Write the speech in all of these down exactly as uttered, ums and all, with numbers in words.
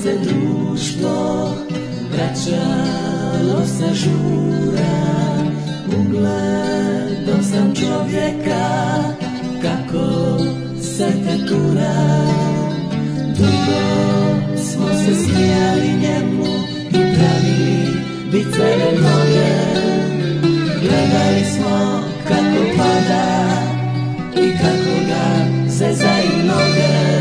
se društvo vraćalo sa žura, ugledao sam čovjeka kako se tetura. Dugo smo se smijali njemu i pravi viceve mnoge. Gledali smo kako pada i kako ga zeza i noge.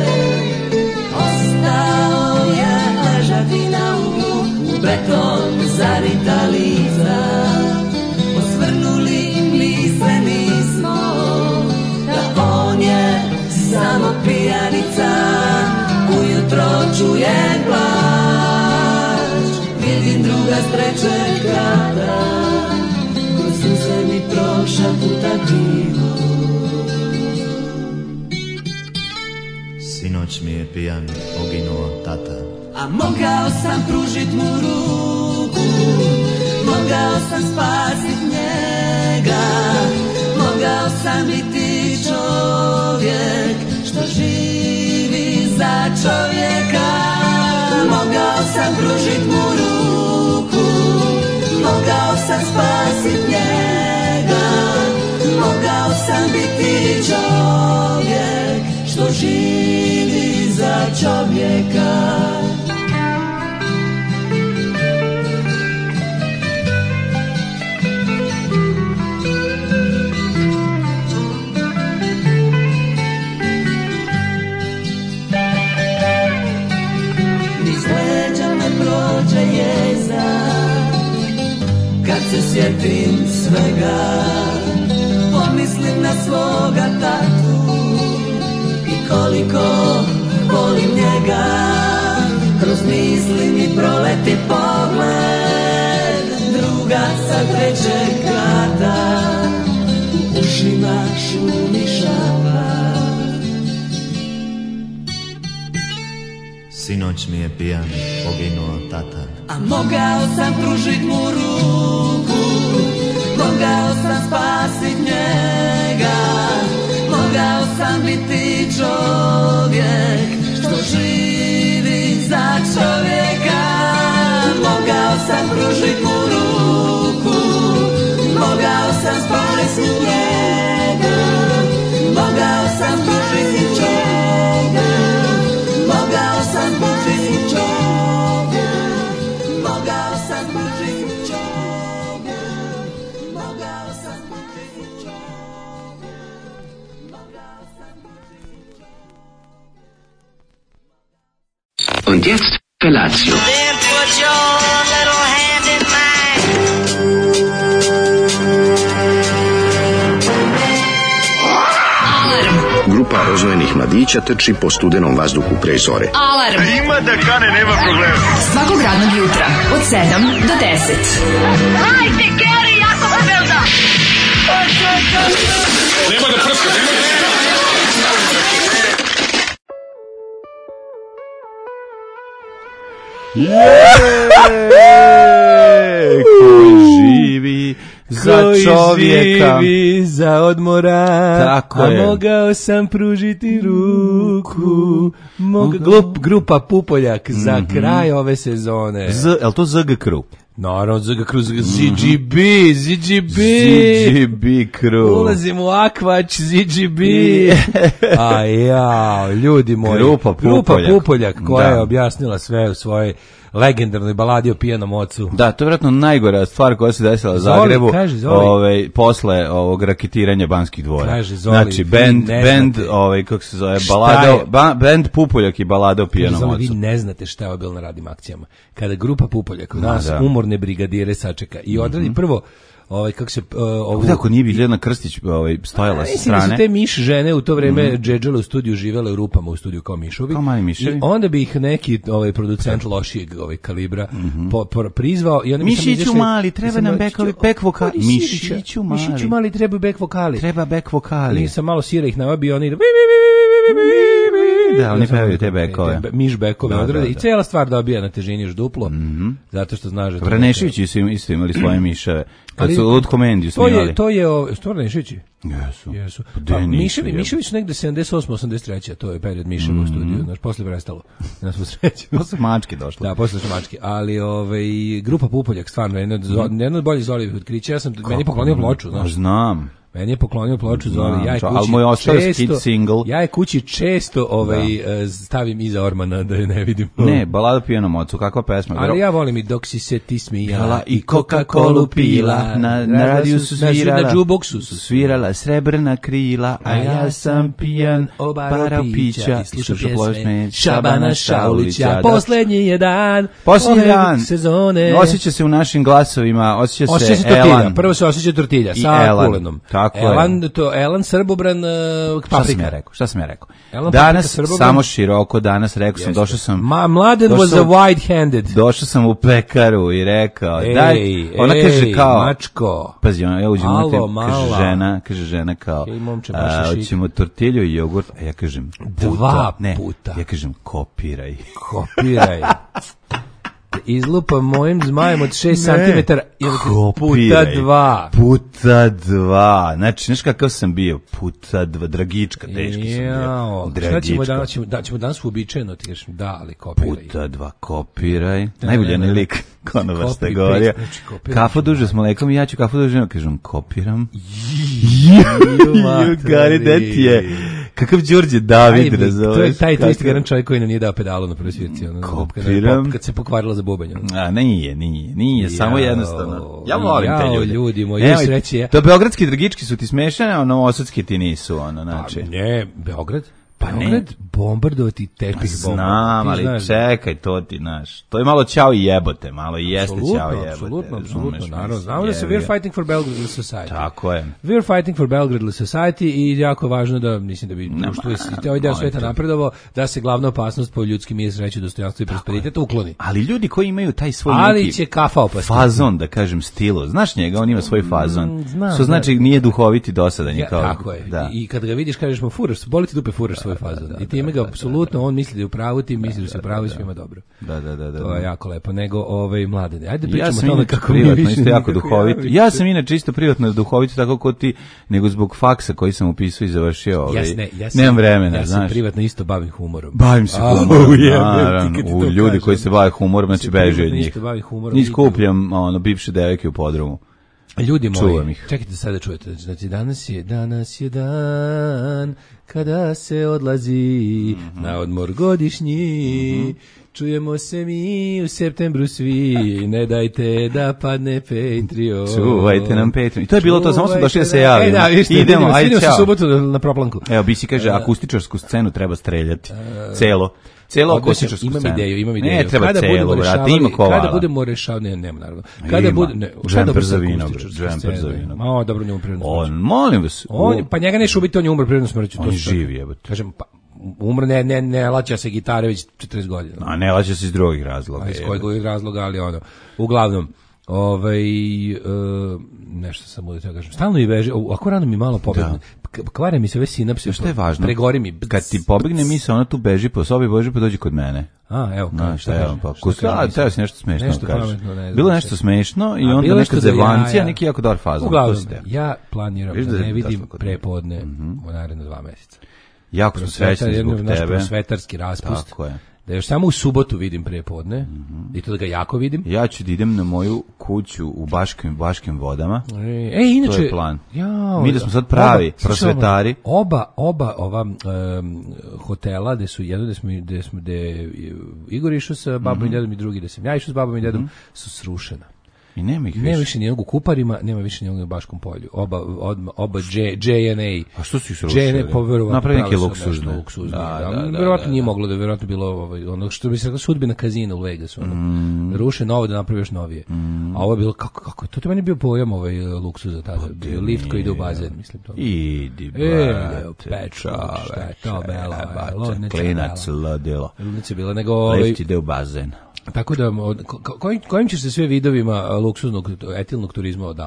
Ostao je ležati na uglu, u beton zarita lica. Osvrnuli mi se nismo, da on je samo pijanica. Ujutro čujem plač, vidim druga s trećeg grada. Kroz suze mi prošla puta bilo. Sinoć mi je pijan poginuo tata. A mogao sam pružit mu ruku, mogao sam spasit njega, mogao sam biti čovjek što živi za čovjeka. Mogao sam pružit mu ruku, mogao sam spasit njega, mogao sam biti čovjek što živi za čovjeka. Prođe jeza kad se sjetim svega, pomislim na svoga tatu i koliko volim njega. Kroz misli mi proleti pogled druga sa trećeg grada, u ušima šumi šapa. Sinoć mi je pijan poginuo tata. A mogao sam pružit mu ruku, mogao sam spasit njega, mogao sam biti čovjek što živi za čovjeka. Mogao sam pružit mu ruku, mogao sam spasit njega, mogao sam pružit čovjeka, mogao sam pružit čovjeka, mogao sam pružit čovjeka, mogao sam pružit čovjeka, mogao sam pružit čovjeka. Und jetzt Felatio. Then put your little hand in mine. Alarm. Grupa rozvojenih mladića trči po studenom vazduhu pre zore. Alarm. A ima da kane, nema problema. Svakog radnog jutra od sedam do deset. Hajde, Geri, jako se velda. Nema da prska, nema da prska. Jeee, koji živi za čovjeka, živi za odmora. Tako a je. mogao sam pružiti ruku. Moga, glup, grupa Pupoljak za Mhm. kraj ove sezone. Z, je li to Z G Crew? Naravno, Z G Crew, Z G B, Z G B. Z G B Crew. Ulazim u Akvač, Z G B. A ja, ljudi moji. Grupa Pupoljak. Grupa Pupoljak koja Da. je objasnila sve u svojoj legendarnoj baladi o pijanom ocu. Da, to je vjerojatno najgora stvar koja se desila u Zoli, Zagrebu kaži, Zoli. ovaj, posle ovog raketiranja Banskih dvora. Kaži, Zoli, znači, vi band, ne band znate. ovaj, kako se zove, Šta balada, je? ba, band Pupoljak i balada o pijanom Zoli, vi ocu. ne znate šta je ovo bilo na radnim akcijama. Kada grupa Pupoljak u Ma, nas da. umorne brigadire sačeka i odradi prvo ovaj kako se uh, ovu Kako nije Biljana Krstić ovaj, stojala sa Mislim da su strane? te miš žene u to vreme džedžale u studiju živele u rupama u studiju kao mišovi. Kao mali miševi. I onda bi ih neki ovaj producent lošijeg ovaj kalibra po, po, prizvao i oni bi samo Mišiću izašli- mali, treba sam nam reći, bekovi, "O, back vokali." odi Sirića, Mišiću mali. Mišiću mali trebaju back vokali. Treba back vokali. Nisam malo sira ih navabio, oni Da, oni pevaju te bekove. Miš bekove Da, odrade da, i da. cijela stvar dobija na težini još duplo, zato što znaš da to... Vranešići su im isto imali svoje miševe. Kad Ali- su Lutko Mendiju To snimali. je, to je, o- što Vranešići? Jesu. Jesu. Pa gde Pa, nisu, Miševi, jebote. Miševi su negde sedamdeset osam osamdeset treće to je period Miševa u studiju, znaš, posle prestalo. Na svu sreću. Posle mačke došlo. Da, posle šmački, ali ovaj grupa Pupoljak stvarno jedna od zo- jedna od boljih Zolijevih otkrića. Ja sam meni je poklonio ploču, Ma, znaš. znam. Meni je poklonio ploču Zoli. Ja je Znam, kući ali moj ostao je često, hit single. ja je kući često ovaj eh, stavim iza ormana da je ne vidim. Ne, balada o pijanom ocu, kakva pesma. Ali ja volim i dok si se ti smijala Jala i Coca-Colu pila. na, na radiju su svirala, Na jukeboxu su svirala srebrna krila, a ja sam pijan, parao pića i slušao plošne Šabana Šaulića. Poslednji je dan, Posljednji ove dan, sezone. osjeća se u našim glasovima, osjeća Osjeća se se tortilja. Elan. Prvo se osjeća tortilja I sa Elan. kulenom. Tako je. Elan, to Elan Srbobran uh, Šta sam paprika. ja rekao? Šta sam ja rekao? Elan, Danas paprika, srbobran. samo široko, danas rekao sam, došao sam, Ma, Mladen došao was a sam- wide-handed. došao sam u pekaru i rekao, Ej, daj, ona ej, kaže kao, mačko. pazi, ona, ja uđem Alo, unutra, kaže mala. žena, kaže žena kao, Ej, momče, a, baš je šik. hoćemo tortilju i jogurt, a ja kažem, puta, Dva ne, puta. ja kažem, kopiraj. Kopiraj. Izlupa mojim zmajem od šest centimetara i puta Kopiraj. dva. Puta dva. Znači, znaš kakav sam bio? Puta dva. Dragička, teški sam Jao, bio. šta ćemo Dragička. danas, ćemo, da, ćemo danas uobičajeno, ti kažeš, da, ali kopiraj. Puta dva, kopiraj. Najbolje je ne, onaj ne. lik konobar Copy ste paste, govorio. znači, kopiraš. Kafu duže s mlekom i ja ću kafu duže, kažem, kopiram. Ju, Ju, gari, gde ti je? Kakav Đorđe David, Aj, to je razumeš? taj Kakav- isti jedan čovjek koji nam nije dao pedalu na prvoj svirci. Ono, Kopiram. Kad, kad se pokvarila za bubanj. ono. A, nije, nije, nije, samo Jao, jednostavno. Ja volim te jao, ljude. ljudi moji, Nemoj- sreće je. To beogradski dragički su ti smešane, a novosadski ti nisu, ono, znači. Pa ne, Beograd? Pa ne. Beograd bombardovati tepih bomba. Znam, Ti ali znaš- čekaj, to ti, znaš. To je malo ćao i jebote, malo i jeste Apsolutno, ćao i jebote. apsolutno, razumeš, apsolutno, naravno. mislim, Znamo da se jebi we're ga. fighting for Belgrade Society. Tako je. We're fighting for Belgrade Society i jako važno da, mislim da bi društvo i ovaj deo sveta napredovao, da se glavna opasnost po ljudski mir, sreću, dostojanstvo i prosperitet ukloni. Ali ljudi koji imaju taj svoj Ali neki će kafa opasti. fazon, da kažem, stilu. Znaš njega, on ima svoj fazon. Mm, znam, Što znači nije duhoviti dosadan je Ja, kao. tako je. Da. I kad ga vidiš kažeš mu furaš, boli ti dupe, furaš svoj fazon. I time ga apsolutno on misli da je u pravu, ti misliš da si u pravu i svima dobro. Da, da, da, da. To je jako lepo. Nego ovaj Mladene, ajde Ja pričamo sam o tome inače kako mi privatno više isto jako nikako duhovit. javi. Ja sam inače isto privatno duhovit tako kao ti, nego zbog faksa koji sam upisao i završio. Ovaj. Ja, se ne, ja sam, Nemam vremena, ja se znaš. privatno isto bavim humorom. Bavim se Au, humorom, jebe, naravno. ti kad ti U to ljudi kažem. koji se bave humorom, znači Se beži od privatno njih. isto bavim humorom. Ni skupljam ono, bivše devojke u podrumu. Ljudi Čuvam moji, ih. čekajte sada čujete, znači danas je, danas je dan kada se odlazi Mhm. na odmor godišnji, čujemo se mi u septembru svi, ne dajte da padne Patreon. Čuvajte nam Patreon. I to je bilo to, samo smo došli da se Čuvajte javimo. E da, vidite, Idemo, vidimo, ajde, vidimo se ćao. subotu na, na proplanku. Evo, Bisi kaže, akustičarsku scenu treba streljati. Celo. Celo Odlično, akustičarsku imam scenu. ideju, imam ideju. Ne, treba Kada budemo celo, brate, rešavali- ima kovala. Kada budemo rešavali, ne, nema naravno. Kada Ima. bude, ne, šta Džemper dobro za sa vinograd, akustičarsku džemper za scenu? vinograd. Ma, o, dobro, njemu prirodno On, molim vas. On, u- pa njega neće ubiti, on je umro prirodnom smrću. On to je su- živ, jebote. Kažem, pa, umro, ne, ne, ne laća se gitare već četrdeset godina. A ne laće se iz drugih razloga. A iz jebote. kojeg uvijek razloga, ali ono, uglavnom, ovaj, e, nešto sam da kažem, stalno i beži, o, ako rano mi malo pobegne, K- kvare mi se ove sinapse, Šta je važno? pregori mi. Kad ti pobegne misao, ona tu beži po sobi, bože, pa dođi kod mene. A, evo, No, kao, šta kaže? je, pa, Šta ko kaže a, misao? teo si nešto smešno, Nešto kažeš. pametno, ne znam Bilo je šta. nešto smešno i A onda bilo neka što da zevancija, ja- neki jako dobar fazon. Uglavnom, Pustite. ja planiram Viš da da ne je vidim tačno kod mene. prepodne u naredne dva meseca. Jako smo srećni zbog naš tebe. prosvetarski raspust. Tako je. Da još samo u subotu vidim prepodne, i to da ga jako vidim. Ja ću da idem na moju kuću u Baškim, Baškim vodama. E, e, inače, To je plan. Jao, Mi da smo sad pravi oba, prosvetari. Oba, oba ova um, hotela, gde su jedno gde smo, gde smo, gde Igor išao sa babom Mhm. i dedom i drugi gde sam ja išao s babom i dedom, su srušena. I nema ih Nema više. više nijednog u Kuparima, nema više nijednog u Baškom polju. Oba, odma, oba J, J N A. A što su ih J N A, srušili? pa verovatno Napravi neki pravili su luksuzne. nešto luksuzne, Da, da, da, da, verovatno da, nije da. moglo da je verovatno bilo ovaj, ono što bi se rekla sudbina kazina u Vegasu. Ono. Mm. Ruše novo da napravi još novije. A ovo je bilo, kako, kako, to ti meni bio pojam ovaj luksuza tada. Bio lift koji ide u bazen, mislim to. Idi, E, brate, Petrov, šta je to, čoveče, Bela, jebate, Lodnica, klinac, Bela. ludilo. Ludnica je bila, nego ovaj, Lift ide u bazen. tako da, od- ko- ko- kojim, kojim ćeš se sve vidovima a, luksuznog etilnog turizma odavati?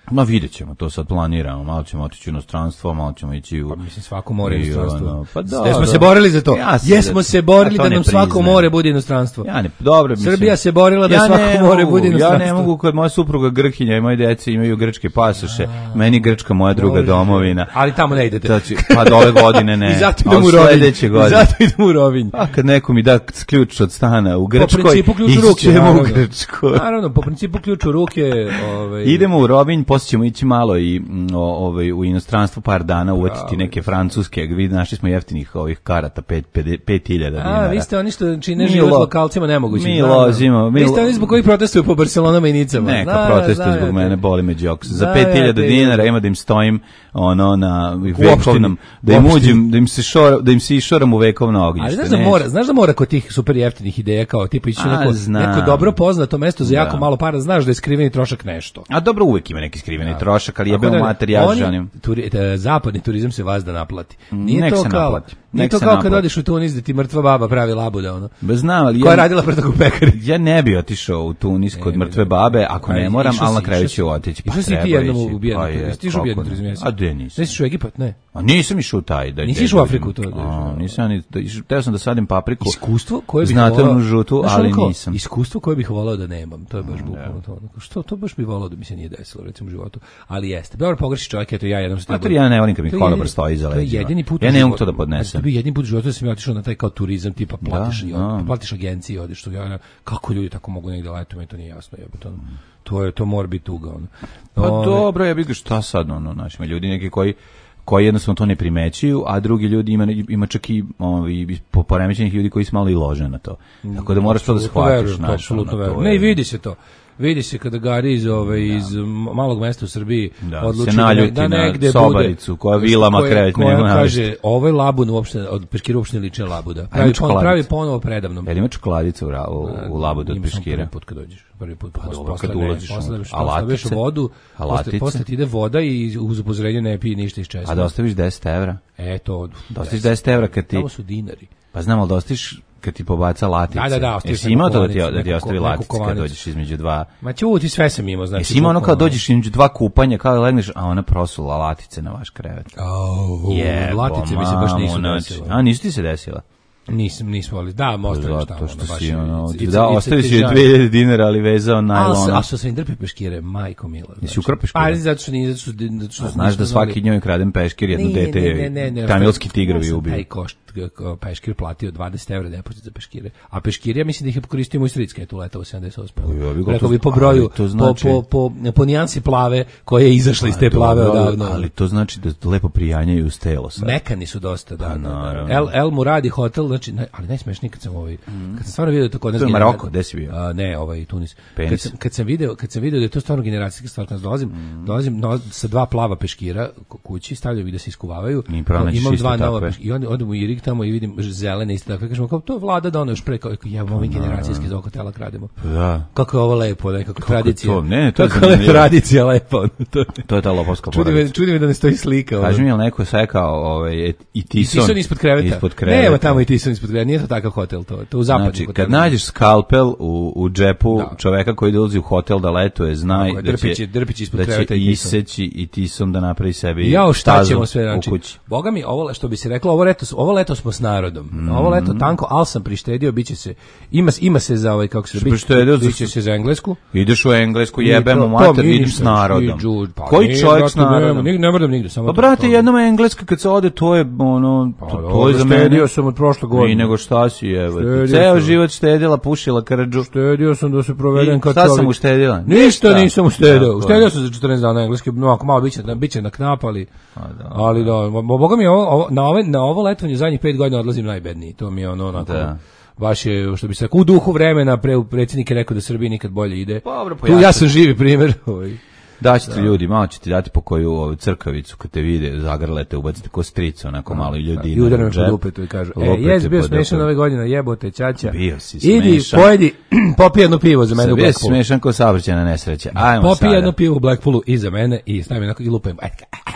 Ma vidjet ćemo, to sad planiramo, malo ćemo otići u inostranstvo, malo ćemo ići u... Pa mislim, svako more je inostranstvo. Ono, pa da, Jesmo da. se borili za to. Ja se Jesmo da, se borili da nam svako priznajem. more bude inostranstvo. Ja ne, dobro, mislim. Srbija se borila da ja svako more mogu, bude inostranstvo. Ja ne mogu, kad moja supruga Grkinja i moje dece imaju grčke pasoše, a, meni Grčka moja druga Bože. domovina. Ali tamo ne idete. Znači, pa do ove godine ne. I zato a idem u u Rovinj. sledeće godine. I zato idem u Rovinj. A kad neko mi da ključ od stana u Grčkoj, Po principu ključ u ruke, idemo u naravno. Grčku. Naravno, po principu ključ u ruke. Ovaj... Idemo u Rovinj, poslije ćemo ići malo i o, ovaj, u inostranstvo par dana, uvetiti neke francuske. Vi našli smo jeftinih ovih karata, pet hiljada dinara. A, vi ste oni što čine Mi život lo- lokalcima nemogući. mi znam, lozimo, mi Vi ste lo- oni zbog kojih protestuju po Barcelonama i Nicama. Neka Da, protestuju znam zbog ja mene, te. boli me džoks. Za Znam pet ja hiljada te. dinara ima da im stojim ono na opštini. vekovnom, da im U opštini. uđem, da im se šor, da im se išoram u vekovno ognjište. Ali znaš da ne? mora, znaš da mora kod tih super jeftinih ideja kao tipa ići u A, neko, znam. neko dobro poznato mesto za jako Da. malo para, znaš da je skriveni trošak nešto. A dobro, uvek ima neki skriveni trošak, ali Tako jebemo da, mater, ja oni- želim. Turi, e, zapadni turizam se vas da naplati. Nije Nek to se kao, naplati. nije Nek to se kao kad naplati. odeš u Tunis da ti mrtva baba pravi labuda, ono. Bez znam, ali Koja je ja, radila pretok u pekari. ja ne bi otišao u Tunis kod Ne, mrtve ne, babe, ako Aj, ne moram, išao ali na si, kraju išao ću si. otići. Pa Išao si ti treba jednom ići. u bijednom Pa je, turizmu. Ti išao u kako bijednom ne. turizmu, jesi? A de nisam. Nisi išao u Egipat, ne. A nisam išao u taj. Da, Nisi da- išao u da- Afriku, to- A, nisam ni, da, išao- teo sam da sadim papriku. Iskustvo koje bih Znate volao- onu žutu, Znaš, ali ono kao, nisam. Iskustvo koje bih volao da nemam, to je baš bukvalno to. Onako, Što to baš bi volao da mi se nije desilo recimo u životu, ali jeste. Dobro pogreši čovjek, eto ja jednom sam. Mater, ja ne volim kad mi To je konobar jedini- stoji iza To je leđa. jedini put. Ja u ne mogu životu- to da podnesem. To bi jedini put u životu da sam ja otišao na taj kao turizam tipa platiš i da. platiš agenciji i odeš to ja kako ljudi tako mogu negde letu, meni to nije jasno, jebote. ono. To je to mora biti tuga ono. Pa Ove, dobro, ja bih ga šta sad, ono, znaš, ima ljudi neki koji koji jednostavno to ne primećuju, a drugi ljudi ima ima čak i ovi po poremećenih ljudi koji su malo i lože na to. Tako da moraš to da Apsolutno shvatiš, verujem, to znaš, apsolutno ono, to verujem. je- Ne, i vidi se to. Vidi se kada Gari iz ove iz m- malog mesta u Srbiji Da, odluči se da, naljuti da na negde sobaricu, bude, koja vilama koja- kreće, koja nema kaže ovaj labun uopšte od peškira uopšte ne liči na labuda. Pravi, pon, čokoladicu? pravi ponovo predavnom. Jel ima čokoladica u, ra- u, u labudu od Imaš samo peškira? prvi put kad dođeš. Prvi put pa dobro, kad ulaziš unutra. Posle A postaviš latice? vodu, A posle, latice? posle ti ide voda i uz upozorenje ne pije ništa iz česma. A da ostaviš deset evra? Eto, Da ostaviš deset evra kad ti... Tamo su dinari. Pa znam, ali da ostaviš kad ti pobaca latice. Da, da, da, ostaviš Jesi neku imao to da ti, kovanicu, da ti neku ostavi ko- neku latice kad kovanicu. dođeš između dva... Ma ćuti, sve sam imao, znači. Jesi imao ono kao bukvalno. dođeš između dva kupanja, kao da legneš, a ona prosula latice na vaš krevet. Au, Jebo, latice mi se baš nisu mamu, desile. znači. A nisu ti se desila? Nisam, nismo ali da, ostaviš tamo. Zato što baš si je- ono... it's- it's- Da, it's a ostaviš je težak. dve hiljade dinara, ali vezao A, najlona. a što sam im drpio peškire, majko mila. Jesi ukrao peškire? Pa, zato što nije, zato što, zato što Znaš da nismo svaki znali- njoj kradem peškir, jedno Ne, dete ne, ne, ne, ne, tamilski ja tigrovi sam ubiju. Taj košt, ko- peškir platio dvadeset evra depozit za peškire. A peškir, ja mislim da ih je koristio moj stric kad je tu letao u sedamdeset osam. Ja bih ga Rekao to- bi po broju, ali to znači- po, po, po, po nijansi plave koja je izašla iz te plave Dobro, odavno. ali to znači da lepo prijanjaju uz telo sad. Mekani su dosta, da. da, da. naravno. El, El Muradi hotel, znači, ne, ali najsmešniji kad sam ovaj, kad sam stvarno video da to kod nas To je genera- Maroko, gde si bio? A, ne, ovaj Tunis. Penis. Kad sam, kad sam video, kad sam video da je to stvarno generacijska stvar, kad dolazim, dolazim no, sa dva plava peškira ku- kući, stavljam ih da se iskuvavaju. I pronađeš imam isto dva nova takve. peškira. I onda odem u Irig tamo i vidim zelene isto takve, kažemo kao to je vlada da ono još pre kao ja ovi generacijski iz ovog hotela krademo. Da. Kako je ovo lepo, nekako tradicija. to? Ne, to je Kako je zanimljivo. tradicija lepo. To, To je ta lopovska čudi me, porodica. čudi me da ne stoji slika. ono. Kaži mi, je li neko sekao ovaj, et- i I tison? tison ispod kreveta. Ispod kreveta. Nema tamo i tison ispod kreveta, nije to takav hotel, to, to u zapadnom Znači, hotelu. kad nađeš skalpel u, u džepu Da. čoveka koji dolazi u hotel da letuje, znaj Tako je, da drpić će, je- drpić ispod da će kreveta i tison. iseći i tison da napravi sebi Jao, šta stazu ćemo sve, znači, u kući. Boga mi, ovo, što bi se reklo, ovo leto, ovo leto smo s narodom. Mm. Ovo leto tanko, al sam prištedio, biće se, ima, ima se za ovaj, kako se Što biće, prištedio za- biće se za englesku. Ideš u Englesku, I jebemo to- to mater, mi idem ništa, s narodom. i džu- pa Koji nije, čovjek s brate, narodom? Ne, ne mrdam nigde, samo Pa to- brate, to- jednom Engleska kad se ode, to je ono, to, to je dobro, za mene. štedio sam od prošle godine. I nego šta si, evo. Štedio Ceo sam. život štedila, pušila krđu. Štedio sam da se provedem I kao šta sam čovjek. uštedila? Ništa nisam uštedeo. Tako. Uštedeo sam za četrnaest dana engleski, no, ako malo biće, biće na knap, ali, da, ali da, bo- boga mi, ovo, ovo, na, ove, na ovo letovanje zadnjih pet godina odlazim najbedniji. To mi je ono, onako, Da. baš je, što bi se rekao, u duhu vremena, pre, predsjednik je rekao da Srbiji nikad bolje ide. Dobro, Tu ja sam živi primjer. ovaj. Daćete ljudi, malo će ti dati po koju ovu crkavicu kad te vide, zagrlete, ubacite ko stricu, onako malo i ljudi. I udara me po dupetu i kaže, e, jes bio smešan ove godine, jebote, ćaća. Bio si Idi, smešan. pojedi, popij jedno pivo za mene u Bio si Blackpoolu. smešan ko saobraćajna nesreća. Ajmo Popij sada. jedno pivo u Blackpoolu i za mene i stavim onako i lupem.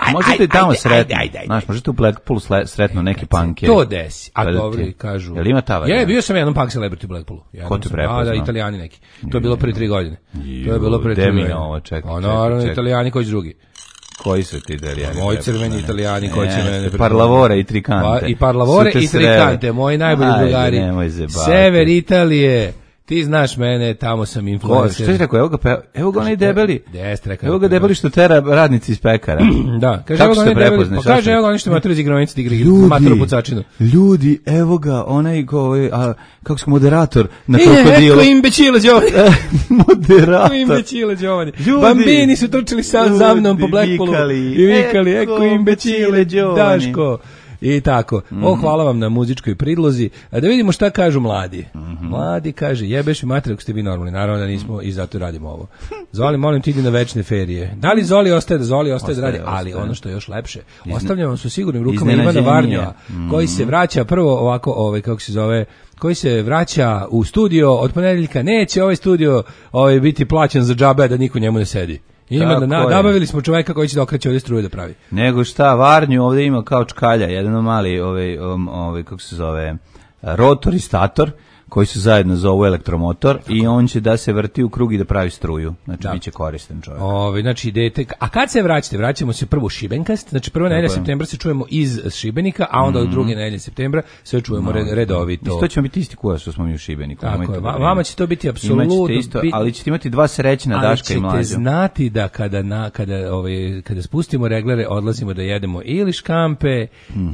A možete i tamo ajde, sretno. ajde, ajde, ajde. Znaš, možete u Blackpoolu sle- sretno neki punkeri. To desi. A Gledati. dobro, kažu. Jel ima ta varijanta? Je, bio sam jednom punk celebrity u Blackpoolu. Ko te sam- prepoznao? Da, da, Italijani neki. To je bilo pre tri godine. To je bilo pre tri Gde mi godine. ovo, čekaj, A čekaj, naravno, čekaj. Italijani koji su drugi. Koji su ti italijani? Moji crveni italijani koji će mene... Parlavore i Trikante. Pa, I Parlavore Su te i sreli. Trikante, moji najbolji Ajde, drugari. nemoj zebati. Sever Italije. Ti znaš mene, tamo sam Ko, influencer. što je rekao? Evo ga, pe- evo ga onaj debeli. Jeste, rekao. Evo ga debeli što tera radnici iz pekara. Da, kaže Kako evo ga ste onaj debeli. prepoznali? Pa kaže Šta evo ste- ga oni što ima tri igronice da igra maturu pucačinu. ljudi, evo ga, onaj ko, ovaj, a, kako se moderator na E, krokodilu. eko imbecile Giovanni. Moderator. Eko imbecile Giovanni. Ljudi. Bambini su trčali sa, za mnom po Ljudi, Blackpoolu. vikali, I vikali, eko eko imbecile imbecile Giovanni. Daško. I tako. O, hvala vam na muzičkoj pridlozi. A da vidimo šta kažu mladi. Mladi kaže, jebeš mi mater ako ste vi normalni. Naravno da nismo i zato radimo ovo. Zoli, molim ti idi na večne ferije. Da li Zoli ostaje da Zoli ostaje, da Ostaje, radi? Ali ostaje. ono što je još lepše, ostavljam vam su sigurnim rukama Iznenađenje. Ivana Varnjeva, koji se vraća prvo ovako, ovaj, kako se zove, koji se vraća u studio od ponedeljka. Neće ovaj studio ovaj, biti plaćen za džabe, da niko njemu ne sedi. Ima Tako da na, je. nabavili smo čoveka koji će da okreće ovdje struju da pravi. Nego šta, Varnju ovdje ima kao čkalja, jedan mali, ovaj, um, ovaj, kako se zove, rotor i stator, koji se zajedno zovu elektromotor i on će da se vrti u krug i da pravi struju. Znači, Da. bit će koristan čovjek. Ove, znači idete, a kad se vraćate? Vraćamo se prvo u Šibenkast, znači prva nedelja je. septembra se čujemo iz Šibenika, a onda od druge nedelje septembra sve čujemo red- redovito. Isto ćemo biti isti kuda što smo mi u Šibeniku. Tako nemojte je, da va- brinete. vama će to biti apsolutno Imaćete isto, bit- ali ćete imati dva srećna Ali Daška i ćete Mlađu. znati da kada, na, kada, ovaj, kada spustimo reglere odlazimo da jedemo ili škampe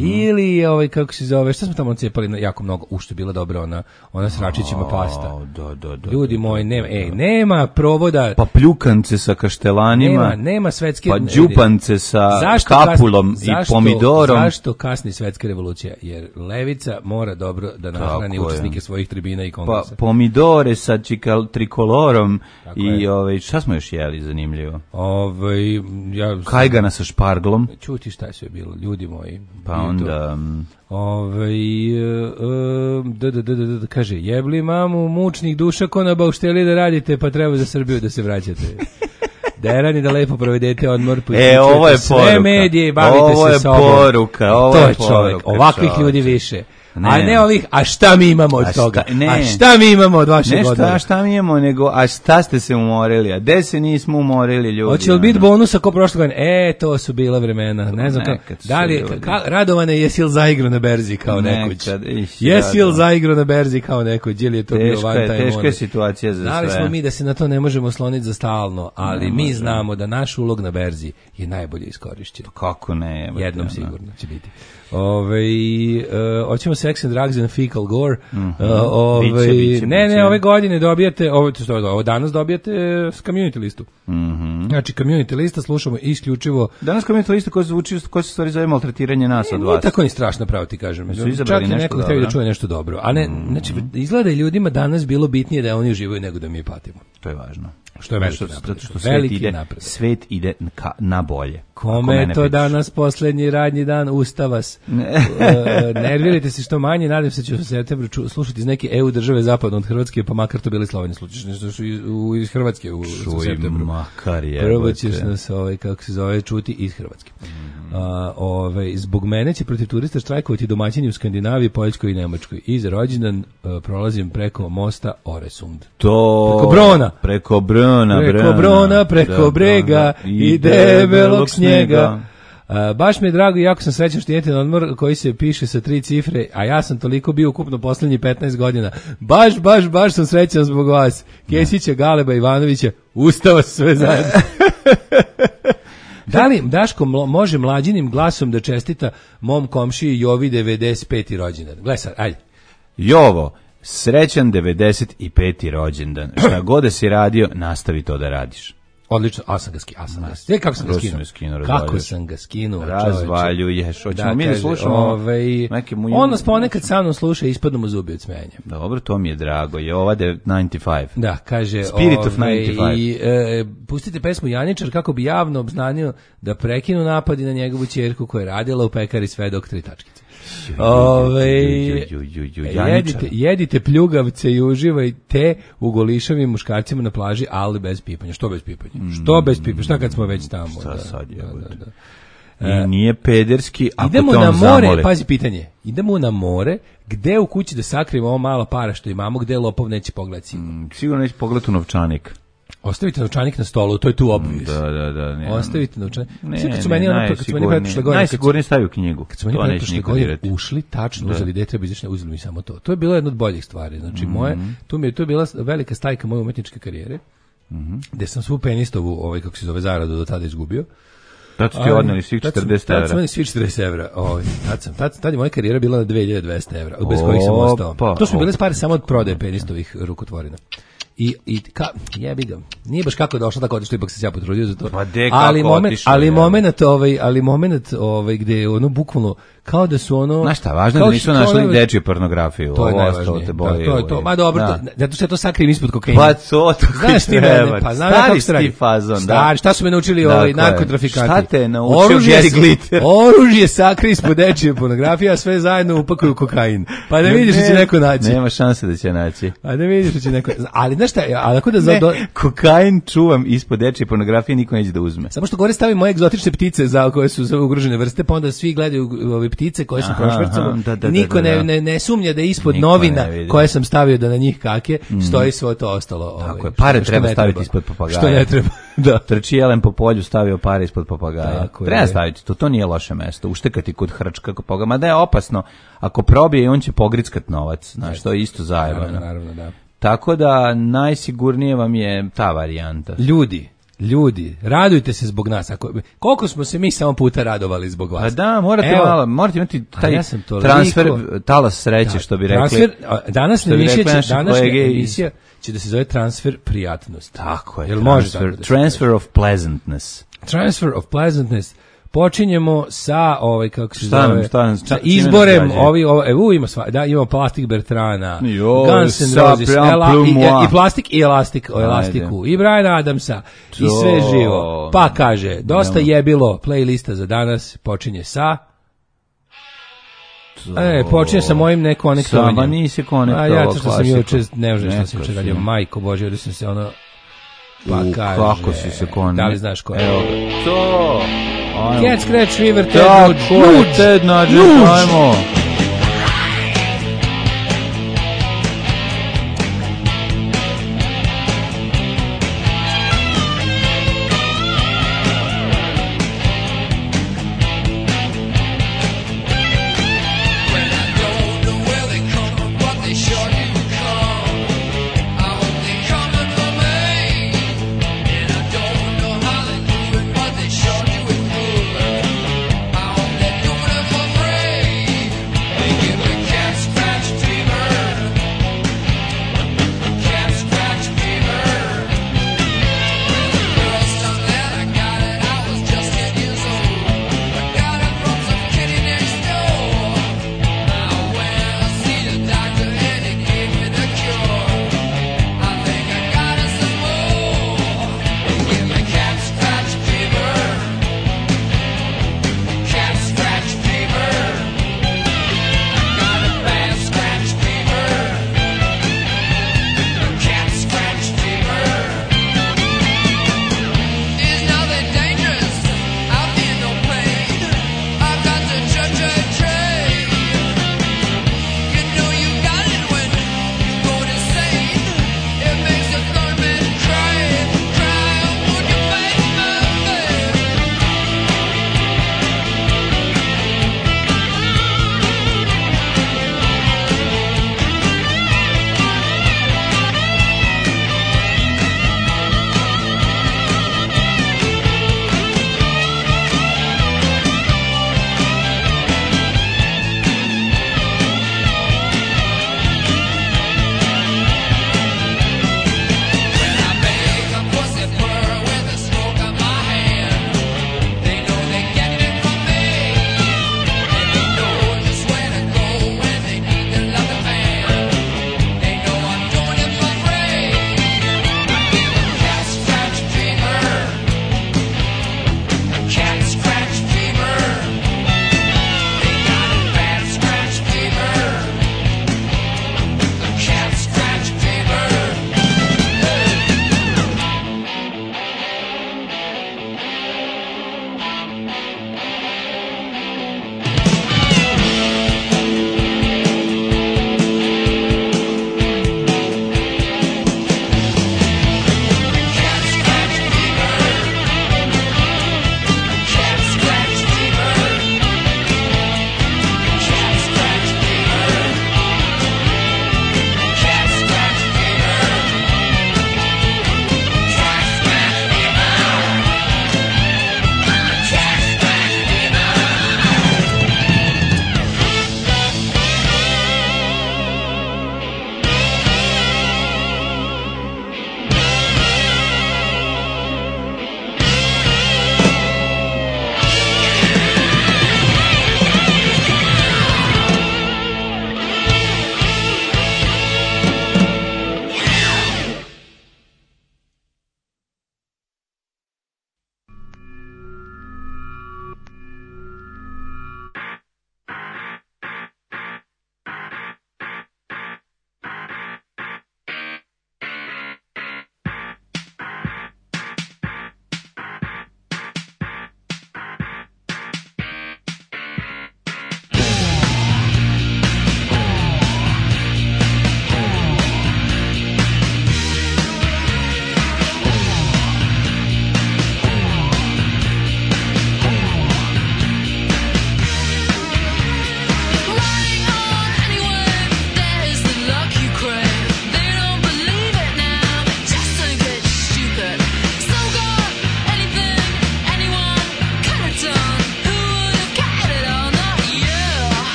ili ovaj, kako se zove, šta smo tamo cijepali na jako mnogo, u što je bila dobra ona, ona s račićima pasta. O, da, da, da, Ljudi da, moji, da, nema, da, ej, da. nema provoda, Pa pljukance sa kaštelanima, nema, nema svetske... pa đupance sa Zašto kapulom kasni- i zašto- pomidorom. Zašto kasni svetska revolucija? Jer levica mora dobro da nahrani Tako je. učesnike svojih tribina i Pa kongresa. pomidore sa čikal, trikolorom Tako i je. ovaj, šta smo još jeli zanimljivo? Ovaj, ja... Kajgana sa šparglom, Čuti šta je sve bilo, ljudi moji. pa I to- onda... mm, Ovaj e, e, da, da, da, da, da, kaže, jebli mamu mučnih duša ko na baušteli da radite, pa treba za Srbiju da se vraćate. Derani da lepo provedete odmor. E, ovo je sve poruka. medije i bavite Ovo se je sobom. poruka, ovo to je je čovjek, poruka, ovakvih čovječe. ljudi više. Ne. A ne ovih, a šta mi imamo od A šta- toga? ne. A šta mi imamo od vašeg Ne šta, odmora? šta mi imamo, nego, a šta ste se umorili, a gde se nismo umorili ljudi? Hoće li biti ono? bonus ako prošle godine? E, to su bila vremena. Ne znam kako. Nekad su Da li, ljudi. ka, Radovane, jesi li zaigrao na berzi kao nekoć? Nekad, iš, Jesi li Radovane. zaigrao na berzi kao nekoć? Ili je to bio Teška one je, time teška je only? situacija za Znali sve. smo mi da se na to ne možemo sloniti za stalno, ali Ne mi može. znamo da naš ulog na berzi je najbolje iskorišćen. Kako ne? jebote, Jednom ono. sigurno će biti. Ove, uh, hoćemo Sex and Drugs and Fecal Gore. Mhm. Uh, ove, Biće, biće, ne, biće. ne, ove godine dobijate, ovo, to, ovo danas dobijate s community listu. Mhm. Znači, community lista slušamo isključivo. Danas kao mi je to isto ko zvuči, ko se stvari zove maltretiranje nas od Nije vas. tako ni strašno, pravo ti kažem. Su izabrali Čak i nešto neko htio da dobro. čuje nešto dobro. A ne, znači, izgleda i ljudima danas bilo bitnije da oni uživaju nego da mi patimo. To je važno. Što je veliki Zato što, napredak. zato što svet Veliki ide, napredak. svet ide ka, na bolje. Ako Kome mene je to pitaš. danas posljednji radnji dan Ustavas? Ne. E, nervirajte se što manje, nadam se da ću u septembru ču- slušati iz neke E U države zapadno od Hrvatske, pa makar to bili Slovenije. Slučaš nešto su iz, u, iz Hrvatske u, u Čuj, septembru. makar je. Prvo ćeš nas, ovaj, kako se zove, čuti iz Hrvatske. A, ovaj, zbog mene će protiv turista štrajkovati domaćini u Skandinaviji, Poljskoj i Nemačkoj. I za rođendan e, prolazim preko mosta Oresund. To... Preko Brona. Preko Brona, Preko Brona. Brona, preko Da, brega da. i debelog snijega. A, baš mi je drago i jako sam srećan što idete na odmor koji se piše sa tri cifre, a ja sam toliko bio ukupno poslednjih petnaest godina. Baš, baš, baš sam srećan zbog vas. Kesića, Galeba, Ivanovića, Ustava sve zajedno. Da li Daško mlo- može mlađinim glasom da čestita mom komšiji Jovi devedeset peti rođendan? Gle sad, ajde. Jovo, srećan devedeset peti rođendan. Šta god da si radio, nastavi to da radiš. Odlično, a sam ga skinuo, a sam ga skinuo. Kako sam ga Prvo skinuo? sam ga skinuo, Kako razvaljuješ. sam ga skinuo, Razvaljuješ. Hoćemo mi da kaže, slušamo ovaj, neke mu- on nas ponekad sa mnom sluša i ispadnu mu zubi od smenja. Dobro, to mi je drago. Je ova devedeset pet. Da, kaže, Spirit of ovaj, devedeset pet. i, e, pustite pesmu Janičar kako bi javno obznanio da prekinu napadi na njegovu ćerku koja je radila u pekari sve dok tri tačkice. Ove, jedite, jedite pljugavce i uživajte u golišavim muškarcima na plaži, ali bez pipanja. Što bez pipanja? Što bez pipanja? Šta kad smo već tamo? Šta Da, sad je, da, bude? da, da. I nije pederski, ako idemo te on na more, zamoli. pazi pitanje, idemo na more, gde u kući da sakrijemo ovo malo para što imamo, gde lopov neće pogledati? Mm, sigurno neće pogledati u novčanik. Ostavite novčanik na stolu, to je tu obvious. Da, da, da. Ne, Ostavite novčanik. Ne, Sve kad su ne, meni ono, kad su meni prošle godine, najsigurnije stavi u knjigu. Kad su meni prošle godine ušli, tačno uzeli gde treba izaći, uzeli mi samo to. To je bilo jedna od boljih stvari. Znači, mm -hmm. moje, tu mi je, to je bila velika stajka moje umetničke karijere, mm -hmm. gde sam svu penistovu, ovaj, kako se zove, zaradu do tada izgubio. Tad su ti odneli svih četrdeset evra. Tad su meni svih četrdeset evra. Ovaj, tad, sam, tad, tad je moja karijera bila na dve hiljade dvesta evra, bez kojih sam ostao. To su bile pare samo od prodaje penistovih rukotvorina. I i ka jebi ga. Nije baš kako došlo tako otišlo, ipak se ja potrudio za to. Pa de, ali moment, otišlo, ali je. momenat ovaj, ali momenat ovaj gde je ono bukvalno kao da su ono. Znaš šta, važno da nisu našli ono, dečiju pornografiju. To je ovo najvažnije. Te boli, to je to. Ma dobro, da. zato što je to sakrijem ispod kokaina. Pa to to. Znaš ti mene, pa znaš kako se radi. Fazon, Stari, da. šta su me naučili da, ovaj narkotrafikanti? Šta te naučio Gary Glitter? Oružje sakri ispod dečije pornografije, a sve zajedno upakuju kokain. Pa da vidiš da će neko naći. Nema šanse da će naći. A da vidiš da će neko. Ali znaš šta, a ako da Ne, do... kokain čuvam ispod dečije pornografije, niko neće da uzme. Samo što gore stavim moje egzotične ptice za koje su za ugrožene vrste, pa onda svi gledaju ove ptice koje su prošvercovane. Da, da, niko da, da, da. Ne, ne sumnja da ispod niko novina koje sam stavio da na njih kake mm. stoji sve to ostalo. Tako ovaj, je, pare što, treba što staviti treba. ispod papagaja. Što ne treba. Da. Trči jelen po polju, stavio pare ispod papagaja. Tako treba je. Staviti to, to nije loše mesto. Uštekati kod hrčka kod papagaja, mada je opasno. Ako probije i on će pogrickat novac, znaš, to je isto zajebano. Naravno, naravno, da. Tako da najsigurnije vam je ta varijanta. Ljudi, ljudi, radujte se zbog nas. Ako, koliko smo se mi samo puta radovali zbog vas? A da, morate Evo, malo, morate imati taj ja transfer, talas sreće, da, što bi rekli. Transfer, danas emisija će, današnja emisija iz... će da se zove transfer prijatnosti. Tako je, Jel transfer, može tako da transfer of pleasantness. Transfer of pleasantness. Počinjemo sa ovaj kako se šta zove nam, šta nam, sa izborem ovi ovaj evo ima sva, da imamo Plastik Bertrana, jo, Guns N' Roses, Ela, i, i Plastik i Elastik, o Elastiku i Briana Adamsa to. I sve živo. Pa kaže, dosta je bilo playlista za danas, počinje sa to. E, počinje sa mojim nekonektovanjem. Sama nisi konektovao. A ja što sam juče, ne znam što sam juče radio, majko bože, da sam se ono pa kaže. Kako si se konektovao? Da li znaš ko je? Evo to. Cat Scratch Fever, Ted Nugent. Ted Nugent, ajmo.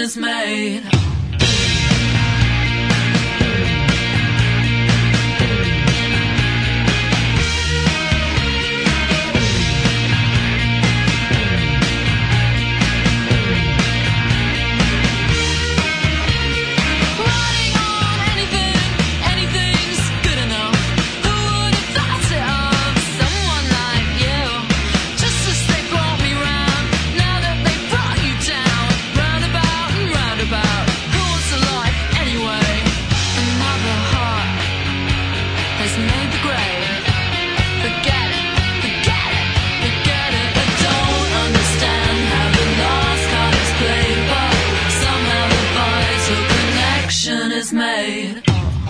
is made. Is made.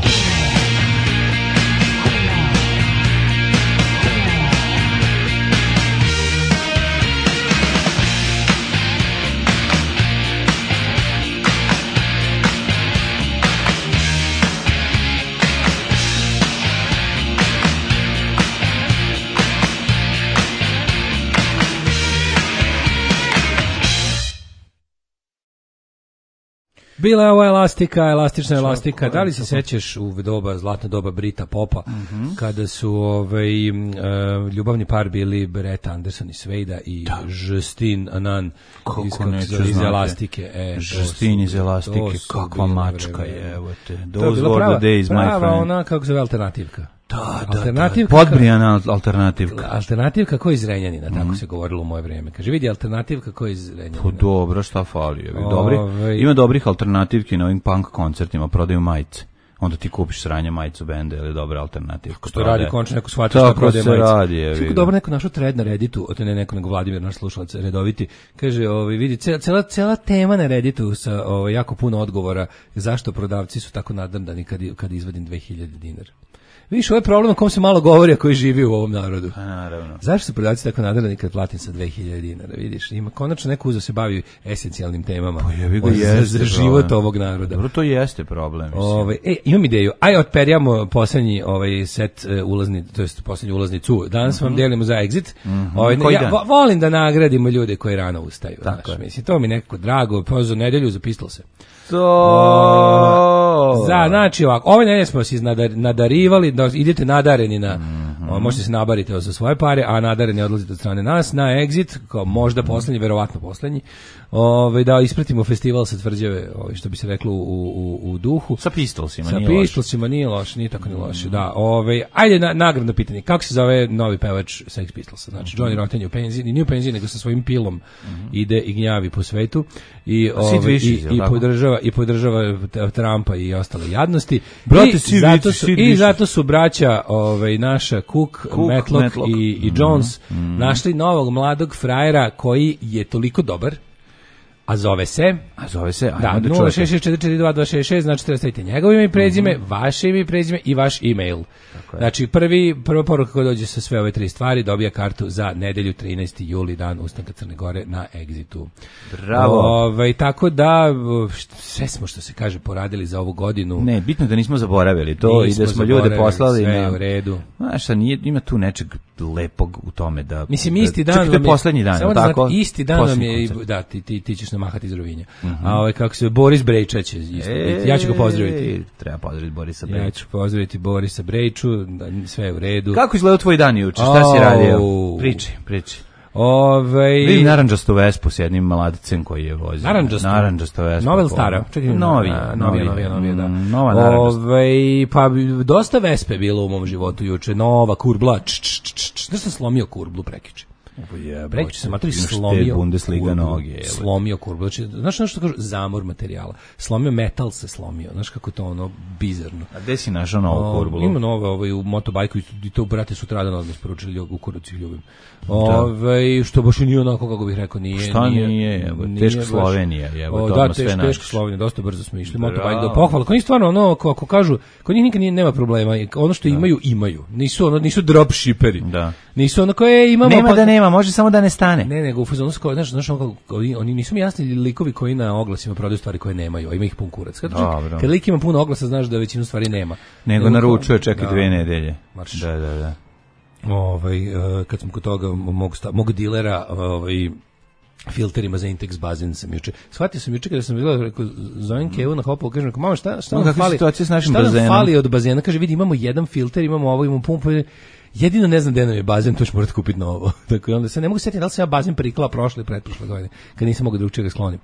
Bila je ova elastika, elastična elastika. Da li se sećaš u doba, zlatna doba Brita Popa, mm-hmm. kada su ovaj, uh, ljubavni par bili Brett Anderson iz Svejda i da. Justin Anan iz, iz elastike. E, Justin iz elastike, kakva mačka je, evo te. Those were the days, my friend. Prava ona, kako zove, alternativka. Da, da, da. Podbrijana alternativka. Alternativka ko iz Renjanina, tako mm. se govorilo u moje vrijeme. Kaže, vidi, alternativka ko iz Renjanina. Po dobro, šta fali? Dobri, Ove... Ima dobrih alternativki na ovim punk koncertima, prodaju majice. Onda ti kupiš sranje majicu benda ili dobra alternativka. Kako to radi, končno neko shvata šta prodaje majice. Tako se radi, je. Kako dobro neko našao thread na Redditu, to ne neko nego Vladimir, naš slušalac redoviti, kaže, ovaj, vidi, cela, cela tema na Redditu sa ovaj, jako puno odgovora zašto prodavci su tako nadrndani kad, kad izvadim dve hiljade dinara. Viš, ovo je problem o kom se malo govori, a koji živi u ovom narodu. A, naravno. Zašto su prodavci tako nadrljani kad platim sa dve hiljade dinara, vidiš? Ima konačno neko uzeo se bavi esencijalnim temama. Pa jebi ga, jeste za život ovog naroda. Dobro, to jeste problem. Ove, e, imam ideju. Aj, otperjamo poslednji ovaj set uh, ulazni, to jest poslednju ulaznicu. Danas mm-hmm. vam delimo za Exit. Mm-hmm. Ovaj, ja vo, volim da nagradimo ljude koji rano ustaju. Tako znaš, mislim, to mi nekako drago. Pa za nedelju zapistalo se. To... O, za, znači ovako, ove nedelje smo se nadarivali, da idete nadareni na, mm-hmm. o, možete se nabariti za svoje pare, a nadareni odlazite od strane nas na Exit, kao možda poslednji, verovatno poslednji, ove, da ispratimo festival sa Tvrđave, ove, što bi se reklo u, u, u duhu. Sa Pistolsima, sa nije loše. Sa Pistolsima nije loše, nije tako ni loše, da. Ove, ajde, na, nagradno pitanje, kako se zove novi pevač Sex Pistolsa? Znači, Johnny Rotten je u penziji, nije u penziji, nego sa svojim pilom mm-hmm. ide i gnjavi po svetu i, ove, i, i podržava i podržava Trumpa i ostale jadnosti. Brate, I, si zato vidiš, su, i zato su braća ovaj, naša Cook, Cook Matlock, Matlock. I, i Jones mm-hmm. našli novog mladog frajera koji je toliko dobar, a zove se a zove se da, nula šest šest četiri četiri dva dva šest šest, znači treba staviti njegovo ime i prezime, mm-hmm. vaše ime i prezime i vaš email. Znači prvi prva poruka koja dođe sa sve ove tri stvari dobija kartu za nedelju trinaesti juli, dan ustanka Crne Gore na Exitu. Bravo. Ovaj, tako da sve smo, što se kaže, poradili za ovu godinu. Ne, bitno da nismo zaboravili to nismo i da smo ljude poslali sve na u redu. Znaš, nije, ima tu nečeg lepog u tome da mislim isti dan, čekaj, to je poslednji dan, samo tako? Da znate, isti dan nam je, da, ti, ti, ti ćeš namahati iz Rovinja. Mm-hmm. A ovaj, kako se, Boris Brejča će isto biti. Ja ću ga pozdraviti. Treba pozdraviti Borisa Brejču. Ja ću pozdraviti Borisa Brejču, sve je u redu. Kako izgledao tvoj dan juče? Šta si radio? Priči, priči. Ovaj vidim narandžastu Vespu s jednim mladicem koji je vozio. Narandžastu, narandžastu Vespu. Nova ili stara? Čekaj, novi, novi, novi, novi, da. Nova narandžasta. Ovaj pa dosta Vespe bilo u mom životu juče. Nova kurbla. Znaš sam slomio kurblu prekjuče. Prekjuče sam matri slomio Bundesliga noge. Slomio kurblu. Znaš što kažu? Zamor materijala. Slomio metal se slomio. Znaš kako to ono bizarno. A gde si našao novu kurblu? Ima nove ovaj, u motobajku i to brate sutradan odmah sporučili u Kuruci ljubim. Ove, što baš nije onako kako bih rekao, nije. Šta nije? nije, nije teško baš, Slovenija, evo, da, teško, teško Slovenija, dosta brzo smo išli, motobajk do pohvala. Kod njih stvarno ono, kako kažu, kod njih nikad nije, nema problema, ono što da. imaju, imaju. Nisu ono, nisu dropshipperi. Da. Nisu ono koje imamo. Nema pa, da nema, može samo da ne stane. Ne, nego u fazonu su kao, znaš, znaš, oni, oni nisu mi jasni likovi koji na oglasima prodaju stvari koje nemaju, a ima ih pun kurac. Kad, kad lik ima puno oglasa, znaš da većinu stvari nema. Nego, nego naručuje, čeka da, dve nedelje. Marš. Da, da, da. Ovaj, kad sam kod toga mog, mog dilera, ovaj, filterima za Intex bazen sam juče. Shvatio sam juče kada sam bila, rekao, zovem Kevu na hopu, kažem, mama, šta, šta no, nam fali? S našim šta nam bazenom? fali od bazena? Kaže, vidi, imamo jedan filter, imamo ovo, imamo pumpu, jedino ne znam gde nam je bazen, to ću morati kupiti novo. Dakle, onda se ne mogu setiti da li sam ja bazen priklao prošle i pretprošle godine, kad nisam mogao drugčije ga sklonim.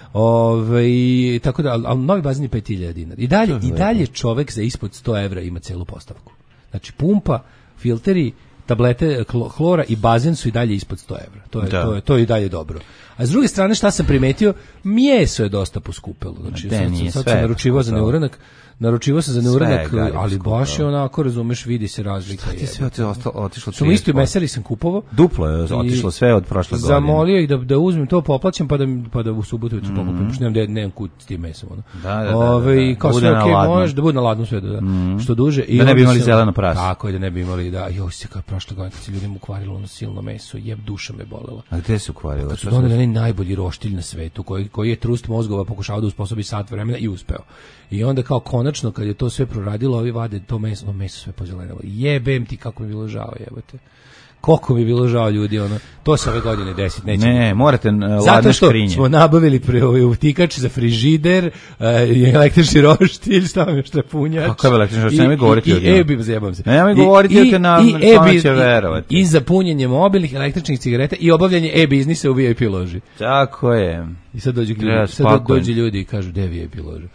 Ove, tako da, ali, ali novi bazen je pet hiljada dinara. I dalje, i dalje čovek za ispod sto evra ima celu postavku. Znači, pumpa, filteri, tablete hlora i bazen su i dalje ispod sto evra. To je, to je, to je i dalje dobro. A s druge strane, šta sam primetio, mjeso je dosta poskupelo. Znači, sad, sad sam naručivao za neuranak, naručivao sam za neuranak, ali baš je onako, razumeš, vidi se razlika. Šta ti sve otišlo? Sam isto i meseli sam kupovao. Duplo je otišlo sve od prošle godine. Zamolio ih da, da uzmem to, poplaćam, pa da, pa da u subotu mm. pokupim, pošto nemam, nemam kut s tim mesom. Ono. Da, da, da. Ove, da, da. Kao sve okej, okay, možeš da bude na ladnu sve, da, mm. što duže. I da ne bi imali zeleno prase. Tako je, da ne bi imali, da, joj se kao prošle godine, kad se ljudima ukvarilo ono silno meso, jeb, duša me bolela. A gde se ukvarilo? Kad su doneli onaj najbolji roštilj na svetu, koji, koji je trust mozgova pokušao da usposobi sat vremena i uspeo. I onda kao konačno, kad je to sve proradilo, ovi vade to meso, no meso sve pozelenilo. Jebem ti kako mi bilo žao, jebote. Koliko mi bilo žao ljudi, ono. To se ove godine desit neće. Ne, morate uh, ladne zato što škrinje. Smo nabavili pre ovaj utikač za frižider, uh, električni roštilj, stavim još štrapunjač. Kako je električni roštilj? Nemoj govoriti i, o i, njemu. I e-bi, zajebam se. Nemoj govoriti o te na tome će verovati. I za punjenje mobilnih, električnih cigareta i obavljanje e-biznisa u V I P loži. Tako je. I sad dođu ljudi, sad dođu ljudi i kažu, gde V I P ložu?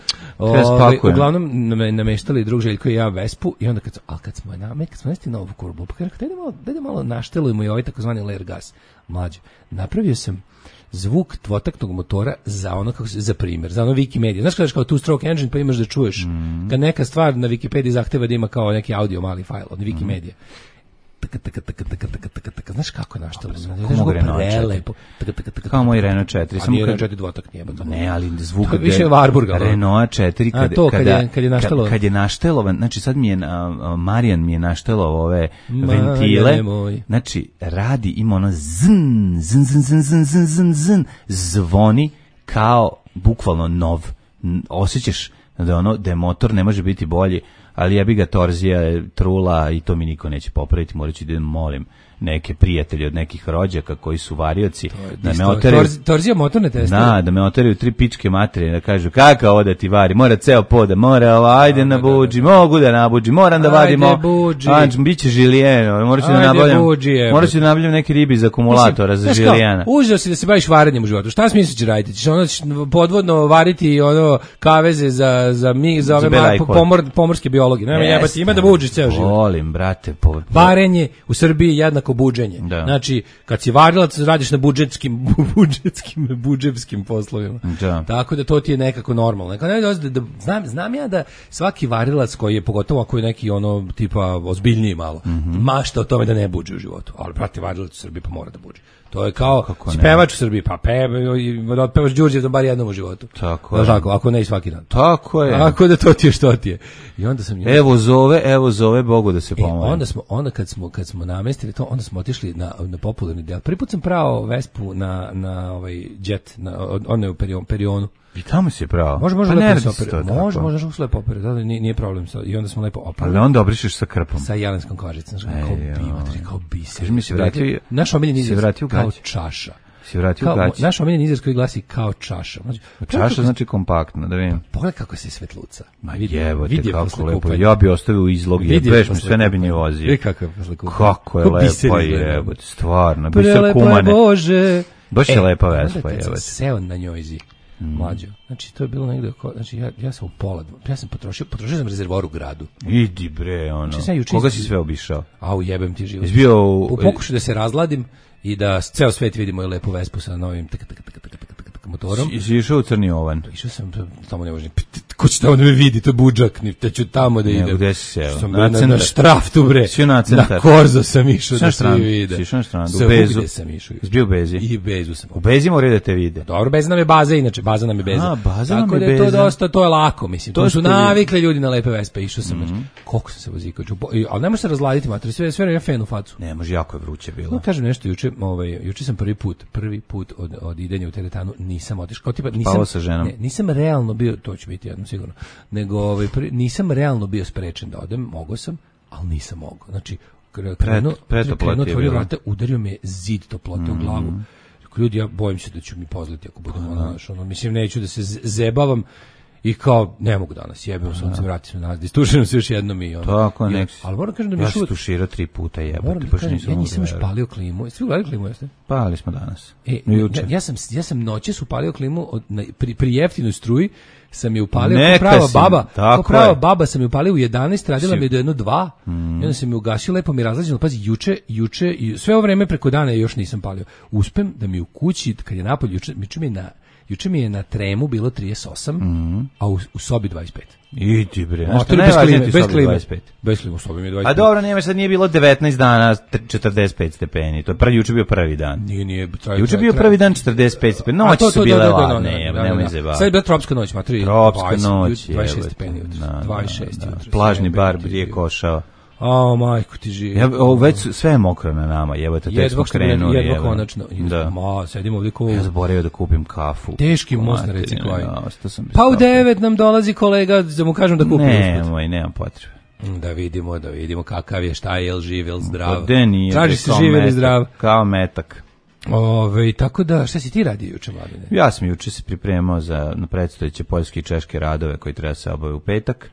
Uglavnom, nameštali drug Željko i ja Vespu i onda kad smo, ali kad smo name, kad smo nesti novu kurbu, pa kada idemo, da idemo malo naštelujemo i ovaj takozvani layer gas. Mlađe, napravio sam zvuk dvotaktnog motora za ono kako se, za primjer, za ono Wikimedia. Znaš kada kao two stroke engine pa imaš da čuješ mm. kad neka stvar na Wikipediji zahteva da ima kao neki audio mali fajl od Wikimedia. Taka, taka, taka, taka, taka, taka, taka. Znaš kako je naštalo? Kako prelepo. Kao moj Renault četiri. A nije Renault četiri dvotak, nije. Ne, ali zvuk... To je više Warburga. Renault četiri, kad, to, kad, je, kad je naštelovan. Kad je naštelovan, znači sad mi je, Marijan mi je naštelovao ove ventile. Znači, radi, ima ono zn, zn, zn, zn, zn, zn, zn, zn, zvoni kao bukvalno nov. Osjećaš da ono, da je motor ne može biti bolji, ali ja bi ga torzija trula i to mi niko neće popraviti, morat ću da molim neke prijatelje od nekih rođaka koji su varioci da me oteraju, Torz, torzija motorne testere. Da, da me oteraju tri pičke materije, da kažu kakav ovo da ti vari, mora ceo pod, mora ovo, ajde na buđi, mogu da nabuđi, moram da vadimo, ajde, bit će žilijeno, morat ću da nabavljam, morat ću da nabavljam neke ribi iz akumulatora za žilijana. Uzeo si da se baviš varenjem u životu, šta smisliš raditi? Ćeš ono podvodno variti ono kaveze za, za, mi, za ove za pomor, pomorske biologi, nema jebati, ima da buđiš ceo život. Volim, brate. Po, po. Varenje u Srbiji jednako buđenje. Da. Znači, kad si varilac, radiš na budžetskim, budžetskim, budžetskim poslovima. Da. Tako da to ti je nekako normalno. Nekako ne, da, da, znam, znam ja da svaki varilac koji je, pogotovo ako je neki ono tipa ozbiljniji malo, mm-hmm. mašta o tome da ne buđe u životu. Ali prati varilac u Srbiji pa mora da buđe. To je kao pevač u Srbiji, pa peva, da otpevaš Đurđevdan bar jednom u životu. Tako je. Tako, ako ne i svaki dan. Tako je. Tako da to ti je što ti je. I onda sam evo zove, evo zove Bogu da se pomogne. E, onda smo onda kad smo kad smo namestili to, onda smo otišli na na popularni del. Prvi put sam prao Vespu na na ovaj jet, na onaj perion, perionu. I tamo si pravo. Može, može, pa lepo se opere. Može, može, može lepo opere. Da, nije, nije problem sa. I onda smo lepo operali. Ali onda obrišeš sa krpom. Sa jelenskom kožicom, znači kao bivatri, kao biser. Kaži mi se vratio. Naš omiljeni izraz kao čaša. Si vratio gaći. Naš omiljeni izraz koji glasi kao čaša. Znači, čaša znači kompaktno, da vidim. Pogledaj kako se svetluca. Ma jebote, kako lepo. Ja bi ostavio izlog, jebeš mi sve ne bi ni vozio. Vidi kako je posle kupanja. Kako je lepo, jebote, stvarno. Biser kumane. Bože. Baš je lepa Vespa, jebote. Seo na njoj zi. Mlađo. Znači to je bilo negde oko, znači ja ja sam u pola, ja sam potrošio, potrošio sam rezervoar u gradu. Idi bre, ono. Znači, koga si sve obišao? A u jebem ti život. Izbio u, u pokušaju da se razladim i da ceo svet vidi moju lepu Vespu sa novim tak tak tak tak tak motorom. Si išao u Crni Ovan? Išao sam tamo, ne može. Ko će tamo da me vidi, to je budžak, ni te ću tamo da idem. Ne, gde si seo? Sam na, na, na štraftu bre. Si na centar. Na Korzo sam išao da se vide. Si na stranu, u Bezu. Sam išao. Izbio u Bezi. I Bezu sam. U Bezi moraju da te vide. Dobro, Beza nam je baza, inače baza nam je Beza. A, baza nam je Tako da je to dosta, to je lako, mislim. To, to su navikli ljudi na lepe Vespe, išao sam. Mm-hmm. Koliko sam se vozikao. Ali ne može se razladiti mater, sve sve je fen u facu. Ne, može, jako je vruće bilo. No, kažem nešto juče, ovaj juče sam prvi put, prvi put od od idenja u teretanu nisam otišao, kao tipa nisam sa ženom. Ne, nisam realno bio, to će biti jedno sigurno. Nego ovaj prvi, nisam realno bio sprečen da odem, mogao sam, ali nisam mogao. Znači krenuo, krenuo otvorio vrata, udario me zid toplote mm-hmm. u glavu. rekao, ljudi, ja bojim se da ću mi pozliti ako budem ono, ono, mislim, neću da se zebavam i kao, ne mogu danas, jebem sunce, vratim se nazad, istuširam se još jednom i ono. Tako, nek ali moram kažem da mi ja šut... se tuširao tri puta jebate. Moram da kažem, ja nisam još palio klimu. Jeste vi gledali klimu, jeste? Palili smo danas. E, ja, ja, sam, ja sam noćas upalio klimu od, na, pri, pri jeftinoj struji, sam je upalio kao prava si, baba. Kao prava je. baba sam je upalio u jedanaest, radila si. mi je do jedno dva. Mm. I onda sam je ugasio, lepo mi je razlađeno. Pazi, juče, juče, i sve ovo vreme preko dana još nisam palio. Uspem da mi u kući, kad je napolje, juče, juče mi je na... Juče mi je na tremu bilo trideset osam, mm. a u, u sobi dvadeset pet. I ti bre, no, što bez klime, bez klime. dvadeset pet. Bez klime u sobi mi je dvadeset pet. A dobro, nema, sad nije bilo devetnaest dana, četrdeset pet stepeni. To je prvi, juče bio prvi dan. Nije, nije. Traj, juče bio prvi dan četrdeset pet stepeni. Noći su bile ladne, nemoj zebati. Sad je bila tropska noć, matri. Tropska noć, dvadeset šest stepeni jutro. dvadeset šest jutro. Plažni bar brije košao. A, majko ti živi. Ja, o, već sve je mokro na nama, jebate, tek smo krenuli. Jedva jeba. konačno. Da. Ma, sedim ovdje ko... Ja zaboravio da kupim kafu. Teški most na reciklaju. Ja, pa u devet nam dolazi kolega, da mu kažem da kupim. Nemoj, nemam potrebe. Da vidimo, da vidimo kakav je, šta je, jel živ, jel zdrav. Pa nije, traži se živ ili zdrav. Kao metak. Ove, tako da, šta si ti radio juče, Mladine? Ja sam juče se pripremao za na predstojeće poljske i češke radove koji treba se obave u petak.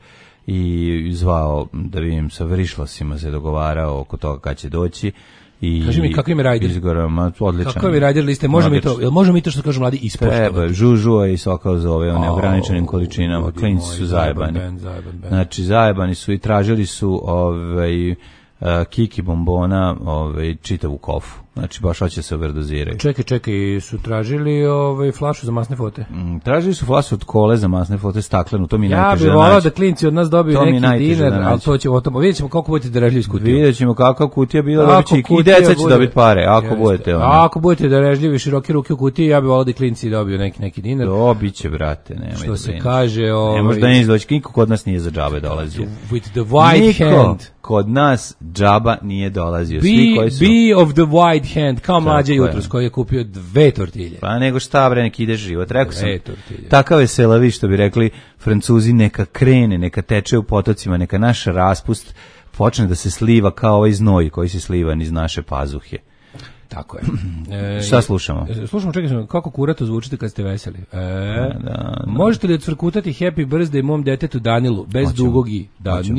I zvao da vidim sa Vrišlasima se dogovarao oko toga kad će doći i kaži mi kakvi mi rajder izgorama odličan kako mi rajder liste možemo mi to jel možemo mi to što kažu mladi ispoštovati treba žužua i sokao zove one ograničenim količinama klinci su zajebani znači zajebani su i tražili su ovaj uh, kiki bombona ovaj čitavu kofu. Znači baš hoće se overdoziraju. Čekaj, čekaj, su tražili ovaj flašu za masne fote? Mm, tražili su flašu od kole za masne fote staklenu, to mi ja najteže. Ja bih volao da klinci od nas dobiju neki dinar, ali to ćemo o tome. Vidjet ćemo koliko budete darežljivi iz kutije. Vidjet ćemo kakva kutija bila, da će i deca će dobiti pare, ako jeste. budete ono. Ako budete darežljivi, široke ruke u kutiji, ja bih volao da klinci dobiju neki neki dinar. To biće, brate, nemoj. Što se kaže, ovaj. Ne može da ne doći, niko kod nas nije za džabe dolazio. With the white niko hand. Kod nas džaba nije dolazio. Be, Svi koji su be of the white hand, kao mlađe jutros koji je kupio dve tortilje. Pa nego šta bre, nek ide život. Rekao sam, takav je selavi što bi rekli Francuzi, neka krene, neka teče u potocima, neka naš raspust počne da se sliva kao ovaj znoj koji se sliva iz naše pazuhe. Tako je. E, Šta slušamo? Slušamo, čekaj, kako kurato zvučite kad ste veseli. E, da, da, da. Možete li odcvrkutati Happy Birthday mom detetu Danilu, bez Hoću. dugog i?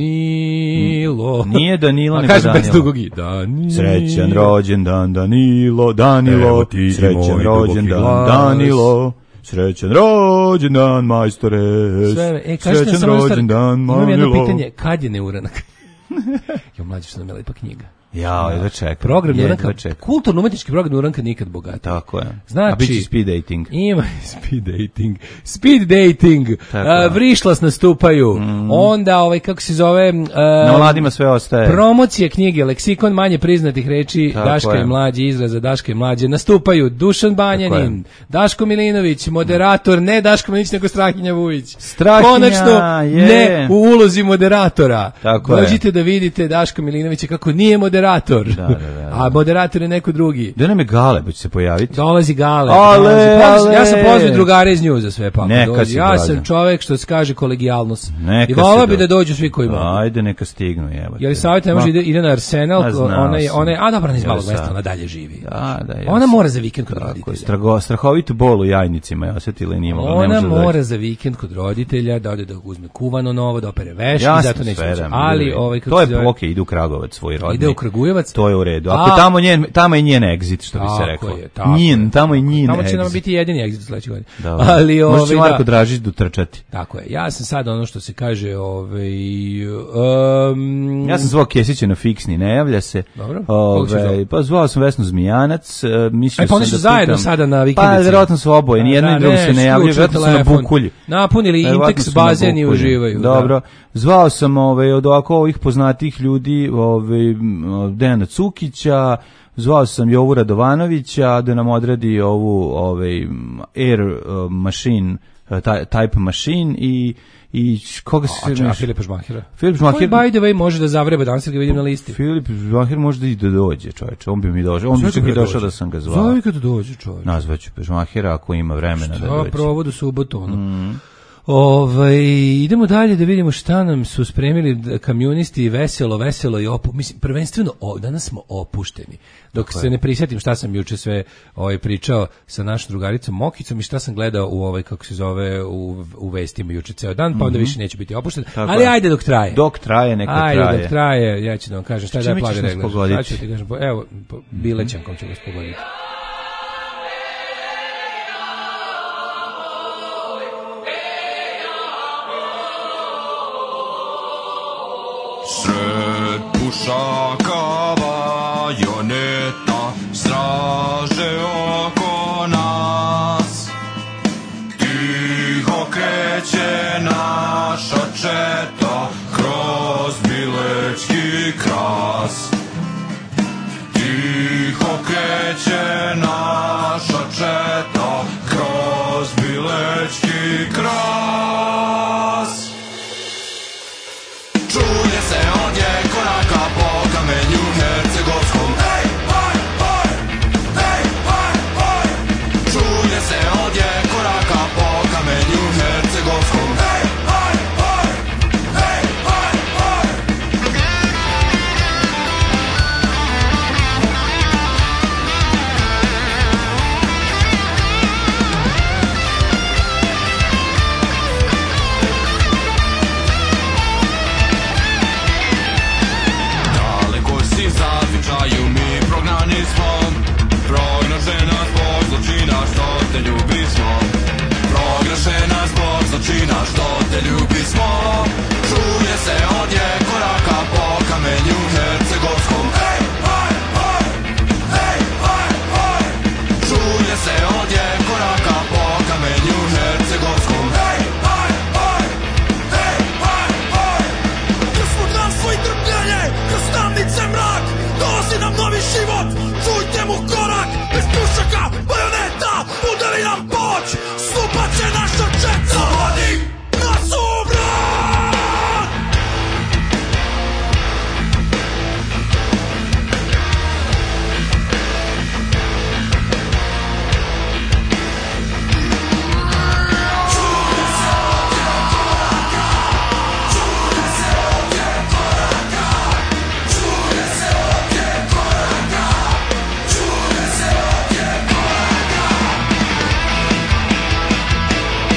Danilo. Nije Danilo, nego Danilo. Bez dugog i. Danilo. Srećan rođendan Danilo, Danilo. Srećan rođendan Danilo. Srećan rođendan majstore. Sve, e, Srećan rođendan Manilo. Imam jedno pitanje, kad je neuranak? Jo, mlađe što nam je lepa knjiga. Ja, jedva čekam. Program Uranka, kulturno-umetnički program Uranka nikad bogatiji. Tako je. Znači, a biće speed dating. Ima speed dating. Speed dating. Uh, vrišlas nastupaju. Mm. Onda, ovaj, kako se zove... Uh, na mladima sve ostaje. Promocije knjige, leksikon manje priznatih reči, tako Daška je. i mlađe, izraza Daška i mlađe. Nastupaju Dušan Banjanin, Daško Milinović, moderator, ne Daško Milinović, nego Strahinja Vujić. Strahinja, konačno, je. ne u ulozi moderatora. Tako Dođite je. da vidite Daško Milinovića kako nije moderator. Moderator. Da, da, da, da. A moderator je neko drugi. Da nam je Gale, će se pojaviti. Dolazi Gale. Ale, dolazi. ale. Ja sam pozvao drugare iz nju za sve pa. Neka si ja dražan. sam čovjek što se kaže kolegijalnost. Neka I volao bi da dođu svi koji mogu. Ajde, neka stignu, jebote. Je li savjet ne može ide, ide na Arsenal, ona je, ona je, a dobro, ne iz malog mesta, ona dalje živi. Da, da, ona mora za vikend kod roditelja. Strago, strahovitu bol u jajnicima je osjetila i nije mogla. Ona mora za vikend kod roditelja da ode da uzme kuvano novo, da opere veš i zato neće. Ali ovaj to je okej, ide u Kragujevac svoj rodni. Ide u Kragujevac. To je u redu. Ako tamo njen, tamo je njen exit, što bi se reklo. Njen, tamo je njen. Tamo će nam biti jedini exit sledeće godine. Ali ovaj može Marko Dražić dotrčati. Tako je. Ja sam sad ono što se kaže, ovaj um, ja sam zvao Kesića na fiksni, ne javlja se. Dobro. Ovaj pa zvao sam Vesnu Zmijanac, mislio Aj, pa sam da zajedno sada na vikendici. Pa verovatno su oboje, ni jedno ni drugo se ne javljaju, verovatno su na Bukulji. Napunili Intex bazen i uživaju. Dobro. Zvao sam ovaj od ovako ovih poznatih ljudi, ovaj Dejana Cukića, zvao sam Jovu Radovanovića da nam odradi ovu ovaj Air uh, machine, uh, type machine i i koga se a, a Filipa Žmahira. Filip Žmahir by the way može da zavreba danas ga vidim na listi. Filip Žmahir može da dođe, čoveče. On bi mi došao. On bi čak i došao da sam ga zvao. Zove kad dođe, čoveče. Nazvaću Žmahira ako ima vremena da dođe. Šta provodu subotu ono. Mm. Ovaj idemo dalje da vidimo šta nam su spremili kamionisti, veselo, veselo i opu, mislim prvenstveno o, danas smo opušteni. Dok okay. se ne prisjetim šta sam juče sve ovaj pričao sa našom drugaricom Mokicom i šta sam gledao u ovaj kako se zove u, u vestima juče ceo dan, pa mm-hmm. onda više neće biti opušten. Tako ali je. Ajde dok traje. Dok traje, neka ajde, traje. Ajde dok traje, ja ću da vam kažem šta da je plavi regler. Šta ću ti kažem, evo bilećankom ću vas pogoditi. Sred pušaka vajoneta straže oko nas. Tiho kreće naša četa kroz Bilećki kras. Tiho kreće naša četa kroz Bilećki kras. Čuje se ovdje koraka po kamenju hercegovskom. Ej, oj, oj, ej, oj, oj. Čuje se ovdje koraka po kamenju hercegovskom. Ej, oj, oj, ej, oj, oj. Zavičaju mi prognani smo, prognaše nas Bog zločina što te ljubi smo. Prognaše nas Bog zločina što te ljubi smo. Čuje se ovdje koraka po kamenju hercegovskom. Ej, oj, oj, ej, oj, oj. Čuje se ovdje koraka po kamenju hercegovskom. Ej, oj, oj, ej, oj, oj. Kroz podranstvo i trpljenje, kroz tamnice mrak, dolazi nam novi život, čujte mu korak, bez pušaka, bajoneta, udari nam poć, stupat će naša četa, slobodi nas u vrat! Čuje se ovdje koraka, čuje se ovdje koraka, čuje se ovdje koraka, čuje se ovdje koraka.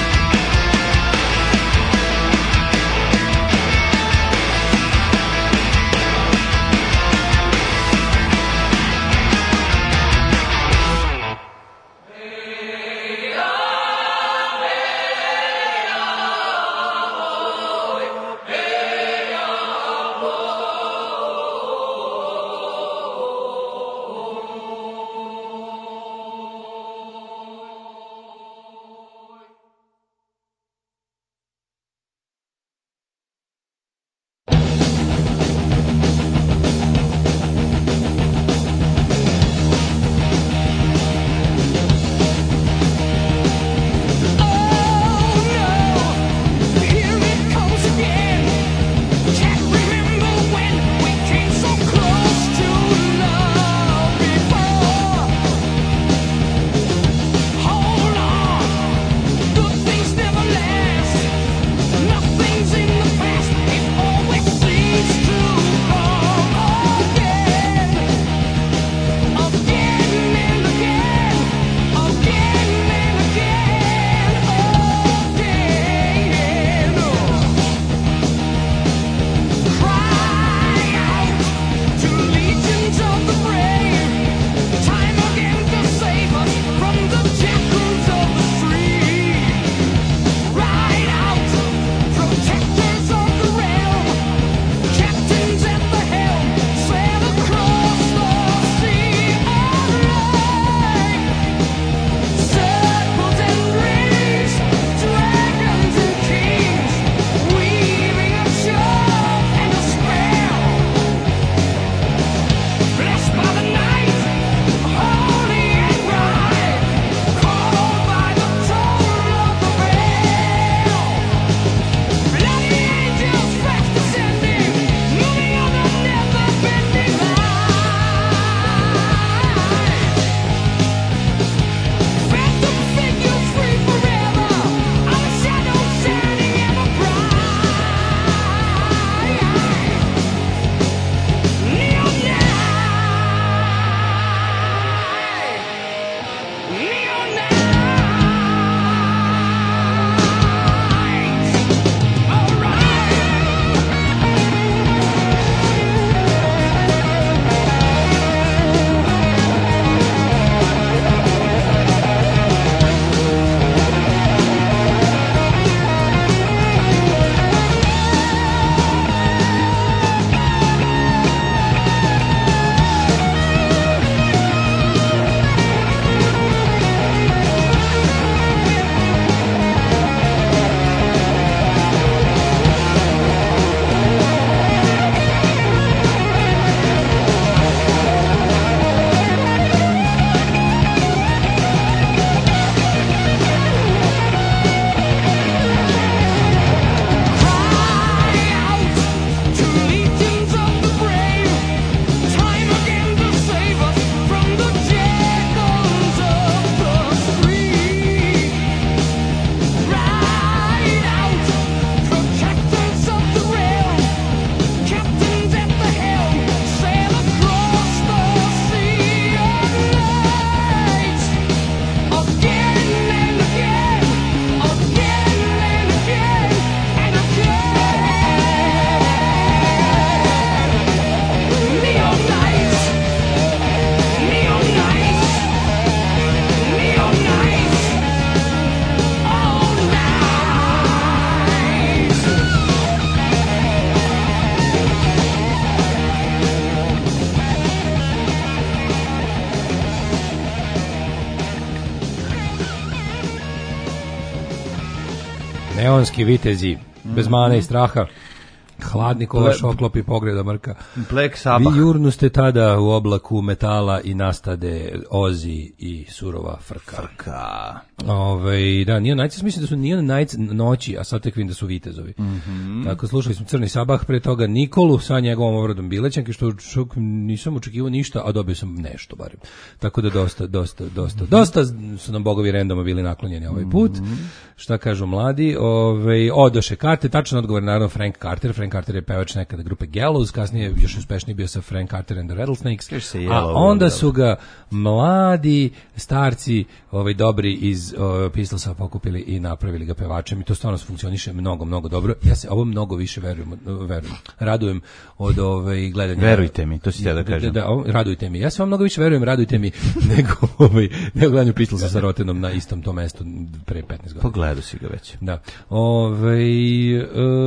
Neonski vitezi, bez mane i straha. Hladni kolaš oklopi pogleda mrka. Black Sabbath. Vi jurnuste tada u oblaku metala i nastade Ozi i surova frka. Frka. Ove, da, Neon Nights, mislim da su Neon Nights noći, a sad tek vidim da su vitezovi. Mm-hmm. Tako, slušali smo Crni Sabah, pre toga Nikolu sa njegovom obradom Bilećanke, što, što nisam očekivao ništa, a dobio sam nešto barem. Tako da dosta, dosta, dosta, dosta su nam bogovi randoma bili naklonjeni ovaj put. Mm-hmm. Šta kažu mladi? Ove, odoše karte, tačan odgovor naravno Frank Carter. Frank Carter je pevač nekada grupe Gallows, kasnije još uspešniji bio sa Frank Carter and the Rattlesnakes. A onda su ga mladi starci, ovaj dobri iz uh, Pistolsa pokupili i napravili ga pevačem i to stvarno funkcioniše mnogo, mnogo dobro. Ja se ovo mnogo više verujem, verujem. Radujem od ovaj gledanja. Verujte mi, to si ja da kažem. Da, da, radujte mi. Ja se vam mnogo više verujem, radujte mi nego ovaj nego gledanju Pistolsa sa Rotenom na istom tom mestu pre petnaest godina. Pogledao si ga već. Da. Ovaj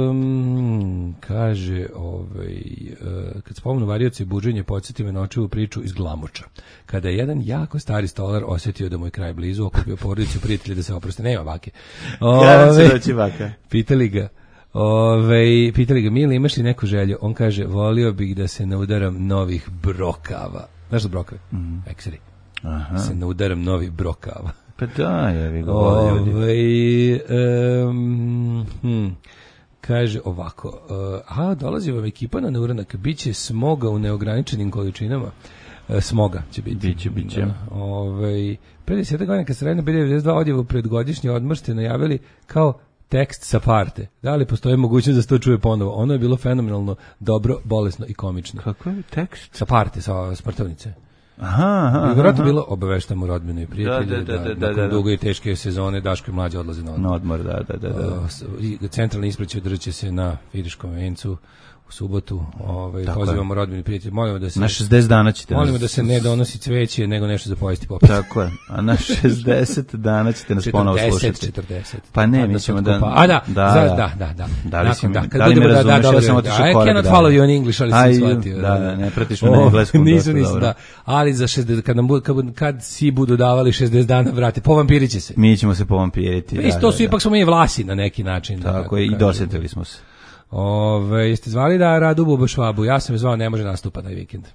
um, kaže, ovaj uh, kad spomenu varioce i buđenje, podsjeti me na očevu priču iz Glamoča. Kada je jedan jako stari stolar osjetio da mu je kraj blizu, okupio porodicu, prijatelji da se oproste. Nema bake. Ove, doći baka. Pitali ga, ove, pitali ga, Mili, imaš li neku želju? On kaže, volio bih da se naudaram novih brokava. Znaš da brokave? Mm. Ekseri. Aha. Se naudaram novih brokava. Pa da, ja vi govorio ljudi. Um, hmm. Kaže ovako, uh, a dolazi vam ekipa na neuranak, bit će smoga u neograničenim količinama. Smoga će biti. Biće, biće. Da. Ovaj pre deset godina kad se radilo devedeset dva odjevu pred godišnji odmor ste najavili kao tekst sa parte. Da li postoji mogućnost da se to čuje ponovo? Ono je bilo fenomenalno, dobro, bolesno i komično. Kako je tekst? Sa parte, sa smrtovnice. Aha, aha. Vjerojatno bilo obaveštamo rodbinu i prijatelje da, da, da, da, da, nakon da, da. duge i teške sezone Daško i mlađe odlaze na odmor. Na odmor, da, da, da. da. Uh, centralni ispraćaj održat će se na Firiškom vencu u subotu. Ovaj pozivamo rodbinu i prijatelje. Molimo da se na šezdeset dana ćete. Molimo nas... da se ne donosi cveće, nego nešto za pojesti popis. Tako je. A na šezdeset dana ćete nas ponovo slušati. četrdeset Pa ne, mi ćemo da... A da, da, da, da, da. da. Da li, si, da, da li me razumeš, ja sam otišao korak. I cannot follow you in English, ali sam shvatio. Da, da, ne pratiš me na engleskom. Nisu, nisu, da. Ali za šezdeset, kad, nam, kad, kad si budu davali šezdeset dana, vrati, povampirit će se. Mi ćemo se povampiriti. Isto su ipak smo mi vlasi na neki način. Tako je, i dosetili smo se. Ove, jeste zvali da Radu Bubo Švabu? Ja sam je zvao, ne može nastupa taj vikend.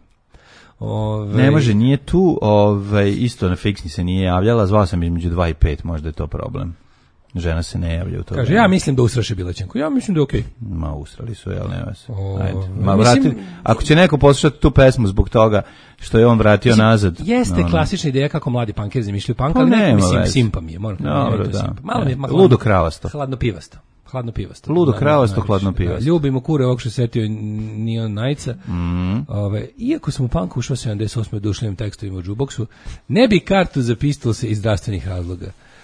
Ove, ne može, nije tu, ove, isto na fiksni se nije javljala, zvao sam između dva i pet, možda je to problem. Žena se ne javlja u to. Kaže, ja mislim da usraše Bilećanku, ja mislim da je okej. Okay. Ma usrali su, jel nema se. Ajde. Ma, mislim, vrati, ako će neko poslušati tu pesmu zbog toga što je on vratio mislim, nazad. Jeste no, klasična ideja kako mladi pankeri zamišljaju pank, ali neko mislim, simpa mi je. Moram Dobro, da. Simpa. Malo mi je hladno, ludo kravasto. Hladno pivasto. Hladno pivasto. Ludo kravasto, hladno pivasto. Ljubimo kure, ovog što setio Neon Nights-a. Mm. Ove, iako sam u panku ušao sedamdeset osme dušnim tekstovima u džuboksu, ne bi kartu za Pistolse iz zdravstvenih razloga.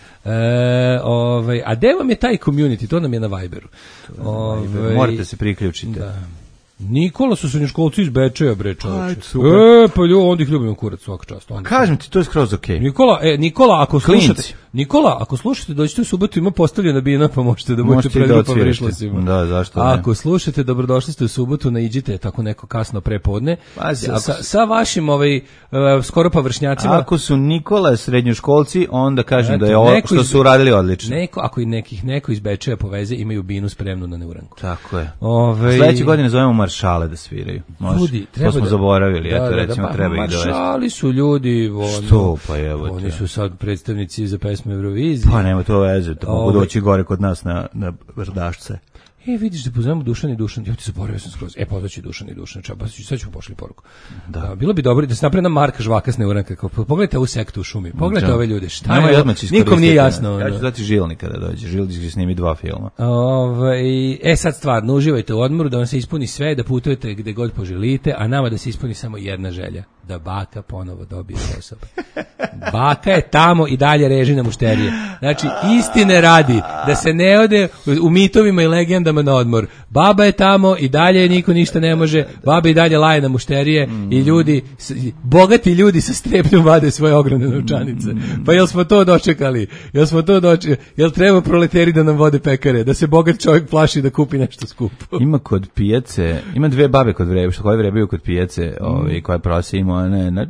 E, ovaj, a gde vam je taj community? To nam je na Viberu. Ove, morate se priključiti. Da. Nikola su srednjoškolci iz Bečeja, bre, čoveče. E, pa lju, onda ih ljubim kurac svaka čast. Kažem ti, to je skroz okej. Okay. Nikola, e, Nikola, ako Klinci. slušate, Nikola, ako slušate, dođite u subotu, ima postavljena bina, pa možete da budete predgrupa vrišlasima. Da, zašto ne? Ako slušate, dobrodošli ste u subotu, naiđite tako neko kasno prepodne. Pazi, sa, sa, sa vašim ovaj, uh, skoro pa vršnjacima. Ako su Nikola srednjoškolci, onda kažem eto, da je ovo što iz, su uradili odlično. Neko, ako i nekih neko iz Bečeja poveze, imaju binu spremnu na neuranku. Tako je. Ove, sledeće godine zovemo maršale da sviraju. Ljudi, treba to smo da, zaboravili, da, eto da, recimo da, pa, treba ih dovesti. Maršali su ljudi, ono, što pa evo. Oni su sad predstavnici za pesme Eurovizije. Pa nema to veze, to mogu doći gore kod nas na na Vrdašce. E, vidiš da pozovemo Dušan i Dušan, ja ti zaboravio sam skroz. E, pozvaći Dušan i Dušan, čaba, sad ćemo pošli poruku. Da. Da, bilo bi dobro da se napravi na Marka Žvaka s neuranka, kao pogledajte ovu sektu u šumi, pogledajte da. Ove ljude, šta je ovo, nikom nije jasno. Ja ću dati Žilni kada dođe, Žilni će snimi dva filma. Ove, e, sad stvarno, uživajte u odmoru, da vam se ispuni sve, da putujete gde god poželite, a nama da se ispuni samo jedna želja, da baka ponovo dobije posao. Baka je tamo i dalje reži na mušterije. Znači, istine radi, da se ne ode u mitovima i legendama na odmor. Baba je tamo i dalje niko ništa ne može, baba i dalje laje na mušterije mm. i ljudi, bogati ljudi sa strepnjom vade svoje ogromne novčanice. Pa jel smo to dočekali? Jel smo to dočekali? Jel treba proleteri da nam vode pekare? Da se bogat čovjek plaši da kupi nešto skupo? Ima kod pijace, ima dve babe kod vrebe, što koje vrebeju kod pijace, ovaj, koja prosi ima one, na,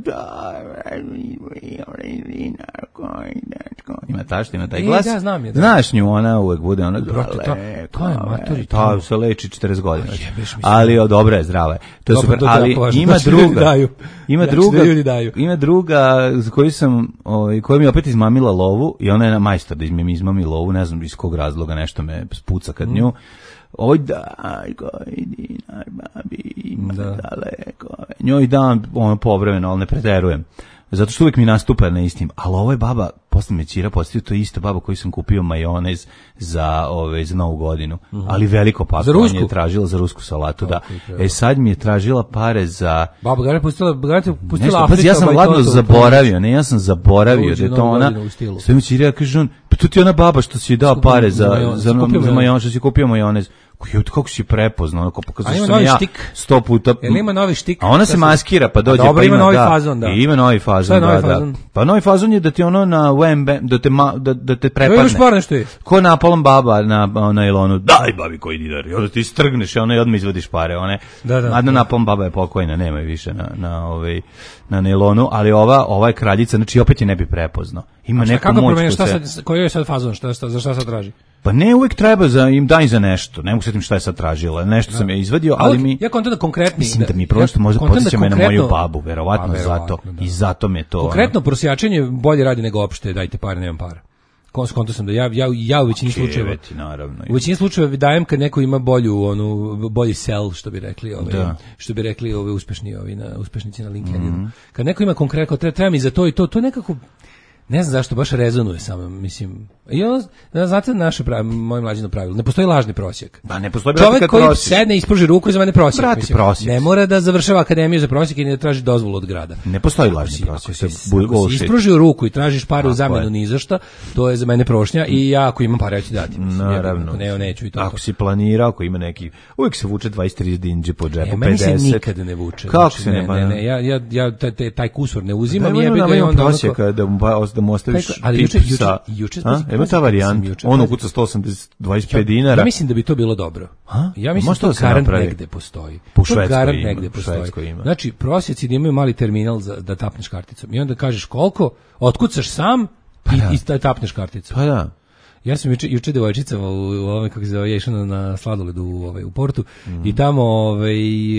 ima ta što ima taj glas. Ja znam je, da. Znaš nju, ona uvek bude, ona, Brate, ta, ta je matori. Ta se leči četrdeset godina. Ali, o, dobra je, zdrava je. To je super, to ali važno. ima Znači, druga, daju. ima Znači, druga, da ljudi daju. ima druga za koju sam, ovaj, koja mi je opet izmamila lovu i ona je majstor da mi izmami lovu, ne znam iz kog razloga, nešto me spuca kad nju. Oj daj, koji dinar, babi, da. Daleko. Njoj dam ono povremeno, ali ne preterujem. Zato što uvijek mi nastupa na istim. Ali ovo je baba, posle me ćira postavio, to je isto baba koju sam kupio majonez za, ove, za novu godinu. Uh-huh. Ali veliko pakovanje je tražila za rusku salatu. Da. E sad mi je tražila pare za... Baba ga je pustila, ga je pustila nešto, Afrika. Pa ja sam ladno zaboravio, ne, ja sam zaboravio da je to ona... Sve mi ćira, kaže on, pa tu ti ona baba što si dao pare za, za, za, za majonez, što si kupio majonez. Kako si prepoznao, onako pokazao sam ja sto puta. Jel ima novi štik? A ona se maskira, pa dođe, dobro, pa ima, ima novi da, fazon, da. I ima novi fazon, da, novi da. Fazon? Pa novi fazon je da ti ono na Wembe, da te, ma, da, da te prepadne. Imaš par nešto je. Ko napalom baba na, na ilonu, daj babi koji dinar, i onda ti strgneš, i ona i odmah izvodiš pare, one. Da, da. Adno napalom baba je pokojna, nema je više na, na, ovaj, na nailonu, ali ova, ova je kraljica, znači opet je ne bi prepoznao. Ima neku moć ko šta se... Koji je sad fazon, šta, šta, za šta sad traži? Pa ne, uvijek treba za im daj za nešto. Ne mogu setim šta je sad tražila. Nešto da. Sam je izvadio, ali mi ja kontam da konkretni, mislim da mi prosto možda podsjeća me na moju babu, verovatno, pa, verovatno zato da. I zato mi je to. Konkretno ono... prosjačenje bolje radi nego opšte dajte pare, nemam para. Konto sam da ja ja ja u većini slučajeva naravno. U većini slučajeva dajem kad neko ima bolju onu bolji sell što bi rekli, ove da. Što bi rekli ove uspešni ovi na uspešnici na LinkedInu. Mm-hmm. Kad neko ima konkretno treba, treba mi za to i to, to nekako ne znam zašto baš rezonuje samo, mislim. I on, znate naše pravilo, moje mlađino pravilo, ne postoji lažni prosjek. Da, ne postoji čovjek koji prosjek. Sedne i ispruži ruku za mene prosjek. Brate, mislim, prosjek. Ne mora da završava akademiju za prosjek i ne traži dozvolu od grada. Ne postoji lažni prosjek. Ako si, ako si ispružio ruku i tražiš pare u zamenu ni za šta, to je za mene prošnja i ja ako imam pare ja ću dati. Mislim, naravno. Ako ne, neću i to. Ako si planirao, ako ima neki, uvijek se vuče dvadeset trideset dinđe po džepu, e, pedeset. Meni se nikada ne vuče. Kako se ne, ne, ne, ja, ja, ja taj, taj kusur ne uzimam, jebi ga i onda prosjeka da mu ostaviš ali juče juče juče ima ta varijanta. On kuca sto osamdeset, dvadeset pet dinara. Ja mislim da bi to bilo dobro. Ha? Ja mislim da to garant negde postoji. Po Švedskoj ima, negde postoji. Ima. Znači, prosjeci da imaju mali terminal za, da tapneš karticom. I onda kažeš koliko, otkucaš sam pa i, da. i tapneš karticu. Pa da. Ja sam juče juče devojčicama u, u ovome kako se zove, ja išao na sladoledu u ovaj u Portu mm. i tamo ovaj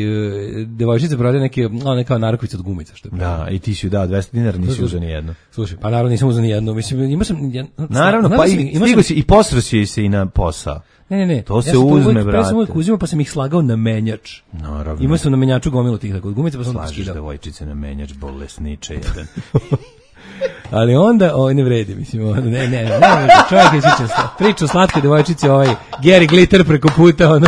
devojčice prodaje neke ona kao narkovice od gumica što je. Da, i ti si dao dvesta dinara, nisi uzeo ni jednu. Slušaj, pa naravno nisam uzeo ni jednu, mislim imao sam ja, naravno, pa i stigao si i posrasio se i na posao. Ne, ne, ne. To se ja uzme, uvijek, brate. Ja sam uvijek uzimao pa sam ih slagao na menjač. Naravno. Imao sam na menjaču gomilu tih tako od gumica pa sam skidao. Slažeš devojčice na menjač, bolesniče jedan. Ali onda, ovaj ne vredi, mislim, onda, ne, ne, ne, ne, čovjek je sličan, priča o slatkoj devojčici, ovaj, Gary Glitter preko puta, ono.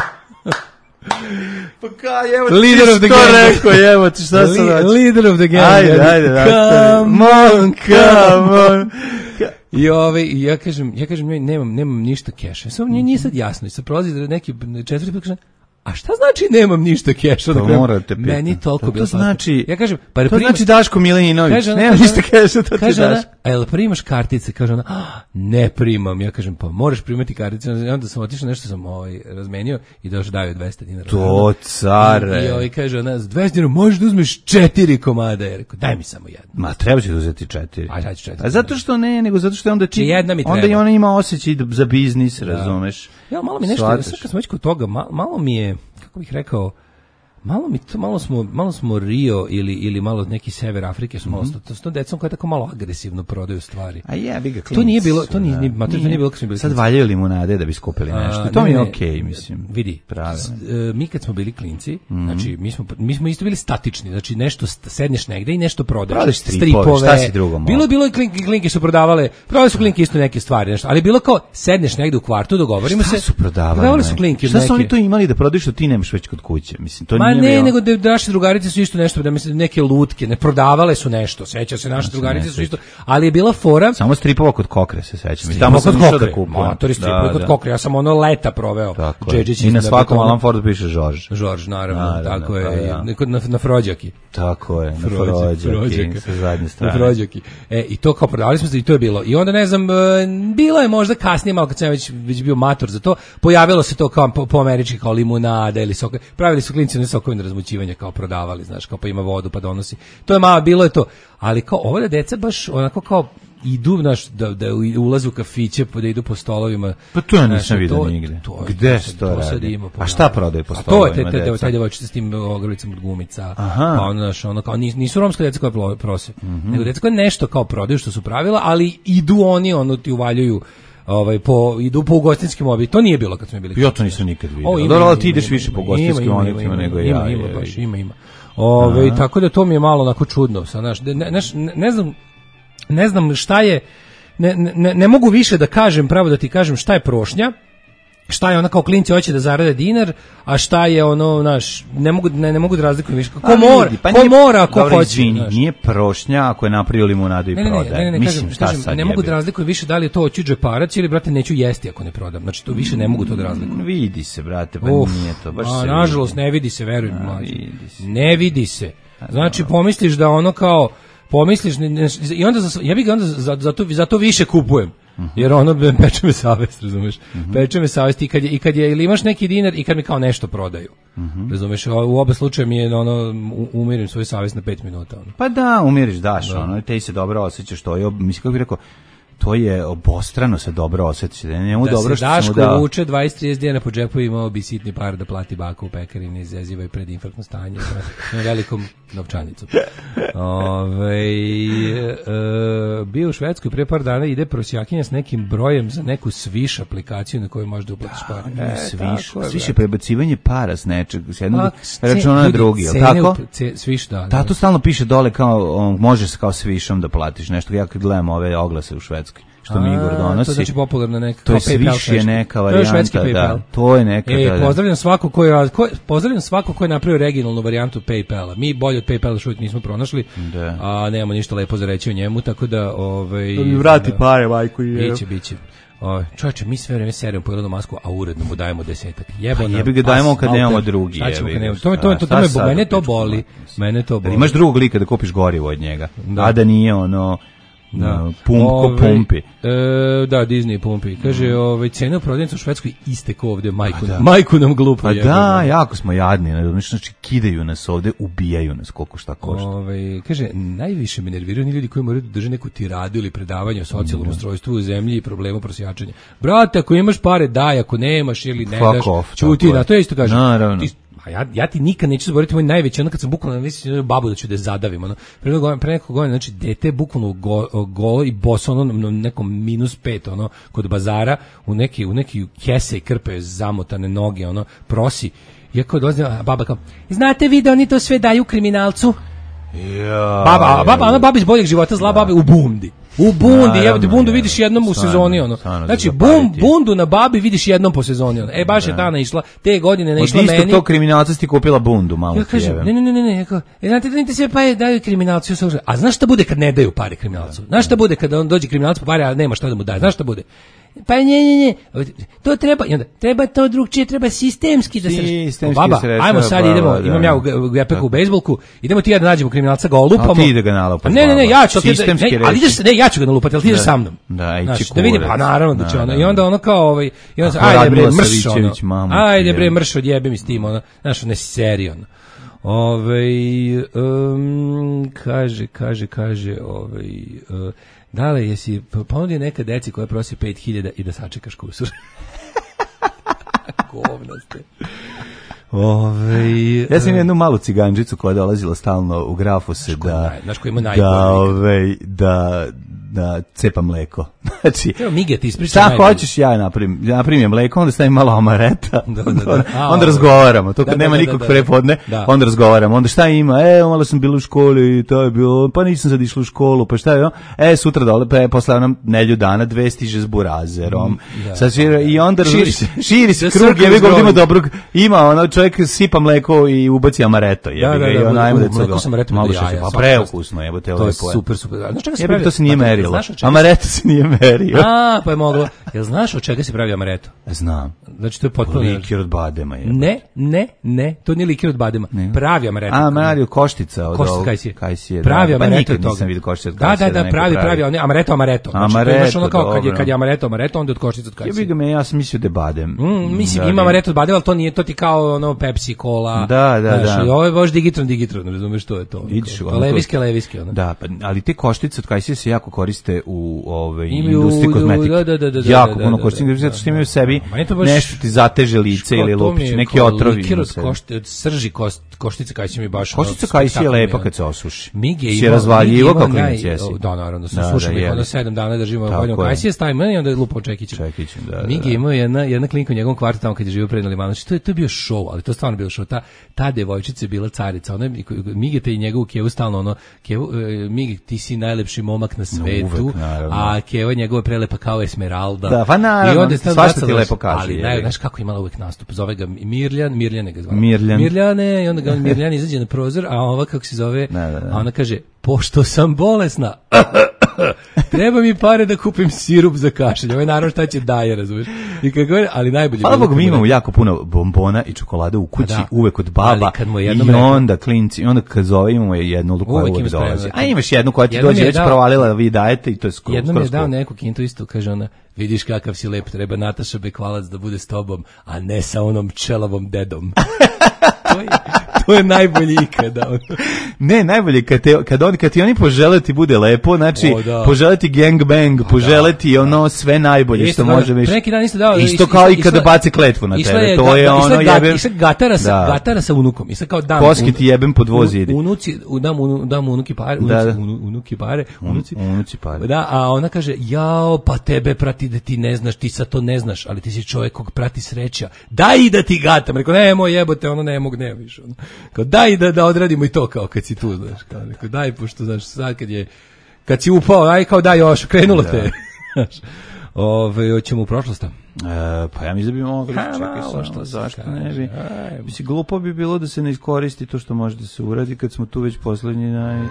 Pa kaj, evo ti leader of the gang. Rekao, evo ti šta sam znači. Leader of the gang. Ajde, ajde, come on, come on. I ovaj, ja kažem, ja kažem, nemam, nemam ništa keša. Samo nije, nije sad jasno, i sad prolazi neki četvrti put, kažem, a šta znači nemam ništa keša? To morate pitati. Meni toliko bilo to znači, ja kažem, pa to primaš, znači Daško Milinović, kaže, nemam kaže, ništa keša, to kaže ti daš. A jel primaš kartice? Kaže ona, ah, ne primam. Ja kažem, pa moraš primati kartice. I onda sam otišao, nešto sam ovaj, razmenio i došao daju dvesta dinara. To care. I, i ovaj kaže ona, za dvesta dinara možeš da uzmeš četiri komada. Ja rekao, daj mi samo jednu. Ma treba će da uzeti četiri. A, četiri. A zato što ne, nego zato što onda ti, jedna mi onda i ona ima osjećaj za biznis, da. Razumeš. Ja, malo mi nešto, sad kad sam već kod toga, malo, malo mi je, kako bih rekao, malo mi to, malo smo, malo smo Rio ili ili malo neki sever Afrike su malo mm-hmm. s tom decom koja tako malo agresivno prodaju stvari. A je, bi ga to nije bilo, to nije, nije, nije, nije bilo kad smo bili. Sad valjaju limunade da bi skupili nešto. A, to ne, mi je okej, okay, mislim. Vidi, pravilno. Mi kad smo bili klinci, mm-hmm. znači mi smo mi smo isto bili statični, znači nešto sedneš negde i nešto prodaješ. Prodaješ stripove, šta si drugo? Bilo bilo i klinke, klinke su prodavale, prodavale su klinke isto neke stvari, nešto, ali bilo kao sedneš negde u kvartu, dogovorimo šta se. Šta su prodavali? Prodavali su klinke. Šta su oni to imali da prodaju što ti nemaš već kod kuće? Mislim, to Ma nije ne, nego da naše drugarice su isto nešto, da mislim neke lutke, ne prodavale su nešto, seća se naše drugarice su isto, ali je bila fora. Samo stripova kod Kokre se sećam. I tamo sam išao da kupujem. Motori stripovi kod Kokre, ja sam ono leta proveo. Džedžić i na svakom Alan Fordu piše Žorž. Žorž, naravno, tako je. Na na Frođaki. Tako je, na Frođaki, sa zadnje strane. Na Frođaki. E, i to kao prodavali smo se i to je bilo. I onda ne znam, bilo je možda kasnije, malo kad sam već već bio mator za to, pojavilo se to kao po, po američki kao limunada ili sok. Pravili su klinci ne sokovi na razmućivanje kao prodavali, znaš, kao pa ima vodu pa donosi. To je malo, bilo je to. Ali kao ovo da deca baš onako kao idu, znaš, da, da ulaze u kafiće, da idu po stolovima. Pa to ja nisam vidio nigde. To, gde se to radi? A šta prodaju po stolovima? A to je te, te, taj devojčica s tim ogrlicom od gumica. Aha. Pa ono, znaš, ono, kao, nisu romska deca koja prose, mm-hmm. nego deca koja nešto kao prodaju što su pravila, ali idu oni, ono, ti uvaljuju ovaj po idu po ugostiteljskim objektima. To nije bilo kad smo bili. Ja to nisam nikad vidio. Dobro, ti ideš više po ugostiteljskim objektima nego ja. Ima, ima, baš ima, ima. Ovaj tako da to mi je malo onako čudno, sa znaš, ne, ne, ne znam ne znam šta je ne, ne, ne mogu više da kažem, pravo da ti kažem šta je prošnja. Šta je ona kao klinci hoće da zarade dinar, a šta je ono, znaš, ne mogu ne, ne mogu da razlikujem više. Ko pa mora, pa ko mora, ako dobro, hoće. Izvini, nije prošnja ako je napravio limunadu i ne, prodaje. Ne, ne, ne, Mislim, kažem, kažem, ne mogu da razlikujem više da li je to hoću džeparac ili, brate, neću jesti ako ne prodam. Znači, to više ne mogu to da razlikujem. Vidi se, brate, pa Uf, nije to. Baš a, se nažalost, vidi. ne vidi se, verujem, mlađe. Ne vidi se. Znači, pomisliš da ono kao, pomisliš, ne, ne, i onda, za, ja bih ga onda za, za, to, za to više kupujem. Jer ono peče me savest, razumeš? Mm-hmm. Peče me savest i kad je, i kad je ili imaš neki dinar i kad mi kao nešto prodaju. Mm-hmm. Razumeš? U oba slučaja mi je ono umirim svoju savest na pet minuta. Ono. Pa da, umiriš, daš, da. Ono, te se dobro osjećaš, to je, mislim kako bih rekao, to je obostrano se dobro osjeća. Da, njemu da dobro se Daško da... vuče dvadeset trideset dinara po džepu, imao bi sitni par da plati baku u pekari, ne izazivaju predinfarktno stanje na velikom novčanicom. Ove, e, bio u Švedskoj pre par dana, ide prosjakinja s nekim brojem za neku Swish aplikaciju na kojoj možeš da uplatiš pare. E, Swish, Swish je prebacivanje para s nečeg, s jednog računa na drugi, je li tako? Ce, Swish, da. Da, tu stalno piše dole kao, on, možeš kao Swishom da platiš nešto. Ja kad gledam ove oglase u Švedskoj, što mi Igor donosi. To znači popularna neka, to je Swish je neka varijanta, da. To je neka, e, da, da. Pozdravljam svako ko je, ko, pozdravljam svako ko je napravio originalnu varijantu PayPala. Mi bolje od PayPala što uvijek nismo pronašli, da. A nemamo ništa lepo za reći o njemu, tako da... Ovaj, da mi vrati da, pare, majko. Biće, biće. Oj, čovječe, mi sve vreme seremo po jednu masku, a uredno mu dajemo desetak. Jebano. Pa jebi ga dajemo kad nemamo drugi. Jebi ga. To to to to me mene to boli. Mene to boli. Imaš drugog lika da kupiš gorivo od njega. A da nije ono da pumpko pumpi. E, da, Disney pumpi. Kaže, ovaj cena u prodavnici u Švedskoj iste kao ovde, majku, da. majku nam glupo. Pa da, jako smo jadni, znači kidaju nas ovde, ubijaju nas koliko šta košta. Ovaj kaže, najviše me nerviraju ni ljudi koji moraju da drže neku tiradu ili predavanje o socijalnom ustrojstvu u zemlji i problemu prosjačenja. Brate, ako imaš pare, daj, ako nemaš ili ne daš, ćuti, da, to je isto kaže. Naravno. Ti, a ja, ja ti nikad neću zaboraviti moj najveći, ono kad sam bukvalno mislio babu da ću da je zadavim, ono, pre, pre nekog godina, znači, dete je bukvalno go, golo i boso, ono, na nekom minus pet, ono, kod bazara, u neki, u neki kese i krpe zamotane noge, ono, prosi, i ako dolazim, a baba kao, znate vi da oni to sve daju kriminalcu? Ja, baba, baba, ona baba iz boljeg života, zla baba u bundi. U bundi, evo ti bundu vidiš jednom u sezoni, ono. Znači, bum, bundu na babi vidiš jednom po sezoni, ono. E, baš je dana išla, te godine ne išla meni. Od istog tog kriminalca si ti kupila bundu, malo ja kažem, ne, ne, ne, ne, ne, kao, e, znate da niti sve pare daju kriminalcu, a znaš šta bude kad ne daju pare kriminalcu? Znaš šta bude kad on dođe kriminalac po pare, a nema šta da mu daje, znaš šta bude? Pa ne, ne, ne, to treba, onda, treba to drugčije, treba sistemski da se... Sistemski baba, se ajmo sad baba, idemo, da, imam ja u gepeku u bejsbolku, idemo ti ja da nađemo kriminalca, ga olupamo. A ti da ga nalupaš. Ne, ne, ne, ja ću, ne, ne, ali ideš, ne, ja ću ga nalupati, ali ti ideš sa mnom. Da, znaš, da vidim, pa naravno da će ono, i onda ono kao, ovaj, i onda, ajde bre, mrš, ono, ajde bre, mrš, odjebe mi s tim, ono, znaš, ne seri, ono. Ove, um, kaže, kaže, kaže, ovaj, uh, dale, jesi ponudio neka deci koja prosi pet hiljada i da sačekaš kusur? Govna ste. Ove, ja sam jednu malu ciganđicu koja je dolazila stalno u Grafuse da, znaš ko ima da, ove, da, da cepa mleko. Znači, evo Mige ti ispričaj. Šta hoćeš ja napravim? Ja napravim mleko, onda stavim malo amareta. Da, da, da. A, onda razgovaramo. To kad da, nema da, nikog da, da, prepodne, da. onda razgovaramo. Onda šta ima? E, malo sam bila u školi i to je bilo, pa nisam sad išla u školu, pa šta je ono? E, sutra dole, pa je posle nam nelju dana dve stiže s burazerom. Da, sad šira, i onda širi se, širi se krug, je ga ima dobrog, ima ono čovjek sipa mleko i ubaci amareto. Je da, da, i ona ajmo da mleko sam amareto malo jaja. Pa preukusno, jebote, to je super, super. Znači čega se pravi? To se nije merilo. Znaš od čega Amaretto se nije merio. A, pa je moglo. Jel znaš od čega se pravi amaretto? Znam. Znači to je potpuno likir od badema je. Ne, ne, ne, to nije likir od badema. Ne. Pravi amaretto. A, Mario Koštica od Koštica kajsije. Kajsije. Pravi da. Pa amaretto nikad toga. nisam vidio Koštica od Da, Kajsije. da, da, pravi, pravi, pravi, amaretto, amaretto. Znači, amaretto, to je ono kao kad je, dobro. kad je amaretto, amaretto, onda od Koštica od Kajsije. Ja bih ga me, ja sam mislio da je badem. Mm, mislim, da, ima amaretto od badema, ali to nije, to ti kao ono Pepsi, Cola. Da, da, znaš, da. Ovo je baš digitron, digitron, razumeš što je to. Vidiš, ono, leviske, leviske. Ono. Da, pa, ali te koštice od Kajsije se jako koriste u ove Imaju, industriji kozmetike. da, da, da, da, jako da, puno da, koriste, da, da, zato što imaju u da, sebi da, da. Baš, nešto ti zateže lice ili lupić, neki otrovi. Likir od, košti, od srži kost, koštice Kajsije mi baš... Koštica Kajsije je lepa kad se osuši. Mige je razvaljivo kao klinac jesi. Da, naravno, da se sušimo ih, onda sedam dana držimo voljom Kajsije, stavimo i onda lupao čekićem. Čekićem, da, da. Mige imao jedna, jedna klinka u njegovom kvartu tamo kad je živio pred Limanović. To je, to je bio show, ali to je stvarno bio show. Ta, ta devojčica je bila carica. Ona, Mige te i njegovu Kevu stalno ono, Kevu, e, Mige, ti si najlepši momak na svetu, uvek, a Keva njegova je prelepa kao Esmeralda. Da, pa naravno, I onda svašta ti lepo kaže. Ali naj, znaš kako imala uvek nastup, zove ga Mirljan, Mirljane ga zvala. Mirljan. Mirljane, i onda ga Mirljan izađe na prozor, a ova kako se zove, da, da, da. a ona kaže, pošto sam bolesna, treba mi pare da kupim sirup za kašalj. Ovo je naravno šta će daje, razumiješ? I kako je, ali najbolje... Hvala Bogu, mi imamo jako puno bombona i čokolade u kući, da. Uvek od baba. I onda rekao, klinci, i onda kad zove imamo jednu koja uvek, uvek dolazi. A imaš jednu koja ti dođe, već dao, provalila, vi dajete i to je skoro. Jednom je dao neku kintu isto, kaže ona, vidiš kakav si lep, treba Nataša Bekvalac da bude s tobom, a ne sa onom čelavom dedom. To je, to je najbolji ikada. Ne, najbolje kad te kad oni kad ti oni požele ti bude lepo, znači o, da. Poželeti gangbang, poželeti da, ono sve najbolje što može više. Neki dan isto dao. Isto kao i kada baci kletvu na tebe. To je ono jebem. I sad gatara sa gatara sa unukom. I sad kao dam. Koski ti jebem pod voz ide. Unuci, dam dam unuki pare, unuci, unuki pare, unuci. Unuci pare. Da, a ona kaže: "Jao, pa tebe prati da ti ne znaš, ti sad to ne znaš, ali ti si čovjek kog prati sreća. Daj i da ti gatam." Rekao: "Nemoj jebote, ono ne mogu, ne više." Kao daj da da odradimo i to kao kad si tu, znaš, kao rekao daj pošto znaš sad kad je kad si upao, aj kao daj još, krenulo da. Te. Ove, hoćemo u prošlost. E, pa ja mislim da bi mogli, čekaj samo, zašto ne bi. Mislim, glupo bi bilo da se ne iskoristi to što može da se uradi kad smo tu već poslednji najbolji.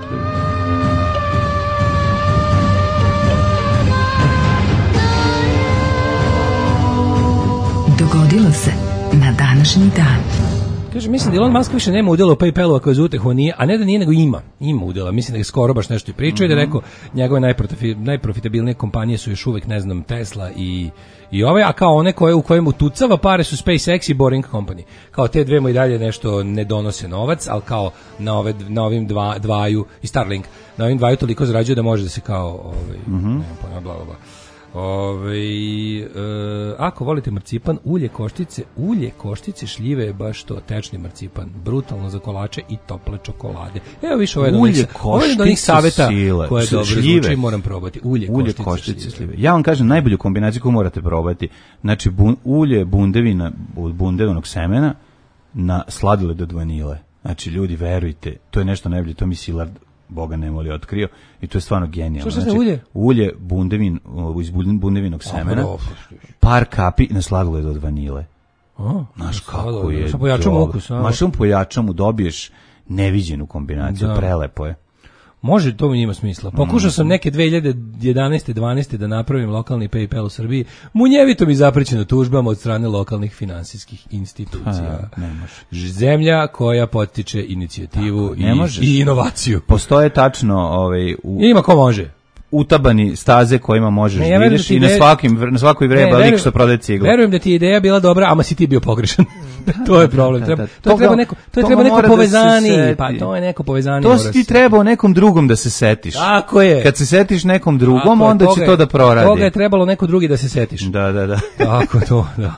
Dogodilo se na današnji dan. Kaže, mislim da Elon Musk više nema udjela u PayPalu ako je za utehu, nije, a ne da nije, nego ima. Ima udjela. Mislim da je skoro baš nešto i pričao mm-hmm. i da je rekao, njegove najprofitabilnije kompanije su još uvek, ne znam, Tesla i, i ove, a kao one koje u kojemu tucava pare su SpaceX i Boring Company. Kao te dve mu i dalje nešto ne donose novac, ali kao na, ove, na ovim dva, dvaju, i Starlink, na ovim dvaju toliko zarađuje da može da se kao, ovaj, mm-hmm. ne, bla, bla, bla. Ove, e, ako volite marcipan, ulje koštice, ulje koštice šljive je baš to, tečni marcipan, brutalno za kolače i tople čokolade. Evo više ovo je ulje koštice do njih saveta sile, koje dobro zvuči, moram probati. Ulje, ulje koštice, koštice šljive. Ja vam kažem najbolju kombinaciju koju morate probati. Znači bun, ulje bundevina od bundevinog semena na sladoled od vanile. Znači ljudi, verujte, to je nešto najbolje, to mi Silard Boga ne moli otkrio i to je stvarno genijalno. Što znači, ulje? Ulje bundevin, iz bundevinog semena, par kapi na sladoled od vanile. A, znaš kako je. Što pojačam ukus. Mašom pojačam mu dobiješ neviđenu kombinaciju, da. Prelepo je. Može, to mi ima smisla. Pokušao sam neke dve hiljade jedanaeste dvanaeste da napravim lokalni PayPal u Srbiji. Munjevito mi zaprećeno tužbama od strane lokalnih finansijskih institucija. Ha, ne može. Zemlja koja potiče inicijativu tako, i, i inovaciju. Postoje tačno ovaj u ima ko može. Utabani staze kojima možeš ne, ja da ideš i na svakim na svakoj vreba lik što prodaje cigle. Verujem da ti je ideja bila dobra, ama si ti bio pogrešan. To je problem. Treba, da, da, to, to treba neko, to je treba neko povezani, da pa to je neko povezani. To si ti trebao nekom drugom da se setiš. Tako je. Kad se setiš nekom drugom, onda će to da proradi. Toga je trebalo neko drugi da se setiš. Da, da, da. Tako to, da.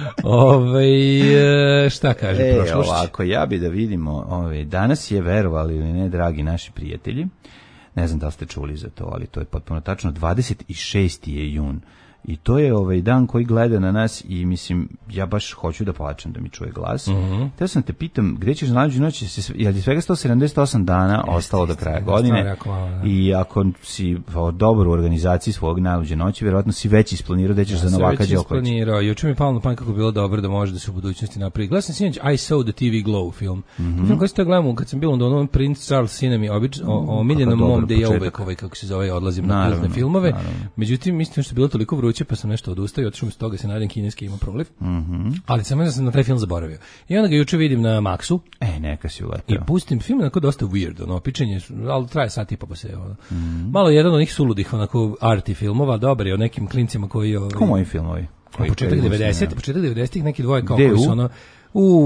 Ove, šta kaže e, prošlost? Ovako, ja bi da vidimo, ove, danas je, verovali ili ne, dragi naši prijatelji, ne znam da li ste čuli za to, ali to je potpuno tačno, dvadeset šesti je jun. I to je ovaj dan koji gleda na nas i mislim, ja baš hoću da plačem da mi čuje glas. Mm-hmm. Teo sam te pitam, gde ćeš na najluđu noć, je svega sto sedamdeset osam dana ostalo do kraja godine i ako si o, dobar u organizaciji svog najluđe noći, vjerovatno si već isplanirao da ćeš ja, za Novaka Đokovića. Isplanirao, juče mi je palo na pamet kako bi bilo dobro da može da se u budućnosti napravi. Gledao sam sinoć I Saw the T V Glow film. Mm-hmm. Film koji ste gledamo kad sam bio u Londonu, Prince Charles Cinema, obično o omiljenom mom da ja uvek ovaj kako se zove odlazim na kultne filmove. Naravno. Međutim, mislim što je bilo toliko vruće, pa sam nešto odustao i otišao mi s toga se nadam kineski ima proliv. Mm-hmm. Ali sam ja sam na taj film zaboravio. I onda ga juče vidim na Maxu. E, neka si uletao. I pustim film, onako dosta weird, ono, pičenje, ali traje sat i pa pa se, ono. Mm-hmm. Malo jedan od onih suludih, onako, arti filmova, dobar je o nekim klincima koji... Ovaj, ko moji filmovi? Koji početak devedesetih, početak devedesetih, neki dvoje kao koji su, ono, u,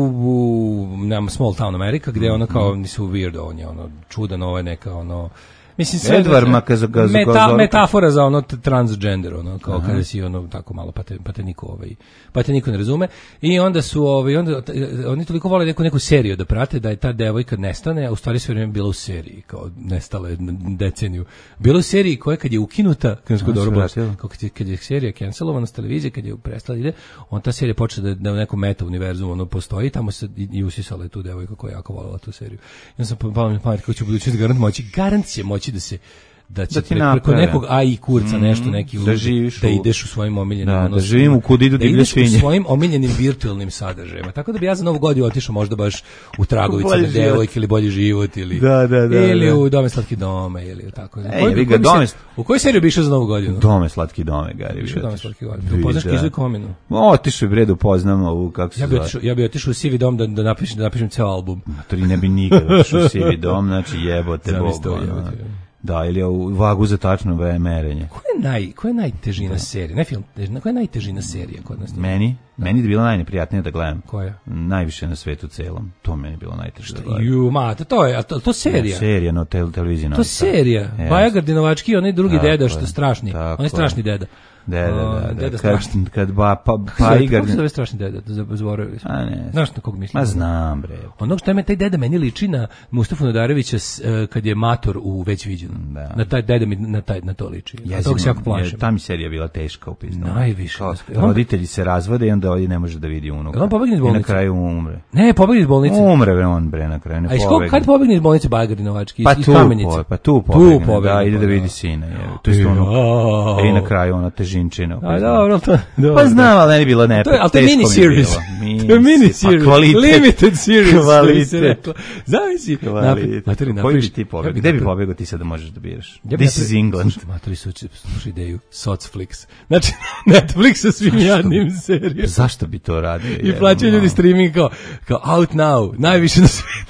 u nema Small Town America, gde ono kao, nisu weird, on je, ono, čudan, ovo je neka, ono... Mislim sve Edward Makazagoza meta, metafora za ono transgender ono kao Aha. kada si ono tako malo pa te, pa te niko ovaj pa te niko ne razume i onda su ovaj onda oni toliko vole neku neku seriju da prate da je ta devojka nestane, a u stvari sve vreme bila u seriji kao nestala je deceniju. Bila u seriji koja kad je ukinuta, kad je dobro kako kad, kad je serija cancelovana s televizije, kad je prestala ide, on ta serija počela da, da u nekom meta univerzumu ono postoji, tamo se i, i usisala je tu devojka koja jako volela tu seriju. Ja sam pao na pamet kako će u budućnosti garant moći, garant će moći da se da će da preko nekog A I kurca nešto neki da, živiš da ideš u svojim omiljenim da, da živim u kud idu divlje svinje u svojim omiljenim virtualnim sadržajima. Tako da bi ja za Novu godinu otišao možda baš u Tragovice na devojke ili bolji život ili da, da, da, ili da. u Dome slatki dome ili tako. Ej, koji, ga, dome, se, u kojoj seriji bi išao za Novu godinu? Dome slatki dome, Gari. Išao Dome slatki dome. Upoznaš Kizu i Kominu? Otišao bre da upoznam ovu kako se ja bi otišao, ja bi otišao u Sivi dom da da napišem da napišem ceo album. To ne bi nikad otišao u Sivi dom, znači jebote Bog. Da, ili u vagu za tačno merenje. Ko je naj, ko je najtežina serija? Ne film, koja je najtežina serija kod nas? Meni, da. meni je bilo najneprijatnije da gledam. Koja? Najviše na svetu celom. To meni je bilo najteže da gledam. Ju, mate, to je, a to, to serija. No, serija, no te, televizija. To serija. Yes. Baja Gardinovački, onaj drugi tako deda što je strašni. Onaj strašni deda. Da, da, da, deda kad, kad ba, pa, pa Igar... Kako se zove strašni deda? Zaboravili smo. A ne. Znaš na kog mislim? Ma znam, bre. Onog što je me taj deda meni liči na Mustafu Nadarevića kad je mator u Već viđeno. Da. Na taj deda mi na, taj, na to liči. Ja tog se jako plašim. Ta mi serija bila teška upisna. Najviše. Roditelji se razvode i onda ovdje ne može da vidi unuka. On pobegne iz bolnice. I na kraju umre. Ne, pobegne iz bolnice. Umre bre on bre na kraju. Ne pobegne. A iz kad pobegne iz bolnice Baja Gardinovački? Pa tu, pa tu pobegne. Da, ide da vidi sina. To je ono. I na kraju ona težinčina. Dobro, to, dobro. Pa znam, ali ne je bilo ne. To je, ali to je mini series. To je mini series. Limited series. Kvalitet. Zavisi. Kvalitet. Koji bi ti pobegao? Gde bi pobegao ti sad da možeš da biraš? This is England. Matori su slušaj ideju. Socflix. Znači, Netflix sa svim jadnim serijama. Zašto bi to radio? I plaćaju ljudi streaming kao, kao out now. Najviše na svijetu.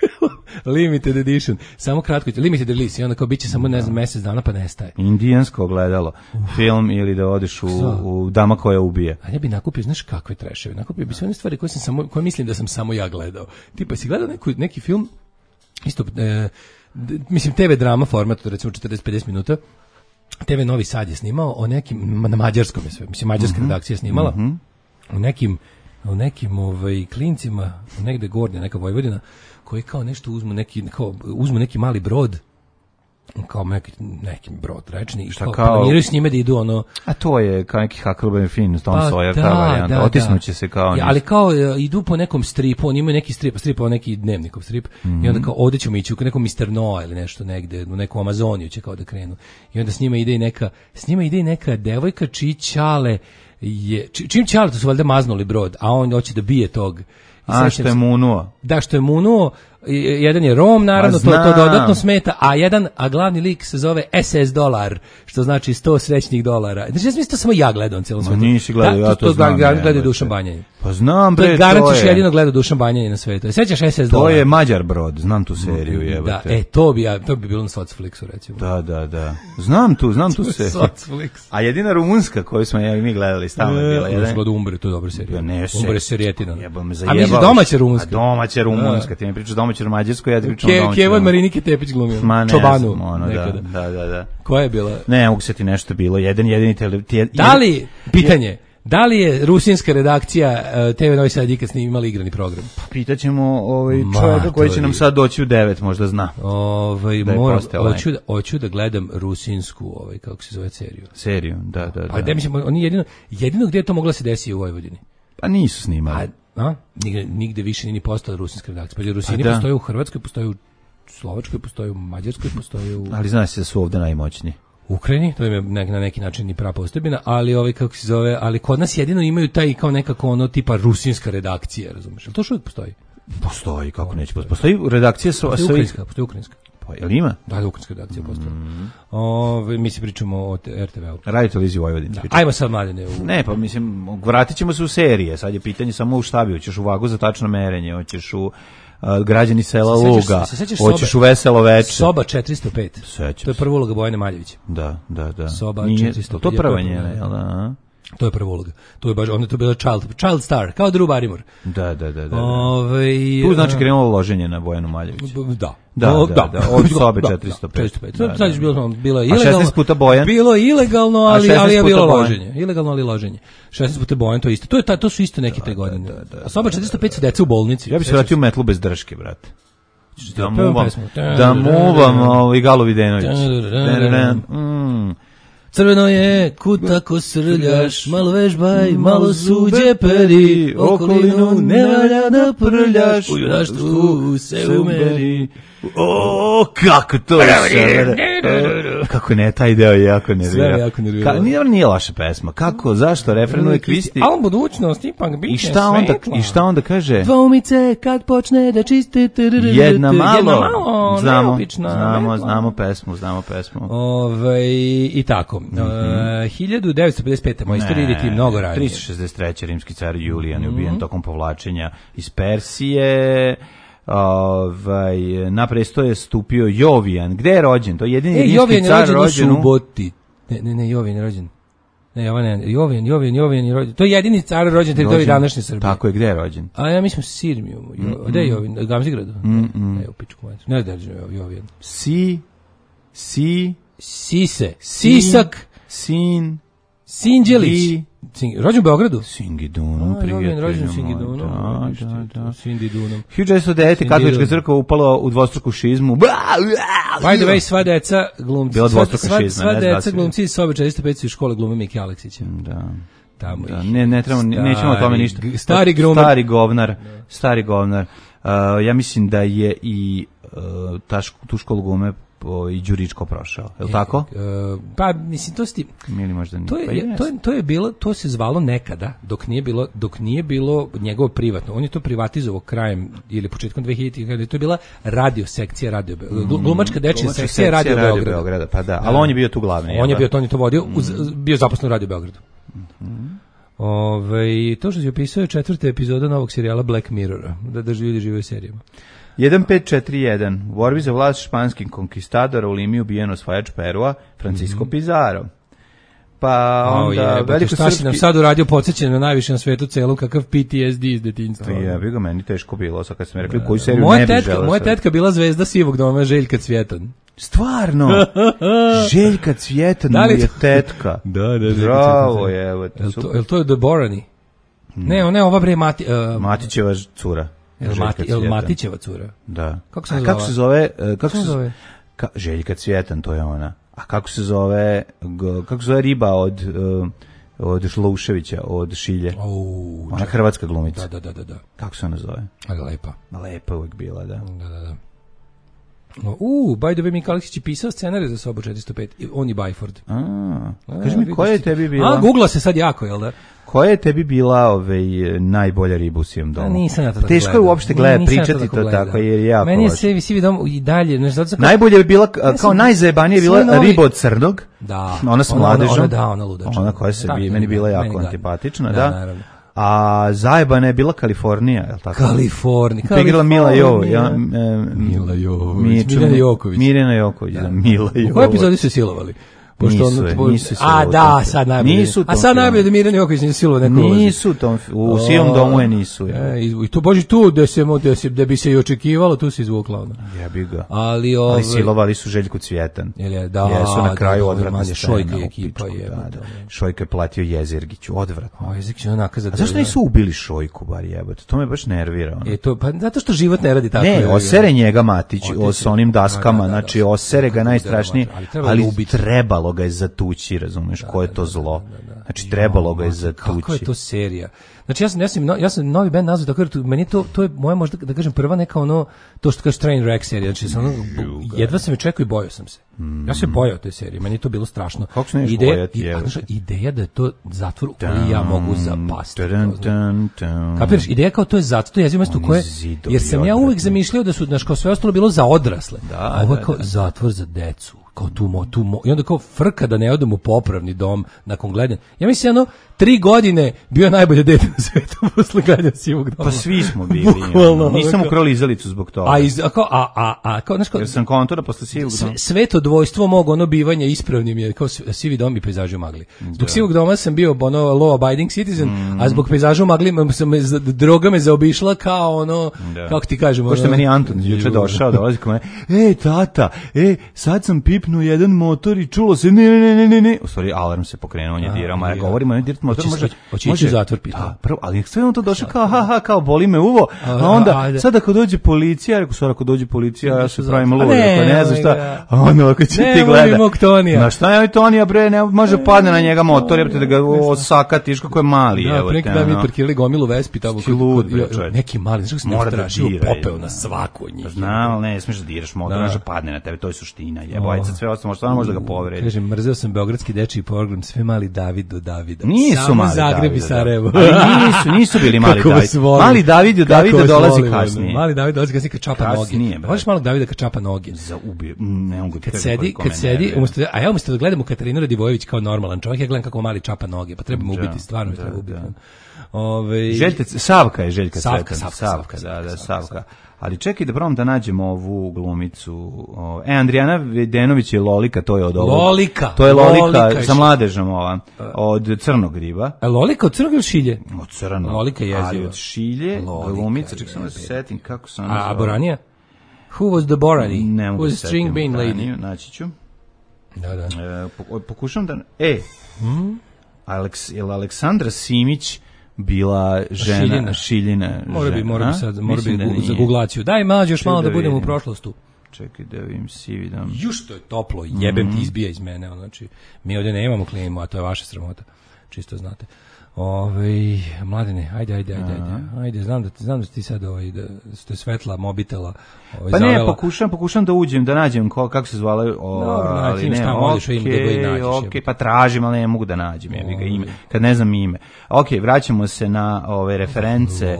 Limited edition. Samo kratko, limited release i onda kao biće samo ne znam mjesec dana pa nestaje. Indijansko ogledalo. Film ili da odeš u, u Dama koja ubije. A ja bi nakupio, znaš kakve treševe. Nakupio bi sve one stvari koje sam samo koje mislim da sam samo ja gledao. Tipa si gledao neku, neki film isto e, d, mislim T V drama formatu recimo četrdeset do pedeset minuta. T V Novi Sad je snimao o nekim na mađarskom je sve. Mislim mađarska mm-hmm. redakcija je snimala. Mm-hmm. O nekim o nekim ovaj klincima, negde gornje, neka Vojvodina koji kao nešto uzmu neki kao uzmu neki mali brod kao neki neki brod rečni i kao planiraju s njime da idu ono a to je kao neki Huckleberry Finn Tom pa, Sawyer da, ta varijanta da, otisnuće se kao ja, ali kao idu po nekom stripu oni imaju neki strip stripao neki dnevnikov strip mm-hmm. i onda kao ovde ćemo ići u nekom mister Noah ili nešto negde u neku Amazoniju će kao da krenu i onda s njima ide i neka s njima ide i neka devojka čiji ćale je čim ćale to su valjda maznuli brod a on hoće da bije tog a što je munuo da što je munuo jedan je Rom, naravno, to, to dodatno smeta, a jedan, a glavni lik se zove S S dolar, što znači sto srećnih dolara. Znači, ja sam to samo ja gledam cijelom svijetu. Ma nisi gledao, ja to, to znam. To gleda Dušan Banjanin. Pa znam, bre, to je. Garantiš jedino gleda Dušan Banjanin na svijetu. Sećaš S S dolar? To je Mađar brod, znam tu seriju, jebate. Da, e, to bi, ja, to bi bilo na Socflixu, recimo. Da, da, da. Znam tu, znam tu seriju. Socflix. A jedina rumunska koju smo ja i mi gledali, stalno je bila. Jedan gleda Umbre, to je dobra serija. Ne, Umbre serijetina. Jebam me zajebao. A misliš domaća rumunska? Domaća rumunska, ti mi pričaš domaća mađarsko, ja ti pričam domaća. Kevan Marinike Tepić glumio. Čobanu. Ono, da, da, da, da. Koja je bila? Ne, mogu se ti nešto bilo. Jedan jedini tele... Da li, pitanje, Da li je rusinska redakcija uh, te ve Novi Sad ikad snimala igrani program? Pa pitaćemo ovaj čovjeka koji će nam sad doći u devet, možda zna. Ovaj moram hoću da hoću da gledam rusinsku, ovaj kako se zove seriju. Seriju, da, da, da. Pa da mislim oni jedino jedino gdje to moglo se desiti u Vojvodini. Pa nisu snimali. A, a? Nigde, nigde više nije postala rusinska redakcija. Pa Rusini pa postoje u Hrvatskoj, postoje u Slovačkoj, postoje u Mađarskoj, postoje u... Ali zna se da su ovdje najmoćniji. U Ukrajini, to je nek, na neki način i prava postebina, ali ovaj kako se zove, ali kod nas jedino imaju taj kao nekako ono tipa rusinska redakcija, razumiješ? To što uvijek postoji? Postoji, kako neće postoji. Postoji redakcija sa... Postoji ukrajinska, postoji ukrajinska. Pa, jel ima? Da, da, ukrajinska redakcija postoji. Mm. Ove, mi se pričamo o er te ve-u. Radio televiziji Vojvodine. Da. Ajmo sad, Mladene. U... Ne, pa mislim, vratit ćemo se u serije. Sad je pitanje samo u šta bi. Hoćeš u Vagu za tačno merenje, hoćeš u... Uh, građani sela se Luga, se se hoćeš u Veselo veče. Soba četiristo pet. Sećam to je prva uloga Bojane Maljevića. Da, da, da. Soba Nije, četiristo pet. To prva njena, jel da? To je prva uloga. To je baš, onda je to bila child, child star, kao Drew Barrymore. Da, da, da. da. Ove, tu znači krenulo loženje na Bojanu Maljević. Da. Da, da, da, da, od sobe četiristo pet. četiristo pet. Sad je bilo, bilo ilegalno. A šesnaest puta Bojan? Bilo ilegalno, ali, ali je bilo loženje. Ilegalno, ali loženje. šesnaest puta Bojan, to je isto. To, je ta, to su isto neke te godine. A soba četiristo pet su deca u bolnici. Ja bih se vratio u Metlu bez drške, brate. Da muvam, da muvam i Galo Videnović. Crveno je, kud tako srljaš, malo vežbaj, malo suđe peri, okolinu ne valja da prljaš, u junaštvu se umeri. O, kako to je kako ne, taj deo je jako nervira. Sve jako nervira. Ka, nije, nije loša pesma. Kako, zašto, refrenuje Kristi. Al budućnost ipak biće I šta onda, i šta onda kaže? Dvoumice kad počne da čiste jedna malo, jedna malo znamo, neobična, znamo, ne, znamo pesmu, znamo pesmu. Ove, i tako. Mm -hmm. uh, hiljadu devetsto pedeset pete moja istorija ide ti mnogo ranije. tristo šezdeset treće rimski car Julijan je ubijen mm -hmm. tokom povlačenja iz Persije. Ovaj na presto je stupio Jovijan. Gde je rođen? To je jedini e, rimski car rođen u Suboti. Ne, ne, ne, Jovijan je rođen. Ne, Jovan, Jovijan, Jovijan, Jovijan je rođen. To je jedini car rođen teritoriji današnje Srbije. Tako je, gde je rođen? A ja mislim Sirmiju. Jo, mm -mm. Gde je Jovijan? Gamzigradu. Mm -mm. Ne, u pičku. Ne znam da je Jovijan. Si si Sise, Sisak, Sin, Sinđelić. Sing, rođen u Beogradu? Singidunum, prijatelju. Rođen u Singidunum. Da, da, da. Singidunum. hiljadu devetsto devete katolička crkva upala u dvostruku šizmu. By the way, sva deca glumci. Bila dvostruka sva, šizma. Sva deca glumci iz sobe četiristo pet su iz škole glume Mike Aleksića. Da. Tamo da. Ne, ne trebamo, nećemo o tome ništa. Stari grumer. Stari govnar. Stari govnar. Uh, ja mislim da je i uh, ta ško, tu školu glume i Đuričko prošao, je li tako? E, pa mislim to sti Mili možda nije. To je, pa to je to je bilo, to se zvalo nekada dok nije bilo dok nije bilo njegovo privatno. On je to privatizovao krajem ili početkom dvehiljaditih kada je to bila radio sekcija radio mm, glumačka dečija sekcija radio Beograda. Beograda, pa da, ali on je bio tu glavni. On je bio to on je to vodio, mm. uz, bio zaposlen u Radio Beogradu. Mm. Ove, to što si opisao je četvrta epizoda novog serijala Black Mirrora, da da ljudi žive u serijama. jedan pet četiri jedan. U borbi za vlast španskih konkistadora u Limi ubijen osvajač Perua, Francisco mm -hmm. Pizarro. Pa onda oh, veliko srpski... nam sad uradio podsjećanje na najviše na svetu celu kakav P T S D iz detinjstva. Ja bih ga meni teško bilo, sad kad sam rekli koju seriju moja ne bi tetka, želeo. Moja tetka bila zvezda Sivog doma, Željka Cvjetan. Stvarno? Željka Cvjetan da je tetka. Da, da, bravo je. Evo, je to, je to do Borani? Hmm. Ne, ne, ova bre Mati, uh, Matićeva cura. El, Mati, El Matićeva cura. Da. Kako se zove? Kako se zove? Kako se zove? Ka, Željka Cvjetan, to je ona. A kako se zove? Kako se zove riba od od Šlouševića, od Šilje? Oh, ona hrvatska glumica. Da, da, da, da. Kako se ona zove? Ali lepa. Lepa uvijek bila, da. Da, da, da. Uh, by the way, Mika Aleksić je pisao scenarij za sobu četiristo pet. On i Byford. A, kaži mi, koja je tebi bila? A, googla se sad jako, jel da? Koja je tebi bila ovaj, najbolja riba u sijem domu? A, nisam ja to tako teško je uopšte gleda, pričati to tako, tako jer je jako meni je sve sivi dom i dalje. Ne znam, najbolje je bila, kao najzajebanije je bila novi... riba od crnog. Da. Ona s mladežom. Ona, ona, da, ona ludača. Ona koja se bi, meni bila jako meni antipatična, da. Da, naravno. A zajebana je bila Kalifornija, je li tako? Kalifornija. Igrala Mila Jovović. Ja, e, Mila Jovović. Mirjana Joković. Mirjana Joković, da. Mila Jovović. U kojoj epizodi su silovali? Pošto nisu, on, je, po, nisu a da, sad najbolje. Nisu a sad najbolje da Mirjana Joković nije silovao neko ulazi. Nisu tom, u sivom domu je nisu. E, I to boži tu da se, da se da bi se i očekivalo, tu se izvukla ona. Jebi ga. Ali, ove, Ali silovali su Željku Cvjetan. Je, da, jesu na kraju da, odvratna manje, scena. Šojka i ekipa je. Da, da. Šojka je platio Jezergiću, odvratno. O, Jezergić je onaka za. A zašto nisu ubili Šojku, bar jebote? To me baš nervira. E to, pa zato što život ne radi tako. Ne, osere njega Matić o, s onim daskama, da, da, da, znači osere ga najstrašnije, ali, ali trebalo ga je zatući, razumeš, ko je to zlo. Znači trebalo ga je zatući. Kako je to serija? Znači ja sam ja sam ja sam novi bend nazvao tako, meni to to je moja možda da kažem prva neka ono to što kaže Train Wreck serija, znači sam ono, jedva sam je čekao i bojao sam se. Ja se bojao te serije, meni je to bilo strašno. Ideja, ideja da je to zatvor u koji ja mogu zapasti. Kapiraš, ideja kao to je zatvor, to je jezivo mesto koje, jer sam ja uvek zamišljao da su, znaš, kao sve ostalo bilo za odrasle, a ovo je kao zatvor za decu. Kao tu mo, tu mo, i onda kao frka da ne odem u popravni dom nakon gledanja. Ja mislim, ono, tri godine bio najbolje dete na svetu posle gledanja Sivog doma. Pa svi smo bili. Bukvalno, nisam ukrao lizalicu zbog toga. A, iz, a, kao, a, a, a, kao, znaš, kao, jer sam kontora posle Sivog doma. Sveto dvojstvo mog ono bivanja ispravnim je kao Sivi dom i pejzaži u magli. Zbog Sivog doma sam bio ono law abiding citizen, mm. a zbog pejzaža u magli sam me, droga me zaobišla kao ono, da. Kako ti kažemo. Pošto ono, meni Anton juče došao, dolazi kod mene, ej tata, ej, sad sam pipnuo jedan motor i čulo se, ne, ne, ne, ne, ne. U stvari, alarm se pokrenuo, on je dirao, ma ja govorimo, on je dirt motor, može, može u zatvor pitao. Da, prvo, ali sve on to došao kao, ha, ha, kao, boli me uvo, a onda, sad ako dođe policija, rekao, sad ako dođe policija, ja se pravim lud, ne, ne znam šta, a onda ako će ti gleda. Na šta je Tonija, bre, ne može padne na njega motor, jebate da ga osakatiš kako je mali. Da, preki da mi parkirali gomilu Vespi tamo. Neki mali, znaš kako se ne strašio, popeo na svaku od njih. Znam, ali ne, smiješ da diraš motor, može padne na tebe, to je suština, jebajca, sve ostalo, stvarno može da ga povredi. Kažem, mrzeo sam beogradski dečiji program, sve mali David do Davida. Nisu mali Zagreb i Sarajevo. Nisu, nisu bili mali David. Mali David do Davida dolazi kasnije. Mali David dolazi kasnije kad čapa noge. Voliš malog Davida kad čapa noge? Za ubije, ne mogu kad sedi, kad sedi, umjesto da, a ja umjesto da gledam u Katarinu Radivojević kao normalan čovjek, ja gledam kako mali čapa noge, pa treba mu ubiti, stvarno mi treba ubiti. Ove... Željka, Savka je Željka Savka, Savka, Savka, Savka, da, da, Savka. Ali čekaj da probam da nađemo ovu glumicu. E, Andrijana Vedenović je Lolika, to je od ovog. Lolika. To je Lolika, Lolika za mladežom ova, od Crnog riba. A Lolika od Crnog ili Šilje? Od Crnog. Lolika je jeziva. Ali od Šilje, glumica, ček sam da se setim kako sam. A, a Boranija? Who was the Borani? Ne mogu da se setim. Who was the string bean lady? Naći ću. Da, da. E, pokušam da... E, hmm? Aleks, je Aleksandra Simić bila žena Šiljina, Šiljina mora bi, mora bi sad, mora bi da za googlaciju. Daj mlađe još malo da, da budemo u prošlostu. Čekaj da vidim si vidim. Ju što je toplo, jebem mm-hmm. ti izbija iz mene, znači mi ovdje nemamo klimu, a to je vaša sramota. Čisto znate. Ovaj Mladene, ajde, ajde, ajde, ajde. Ajde, znam da znam da ti sad ovaj da ste svetla mobitela, ovaj pa ne, zavela. pokušam, pokušam da uđem, da nađem ko, kako se zvala, o, no, ali ne, okej, okay, okay, pa tražim, ali ne mogu da nađem, ja bih ga ime, kad ne znam ime. Okej, okay, vraćamo se na ove reference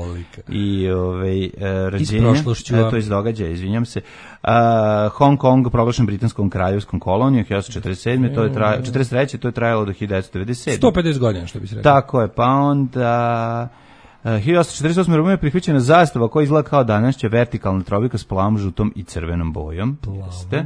i ove rođenja, e, to iz događaja, izvinjam se. Uh, Hong Kong proglašen britanskom kraljevskom kolonijom hiljadu devetsto četrdeset sedme to je trajalo četrdeset treće to je trajalo do hiljadu devetsto devedeset sedme sto pedeset godina, što bi se rekao. Tako je, pa onda uh, hiljadu devetsto četrdeset osme Rumunija prihvaćena zastava koja izgleda kao današnja vertikalna trobika s plavom, žutom i crvenom bojom. Plavom, Ste?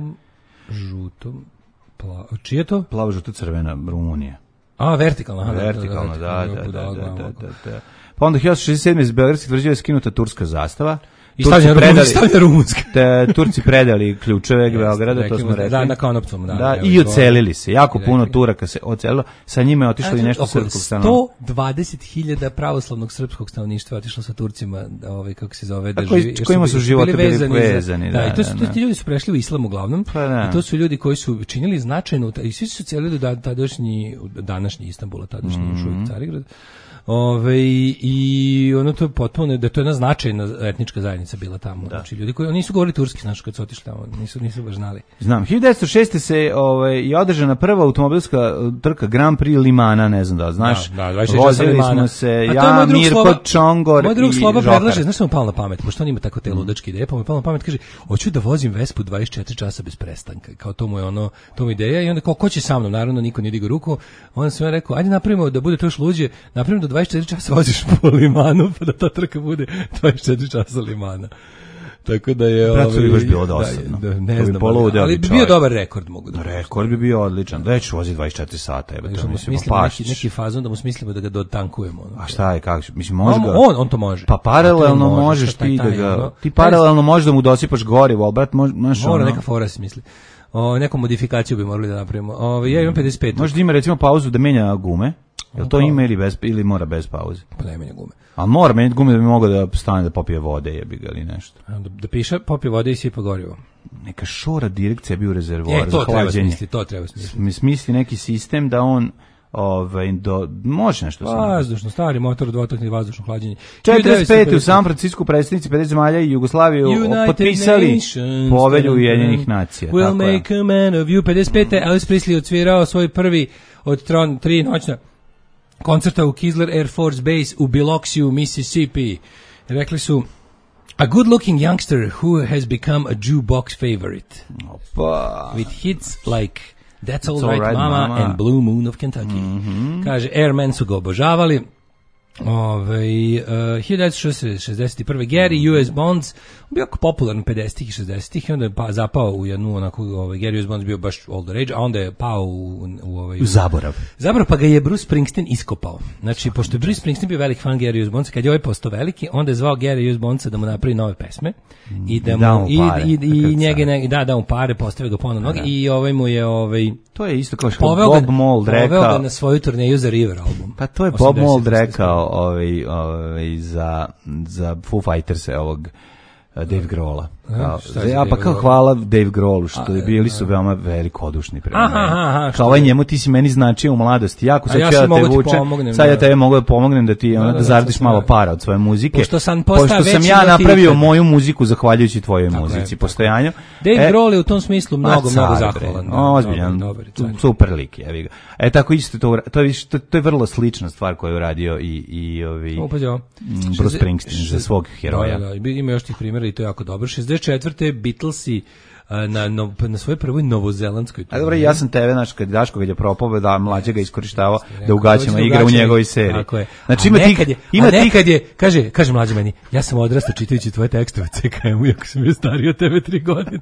žutom, plavo. Čije to? Plavo, žuto, crvena Rumunija. A, vertikalna. Aha, vertikalna, da, da, da, da, da, da, da. Pa onda hiljadu šezdeset sedme iz Beogradskih tvrđava je skinuta turska zastava. I stavlja predali, rumunska. Te Turci predali ključeve Beograda, to smo rekli. Da, na Konopcom, da. Da, i ocelili se. Jako puno Turaka se ocelilo. Sa njima je otišlo i nešto srpskog stanovništva. sto dvadeset hiljada pravoslavnog srpskog stanovništva otišlo sa Turcima, ovaj kako se zove, da živi. S kojima su životi bili vezani. Da, i to su ti ljudi su prešli u islam uglavnom. I to su ljudi koji su činili značajnu, i svi su celili do tadašnji današnji Istanbul, tadašnji još uvijek Carigrad. Ove, i ono to je potpuno, da to je jedna značajna etnička zajednica bila tamo. Da. Znači, ljudi koji oni nisu govorili turski, znaš, kad su otišli tamo, nisu, nisu baš znali. Znam, hiljadu devetsto šeste se ovaj, je održana prva automobilska trka Grand Prix Limana, ne znam da znaš. Da, da, vozili smo se, ja, Mirko, Slova, Čongor moj drug i Sloba Žokar. Predlaže, znaš što mu palo na pamet, pošto on ima tako te ludačke ideje, pa mu palo na pamet, kaže, hoću da vozim Vespu dvadeset četiri časa bez prestanka, kao to mu je ono, to mu ideja, i onda kao, ko će sa mnom, naravno, niko nije digao ruku, onda sam ja rekao, ajde napravimo da bude to još luđe, napravimo da dvadeset četiri časa voziš po Limanu, pa da ta trka bude dvadeset četiri časa Limana. Tako da je Brat, to bi baš bilo da, dosadno. da, ne To bi znam, poludeo ali bi bi bio čovjek. dobar rekord, mogu da. Rekord bi bio odličan. Već vozi dvadeset četiri sata, jebe, to Da mu mislim, smislimo pa neki, pašić. neki fazon da mu smislimo da ga dotankujemo. Ono. A šta je, kako, mislim, može On, ga... on, on to može. Pa paralelno On to može, možeš šta taj- ti da taj, ga... ono, Ti paralelno možeš da mu dosipaš gorivo, ali brat, može... Znaš, Mora ono, neka fora se misli. O, neku modifikaciju bi morali da napravimo. O, ja imam pedeset pet. može da ima recimo pauzu da menja gume. Jel to ima ili, bez, ili mora bez pauze? Pa ne menja gume. A mora menjati gume da bi mogao da stane da popije vode, jebi ga ili nešto. Da, da piše, popije vode i sipa gorivo. Neka šora direkcija bi u rezervoar E, za to treba hlađenje. smisliti, to treba smisliti. Mi smisli neki sistem da on ovaj do može nešto samo. Vazdušno, stari motor, dvotakni vazdušno hlađenje. četrdeset pete u San Francisku predsjednici pedeset zemalja i Jugoslavije United potpisali Nations, povelju Ujedinjenih nacija. We'll Tako je. make a man of you. pedeset pete Elvis Presley odsvirao svoj prvi od tron, tri noćna koncerta u Kisler Air Force Base u Biloxiju, Mississippi. Rekli su a good-looking youngster who has become a jukebox favorite. Pa, With hits like That's All All Right, Right, Mama, Mama. and Blue Moon of Kentucky. Mhm. Kaže, Airmen su ga obožavali. Ove, uh, hiljadu devetsto šezdeset prve Gary U S Bonds bio jako popularan pedesetih i šezdesetih i onda je pa, zapao u jednu onako, ovaj, Gary U S Bonds bio baš all the rage, a onda je pao u, u, ovaj, u zaborav. Zaborav, pa ga je Bruce Springsteen iskopao. Znači, pošto je Bruce Springsteen bio velik fan Gary U S Bondsa, kad je ovaj postao veliki, onda je zvao Gary U S Bondsa da mu napravi nove pesme i da mu, Da mu i, pare, i, i, takav njege, car. ne, da, da mu pare, postavio ga ponovno noge i ovaj mu je ovaj, To je isto kao što poveo Bob ga, Mould poveo ga rekao. na svoju turneju za River album. Pa to je Bob Mould osamdeset, rekao ovaj, ovaj, za, za Foo Fighters ovog uh, Dave Grohla. Kao, šta je za ja pa Dave kao Grohl? hvala Dave Grohlu što A, je bili su veoma velikodušni prema Aha, meni. aha, aha, što Kao ovaj je? njemu ti si meni značio u mladosti. Jako A sad ja ću ja sam da te mogu ti vučem. pomognem, Sad ja da. tebe mogu da pomognem da ti ona, Da, da, da, zaradiš sad malo sam- para od svoje muzike. Pošto sam postao Pošto sam veći ja nego ti napravio ikad. moju muziku zahvaljujući tvojoj Tako je, muzici, tako postojanju. Dave E, Grohl je u tom smislu Ma, mnogo, mnogo car, zahvalan. bre. Da, Ozbiljan, dobar, dobar, car. super lik, jevi ga. E tako isto to, ura- to je više- to, to je vrlo slična stvar koju je uradio i i ovi O, pazi ovo. mm, Bruce Springsteen za svog heroja. Da, da, da, ima još tih primjera i to je jako dobro. šezdeset četvrte Beatlesi a, na, no, na svojoj prvoj novozelandskoj A dobro, ja sam tebe, znaš, kad Daško kad je propao, da mlađe ga iskorištavao da u Rekao, gaćama dođi igra u gaćama njegovoj i- seriji. Tako je. Znači A ima tih, nekad je, ima a tih, nekad je, kaže, kaže mlađe meni, ja sam odrastao čitajući tvoje tekstove C K M-u, iako sam bio stariji od tebe tri godine.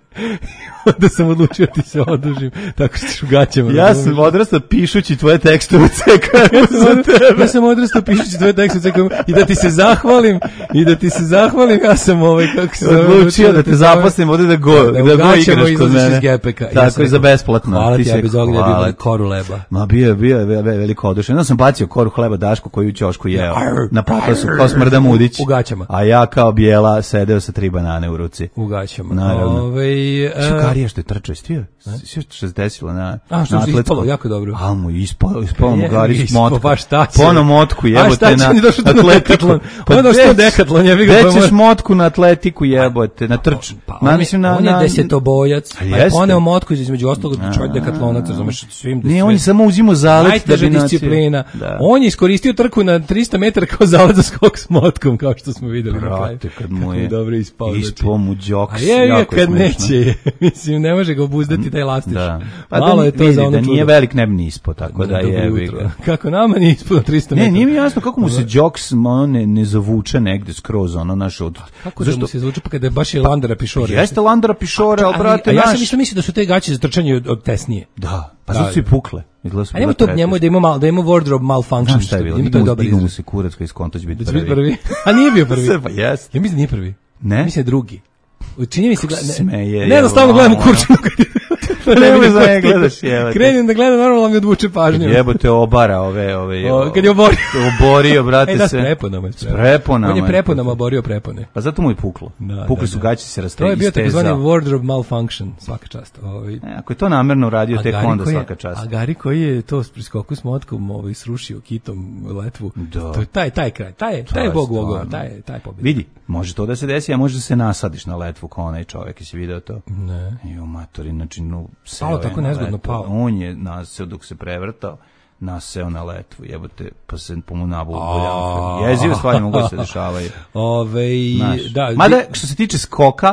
Onda sam odlučio ti se odužim, tako što ću u gaćama. ja razumeš? sam odrastao pišući tvoje tekstove u C K M-u za tebe. Ja sam odrastao pišući tvoje tekstove C K M-u i da ti se zahvalim, i da ti se zahvalim, ja sam ovaj, kako se zove, Odlučio da te zaposlim ovde da go, Da, da, da u go gaćama igraš kod izlaziš iz mene. gepeka. Ja Tako sam i za rekao, besplatno. hvala ti, si ja rekao, bez ognja hvala bio ti. koru leba. Ma bio je, bio je ve- ve- veliko odušen. Onda sam bacio koru hleba Dašku koju u ćošku jeo. Na papasu kao Smrda Mudić. U gaćama. A ja kao bijela sedeo sa tri banane u ruci. U gaćama. Naravno. Ovaj, e, Šukarija što je trčao, istio? Sve što se desilo na A, što na se atletskom. ispalo, jako dobro. A mu ispalo, ispalo mu Je, Garić ispalo, motku. pa šta će? Pono motku A jebote šta će, na on je došao tu na atletiku. dekatlon. Pa On je došao gde na ćeš- dekatlon, jebi ga, gde pa ćeš mora- motku na atletiku jebote, na trč. Pa Na, on, je, mislim, na, on je na- desetobojac, A pa je jeste. poneo motku između ostalog čovjek dekatlonac, razumeš, svim Nije, on je samo uzimao zalet da najteža bi nacio- disciplina. Da. On je iskoristio trku na trista metara kao zalet za skok s motkom, kao što smo videli na kraju. Brate, kad mu Kako je dobro ispao. ispao mu džoks, A je, jako je kad smešno. neće, mislim, ne može ga obuzdati taj lastiš. Da. Pa Malo da, je to vidi, za ono da nije čudo. velik ne bi ni ispao, tako da Dobro je. jutro. Kako nama nije ispuno trista metara. Ne, nije mi jasno kako mu se džoks ono ne, ne zavuče negde skroz ono naš od. Kako da mu se zvuči pa kada je baš je Landara Pišore. Jeste Landara Pišore, al brate, a ja sam naš- isto mislio da su te gaće za trčanje od, od tesnije. Da, pa Da, zato su i da. pukle. Izgleda su A nema bile to preteže. njemu da ima mal, da ima wardrobe malfunction. Znam šta je bilo, Ima to je dobar digao mu izraz. se kurac koji skonto će biti Da će biti prvi. prvi. A nije bio prvi. Sve, pa jest. Ja mislim da nije prvi. Ne? Mislim da je drugi. Čini mi se gleda, smeje, ne, ne da stalno evo, gledam u ono. kurčinu kad Nemoj za ne gledaš, jebote. Krenem da gledam, normalno mi odvuče pažnju. Jebote obara ove, ove. O, kad je oborio. Oborio, brate, E, da, s se. preponama je. S preponama On je je. preponama oborio prepone. Pa zato mu je puklo. Da, Pukli da, su da. gaće se To raste je bio takozvani istezao. wardrobe malfunction, svaka čast. Ovaj. E, ako je to namerno uradio, A tek Gari onda koji je- svaka čast. A Gari koji je to s priskoku s motkom ovaj, srušio kitom letvu, Da. to je taj, taj kraj, taj, taj je je bog bogova, stvarno. taj, taj pobjeda. Vidi, može to da se desi, a može da se nasadiš na letvu kao onaj čovjek, jesi video to? Ne. Jo, matori, znači, no, seo Pao je tako na nezgodno, letvu. pao. On je naseo dok se prevrtao, naseo na letvu, jebote, pa se po mu nabulo buljanka. Jezive stvari mogu da se dešavaju. Ove, Znaš. da, Mada, što se tiče skoka,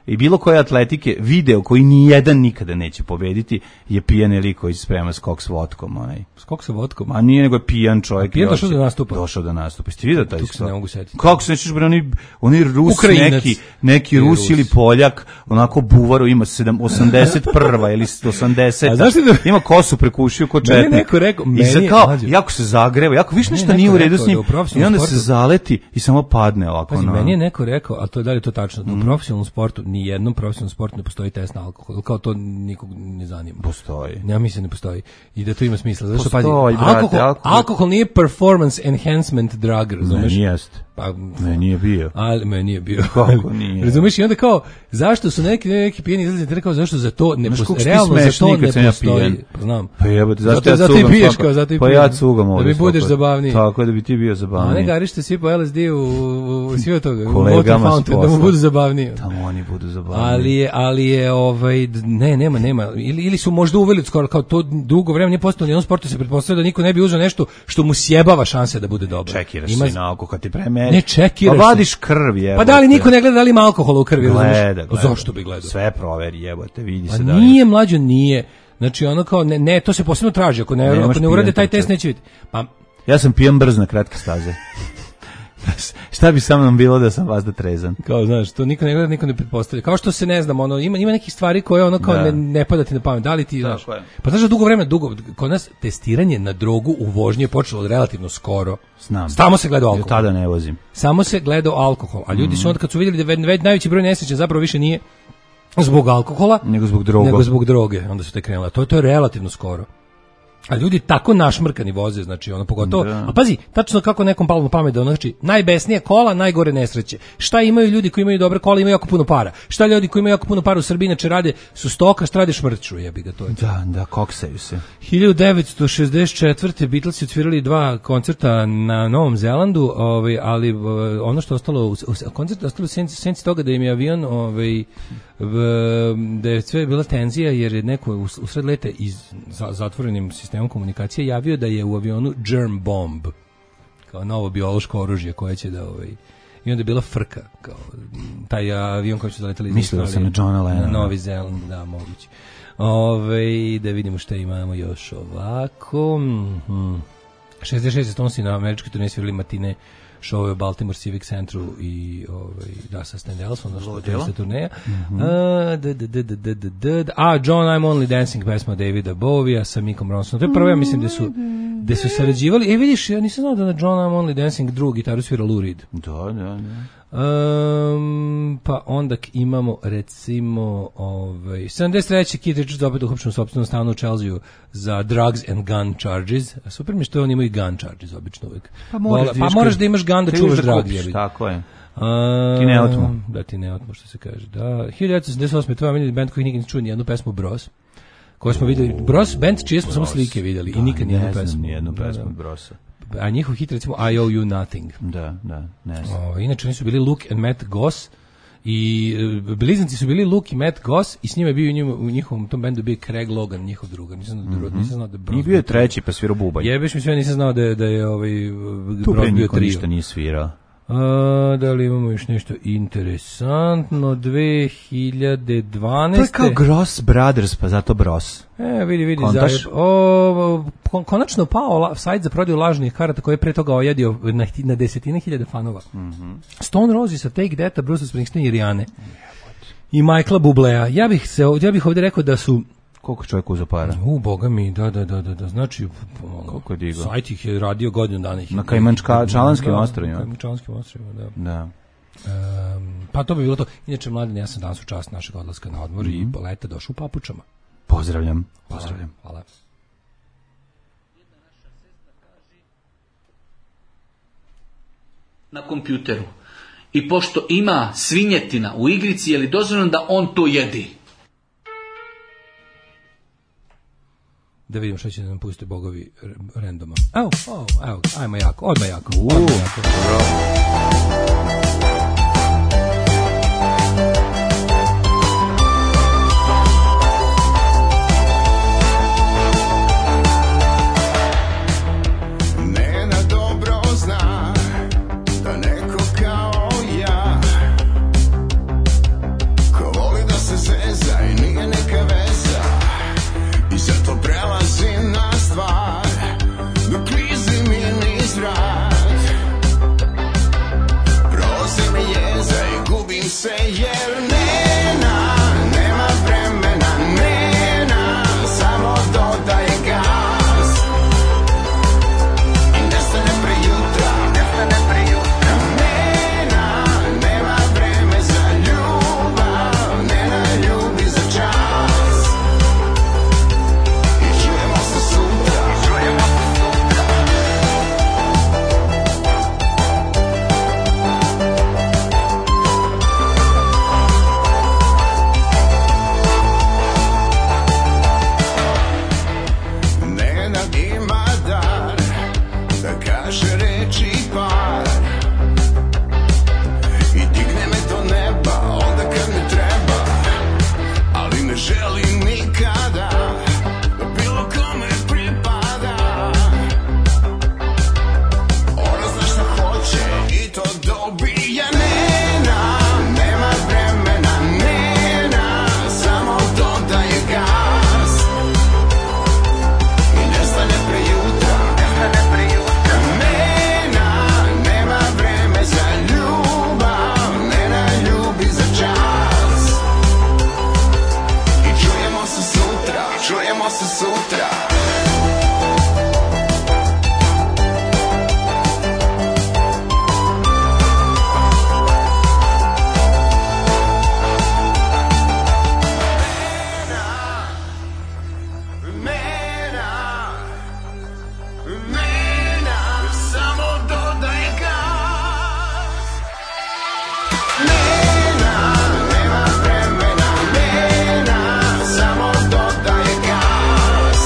i bilo koje atletike, video koji ni jedan nikada neće pobediti je pijani lik koji se sprema skok s vodkom, onaj. Skok sa vodkom? A nije nego je pijan čovjek. Pijan došao da nastupa. Došao da nastupa. Jeste vidio taj skok? Ne mogu setiti. Kako se nećeš bre, oni oni Rus neki, neki Rus, Rus ili Poljak, onako buvaru ima sedam osamdeset prva ili osamdeset. Da... Ima kosu prekušio ko četnik. Meni neko rekao, I za kao, jako se zagreva, jako više nešto nije u redu s njim. I onda sportu, se zaleti i samo padne ovako. Pazi, na... meni je neko rekao, a to je da li to tačno, da u profesionalnom sportu, ni jednom profesionalnom sportu ne postoji test na alkohol, kao to nikog ne zanima. Postoji. Ja mislim ne postoji. I da to ima smisla. Zato što pazi, brate, alkohol, alkohol... alkohol nije performance enhancement drug, razumeš? Ne, jeste. Pa meni nije bio. Ali meni nije bio. Kako nije? Razumeš, i onda kao zašto su neki neki pijeni izlazi, rekao zašto za to ne postoji. Realno za to ne postoji. Pa znam. Pa jebote, zašto zato, ja zato cugam? I piješ kao, zato i pa ja cugam ovdje. Da bi budeš zabavniji. Tako da bi ti bio zabavniji. A ne garište svi po L S D u, u sve toga. Kolegama u da mu budu zabavniji. Tamo oni budu zabavniji. Ali je, ali je ovaj, ne, nema, nema. Ili, ili su možda uveli skoro kao to dugo vremena nije postalo, nijednom sportu se pretpostavlja da niko ne bi uzeo nešto što mu sjebava šanse da bude dobro. Čekiraš Ima... se na oko kad ti premeri. Ne čekiraš. Pa vadiš krv, jebote. Pa da li niko ne gleda da li ima alkohola u krvi, gleda, gleda. Zašto bi gledao? Sve proveri, jebote, vidi pa se da. Nije mlađo, nije. Znači ono kao ne, ne to se posebno traži, ako ne, ako ne urade taj test neće vidjeti. Pa ja sam pijan brz na kratke staze. Šta bi sa mnom bilo da sam vas da trezan? Kao, znaš, to niko ne gleda, niko ne pretpostavlja. Kao što se ne znam, ono, ima, ima nekih stvari koje ono kao ne, ne pada ti na pamet. Da li ti, znaš, pa znaš da dugo vremena, dugo, kod nas testiranje na drogu u vožnji je počelo relativno skoro. Znam. Samo se gleda alkohol. Ja tada ne vozim. Samo se gleda alkohol. A ljudi mm. su onda kad su vidjeli da već najveći broj nesreća zapravo više nije zbog alkohola, nego zbog droge. Nego zbog droge, onda su te krenule. To, to je relativno skoro. A ljudi tako našmrkani voze, znači ono pogotovo. Da. A pazi, tačno kako nekom palo na pamet da ono, znači najbesnije kola, najgore nesreće. Šta imaju ljudi koji imaju dobre kola, imaju jako puno para. Šta ljudi koji imaju jako puno para u Srbiji inače rade su stoka, šta rade šmrću, jebi ga to je. Da, da, koksaju se. hiljadu devetsto šezdeset četvrte Beatlesi odsvirali dva koncerta na Novom Zelandu, ovaj, ali ono što ostalo u koncertu ostalo u senci, senci toga da im je avion, ovaj, da je sve bila tenzija jer je neko u sred leta iz zatvorenim sistemom komunikacije javio da je u avionu germ bomb, kao novo biološko oružje koje će da ovaj, i onda je bila frka kao taj avion koji su zaletali iz mislio sam na Johna Lennona na Novi Zeland, da moguće. Ove, da vidimo šta imamo još ovako. Mm-hmm. šezdeset šest Stonesi na američkoj turneji svirali matine šove u Baltimore Civic Centru i ovaj da sa Stan Delson, odnosno te turneja. Mm-hmm. A, d, d, d, d, d, d, d, a John I'm Only Dancing pesma Davida Bovija sa Mickom Ronsonom. To je prvo, ja mislim da su da su sarađivali. E vidiš, ja nisam znao da na John I'm Only Dancing drugu gitaru svira Lou Reed. Da, da, da. Um, pa onda imamo recimo ovaj sedamdeset treće Keith Richards opet uhapšen u sopstvenom stanu u Chelsea za drugs and gun charges. Super mi što oni imaju gun charges obično uvijek. Pa moraš, pa moraš da imaš gun da čuvaš drugs. Tako je. Um, ti ne otmo. Da ti ne otmo što se kaže. Da, hiljadu devetsto sedamdeset osme tvoj omiljeni bend koji nikad nisam čuo ni jednu pesmu Bros. Koju smo videli. Bros bend čije smo samo slike vidjeli da, i nikad ni jednu pesmu. Ni jednu pesmu da, da. Brosa. A njihov hit recimo I Owe You Nothing. Da, da, ne znam. O, inače oni su bili Luke and Matt Goss i uh, blizanci su bili Luke i Matt Goss i s njima je bio u, njima, u njihovom tom bendu bio Craig Logan, njihov druga. Nisam, mm-hmm. nisam znao da je Bros. I bio je treći pa svirao bubanj. Jebeš mi sve, nisam znao da je, da je ovaj, tu Bros bio trio. Ništa nije svirao. A, da li imamo još nešto interesantno? dve hiljade dvanaeste. To je kao Gross Brothers, pa zato Bros. E, vidi, vidi. Zajeb, o, konačno pao la, sajt za prodaju lažnih karata koji je pre toga ojadio na, na desetine hiljade fanova. Mm-hmm. Stone Roses, Take That, Bruce Springsteen i Rihanna. I Michaela Bublea. Ja bih, se, ja bih ovdje rekao da su... Koliko čovjek uza para? U, boga mi, da, da, da, da. Znači, koliko je digao? Sajt ih je radio godinu dana. Na Kajmančalanskim ostrvima. Na Kajmančalanskim ostrvima, da. Da. Um, pa to bi bilo to. Inače, mladen, ja sam danas u čast našeg odlaska na odmor mm-hmm. i po leta došao u papučama. Pozdravljam. Pozdravljam. Hvala. Hvala. Na kompjuteru. I pošto ima svinjetina u igrici, je li dozvoljeno da on to jedi? Da vidimo što će da nam pusti bogovi randoma. Evo, evo, ajmo jako, odmah jako. Odmah jako. Ko se jer nena, nema vremena, nena, samo dodaje gas i nestane pre jutra, nestane pre jutra. Nena, nema vreme za ljubav, nena ljubi za čas i čujemo se sutra, čujemo se sutra. Nenad ima dar da kaže reči par i digne me do neba onda kad mi treba, ali ne želim nikada da bilo kome pripada. Ona zna šta hoće i to dobija. Nena, nema vremena, nena, samo dodaje gas i nestane pre jutra, nestane pre jutra. Nena, nema vreme za ljubav, nena ljubi za čas i čujemo se sutra, čujemo se sutra. Mena, mena, samo dodaje gas. Mena, nema vremena, mena, samo dodaje gas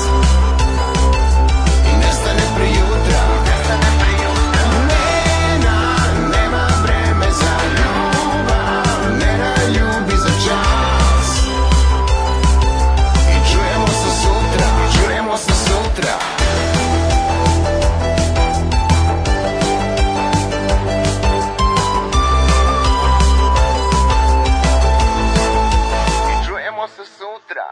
i nestane pre jutra, nestane pre jutra. Mena, nema vreme za ljubav, nena ljubi za čas i čujemo se sutra, čujemo se sutra. I čujemo se sutra.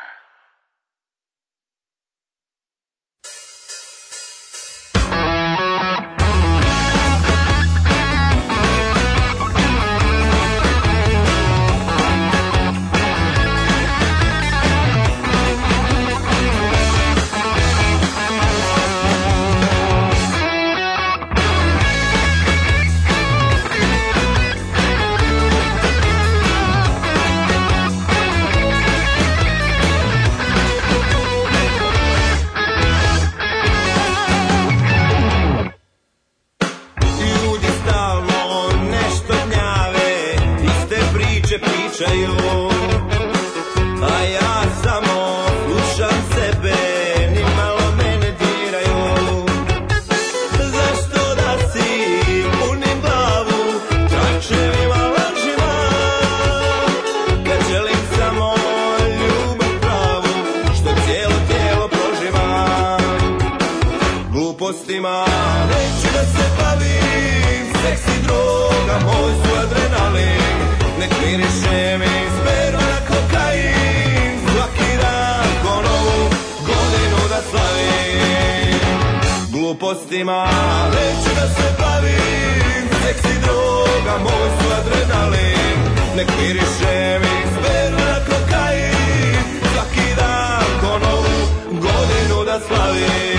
Ljudi stalno nešto gnjave, iste priče pričaju, a ja samo slušam sebe, ni malo me ne diraju. Zašto da si punim glavu tračevima lažima, kad želim samo ljubav pravu, što cijelo tijelo proživa glupostima. Neću da se bavim, seksi droga, moj su adrenalin, nek miriše mi sperma na kokain, svaki dan ko novu godinu da slavim glupostima. Neću da se bavim, seksi droga, moj su adrenalin, nek miriše mi sperma na kokain, svaki dan ko novu godinu da slavim.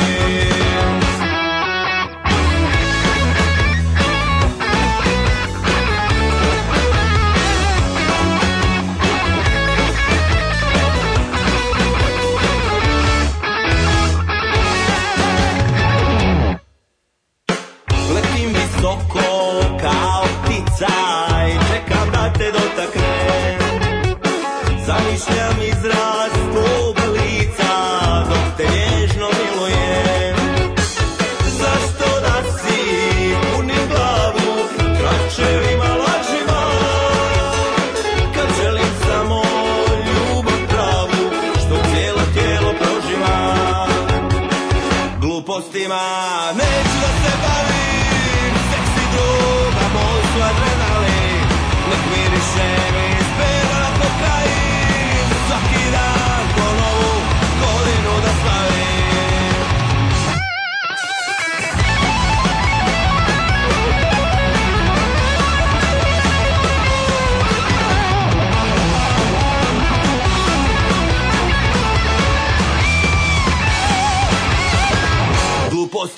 Letim visoko kao ptica i čekam da te dotaknem.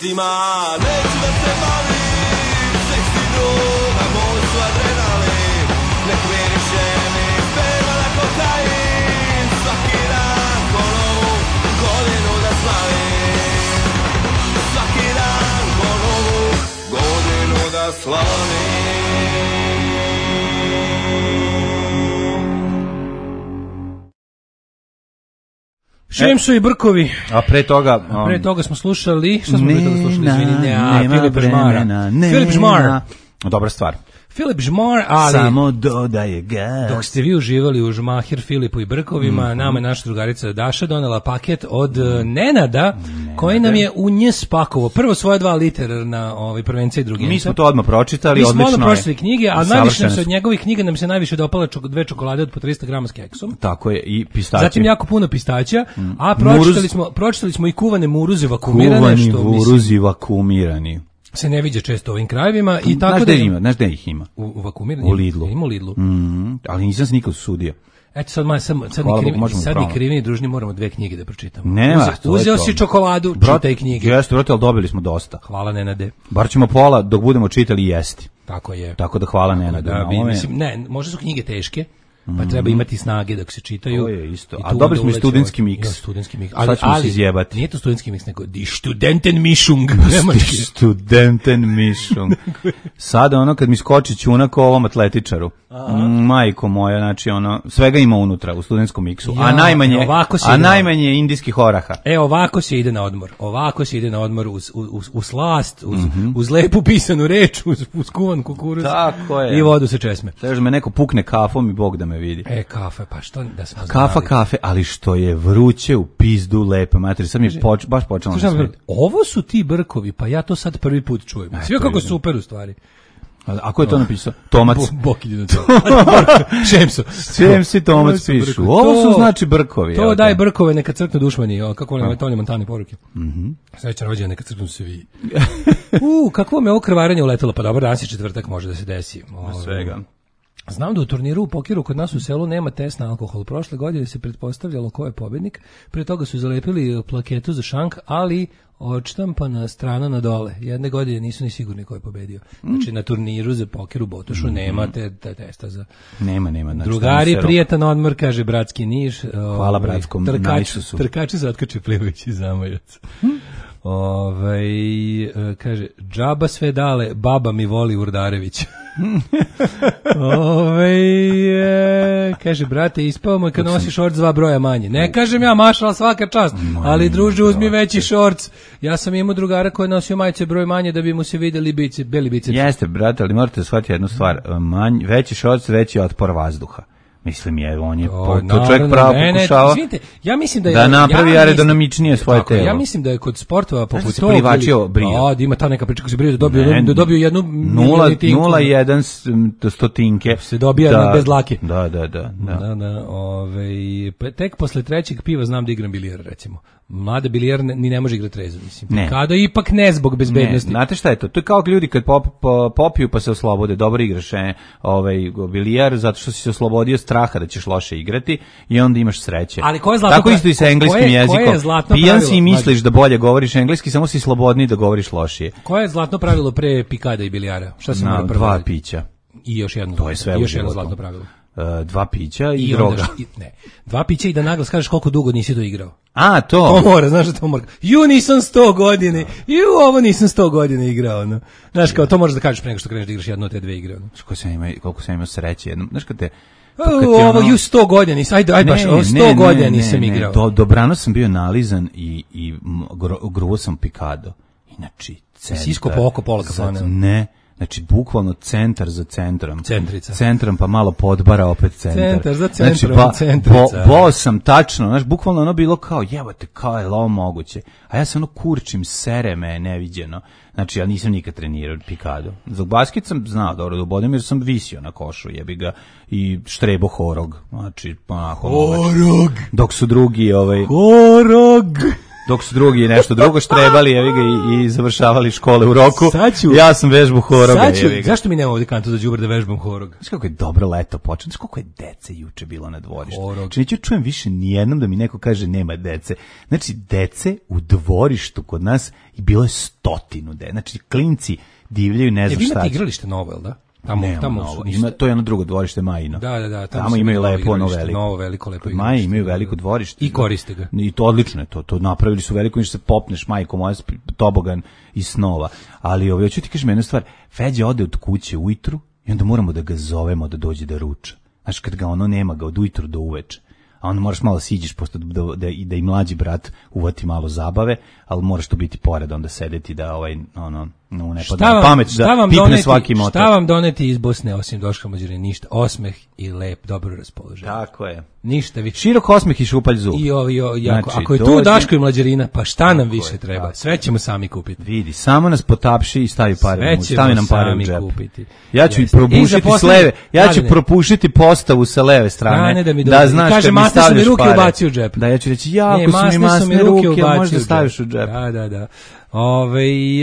prsima. Neću da se bavim seksi droga, moj su adrenalin. Nek miriše mi sperma na kokain. Svaki dan ko novu godinu da slavim. Svaki dan ko novu godinu da slavim. Šemso i Brkovi. A pre toga... Um, a pre toga smo slušali... Šta smo ne, pre toga slušali? Na, Izvini, ne, a, nema Filip Žmara. Filip Žmar. Dobra stvar. Filip Žmar, ali... Samo dodaje gas. Dok ste vi uživali u Žmahir, Filipu i Brkovima, mm-hmm. nama je naša drugarica Daša donela paket od mm. Nenada, Nenada, koji nam je u nje spakovo. Prvo svoje dva literarna ovaj, prvenca i drugenca. Mi smo to odmah pročitali, odlično je. Mi smo odmah pročitali knjige, a najviše nam se od njegovih knjiga nam se najviše dopala čok, dve čokolade od po trista grama s keksom. Tako je, i pistaće. Zatim jako puno pistaća, mm. a pročitali, Muruz... smo, pročitali smo i kuvane muruze vakumirane. Kuvani što, muruzi mislim, vakumirani. Se ne viđe često u ovim krajevima i tako znaš da ima, znaš da ih ima. U, u vakumirani. U Lidlu. Ima u Lidlu. Mm, ali nisam se nikad sudio. Eto sad, sad, sad, ni, krivi, sad ni krivi ni dužni moramo dve knjige da pročitamo. Nema, Uze, uzeo si čokoladu, čitaj knjige. Jeste, brate, ali dobili smo dosta. Hvala Nenade. Bar ćemo pola dok budemo čitali jesti. Tako je. Tako da hvala Nenade. Da, bi, mislim, ne, možda su knjige teške, pa treba imati snage dok se čitaju. To je isto. A dobili smo i studentski miks. Ja, studentski miks. Ali, ali se izjebati. Nije to studentski miks, nego die Studentenmischung. Die Studentenmischung. Sada ono kad mi skoči ćunak ovom atletičaru. Mm, majko moja, znači ono, svega ima unutra u studentskom miksu. Ja, a najmanje, a najmanje indijskih oraha. E, ovako se ide na odmor. Ovako se ide na odmor uz, uz, uz slast, uz, mm-hmm. uz lepu pisanu reč, uz, uz kuvan kukuruz. Tako je. I vodu se česme. Teže da me neko pukne kafom i Bog da me vidi. E, kafe, pa što da smo znali. Kafa, kafe, ali što je vruće u pizdu lepe materi. Sad mi je poč, baš počelo da se ovo su ti Brkovi, pa ja to sad prvi put čujem. Sve kako super u stvari. A ko je to napisao? Tomac. Bo, Bokilj na to. Šemso. Šemsi Tomac pišu. Ovo su znači Brkovi. To daj Brkove, neka crknu dušmani. O, kako volim Tonje Montane poruke. Mhm. Srećan rođendan, neka crknu se vi. U, kakvo me ovo krvarenje uletelo. Pa dobro, danas je četvrtak, može da se desi. Ovo, svega. Znam da u turniru u pokeru kod nas u selu nema test na alkohol. Prošle godine se pretpostavljalo ko je pobednik. Prije toga su zalepili plaketu za šank, ali odštampana strana na dole. Jedne godine nisu ni sigurni ko je pobedio. Znači na turniru za poker u Botošu mm. nema te, te testa za... Nema, nema. Znači, drugari, prijetan odmor, kaže bratski Niš. Hvala bratskom Najsusu. Trkači za Otkači Plivović i Zamojac. Hm? Ove, kaže, džaba sve dale, baba mi voli Urdarević. Ove, e, kaže, brate, ispao mu kad nosi šorc dva broja manje. Ne kažem ja, mašala svaka čast, ali druže, uzmi veći šorc. Ja sam imao drugara koji je nosio majice broj manje da bi mu se videli bice, beli biceps. Jeste, brate, ali morate shvatiti jednu stvar. Manj, veći šorc, veći otpor vazduha. Mislim je, on je, o, to čovjek pravo ne, pokušava ne, ja mislim da, je, da napravi ja aerodinamičnije svoje tako, telo. Ja mislim da je kod sportova poput tog privačio brio. A, da ima ta neka priča ko se brio da dobio, ne, da dobio jednu nula zarez jedan stotinke. Se dobija da, bez lake. Da, da, da. da. da, da ove, tek posle trećeg piva znam da igram bilijar, recimo. Mlada bilijar ni ne može igrati trezom, mislim. Ne. Kada ipak ne zbog bezbednosti. Ne, znate šta je to? To je kao ljudi kad pop, pop, popiju pa se oslobode. Dobro igraš e, ovaj, bilijar zato što si se oslobodio straha da ćeš loše igrati i onda imaš sreće. Ali ko je zlatno tako isto i sa engleskim koje, jezikom. Pijan si i misliš da bolje govoriš engleski, samo si slobodniji da govoriš lošije. Koje je zlatno pravilo pre pikada i bilijara? Šta se mora prvo? Dva pića. I još jedno. To je sve i još jedno zlatno pravilo. Uh, dva pića i, I droga. Onda, i, ne, dva pića i da naglas kažeš koliko dugo nisi to igrao. A, to? To mora, znaš da to mora. Ju, nisam sto godine. Ju, ovo nisam sto godina igrao. No. Znaš, kao to možeš da kažeš pre nego što kreneš da igraš jednu od te dve igre. No. Koliko sam imao, koliko sam imao sreće jednom. Znaš, kad te... Pa kad ovo, ono... ju sto godina nisam, ajde, ajde baš, ovo sto godina nisam ne, igrao. Do, dobrano sam bio nalizan i, i gro, gruo sam pikado. Znači, centar... Sisko po oko pola kafana. Ne. Znači, bukvalno centar za centrom. Centrica. Centrom, pa malo podbara, opet centar. Centar za centrom, znači, ba, centrica. Bo, bo sam tačno, znaš, bukvalno ono bilo kao, jebate, kao je ovo moguće. A ja se ono kurčim, sere me, neviđeno. Znači, ja nisam nikad trenirao pikado. Za basket sam znao, dobro, da ubodem, jer sam visio na košu, jebi ga, i štrebo horog. Znači, onako, horog! Dok su drugi, ovaj... Horog! dok su drugi nešto drugo štrebali, evi ga, i, i završavali škole u roku. Ću, ja sam vežbu horoga. Ću, zašto mi nemamo ovdje kantu za đubre da vežbam horog? Znaš kako je dobro leto počeo? Znaš koliko je dece juče bilo na dvorištu? Znači, neću čujem više nijednom da mi neko kaže nema dece. Znači, dece u dvorištu kod nas i bilo je stotinu dece. Znači, klinci divljaju, ne znam šta. Vi imate igralište novo, jel da? Tamo, Nema tamo novo. su Ima, to je jedno drugo dvorište Majino. Da, da, da. Tamo, tamo imaju lepo ono veliko. Novo veliko lepo igralište. Maji imaju veliko dvorište. I koriste ga. I to odlično je to. To napravili su veliko, niš se popneš, majko moja, tobogan iz snova. Ali ovo, hoću ti kažem jednu stvar. Feđa ode od kuće ujutru i onda moramo da ga zovemo da dođe da ruča. Znaš, kad ga ono nema ga od ujutru do uveče. A onda moraš malo siđeš, posto da, da, da, da i mlađi brat uvati malo zabave, ali moraš tu biti pored, onda sedeti da ovaj, ono, no, ne pada pamet, da pipne doneti, svaki motor. Šta vam doneti iz Bosne, osim Doška Mađarina? Ništa, osmeh i lep, dobro raspoloženje. Tako je. Ništa više. Širok osmeh i šupalj zub. I ovi, o, jako, znači, ako je tu dođi, Daško i Mlađarina, pa šta nam više je, treba? Sve ćemo sami kupiti. Vidi, samo nas potapši i stavi pare, stavi nam pare u džep. Kupiti. Ja ću i probušiti s leve, ja ću propušiti postavu sa leve strane, da, mi da znaš kaže, kad mi stavljaš ruke pare. Ubacio u džep. Da, ja ću reći, jako su mi masne ruke, možda staviš u džep. Da, da, da. Ove,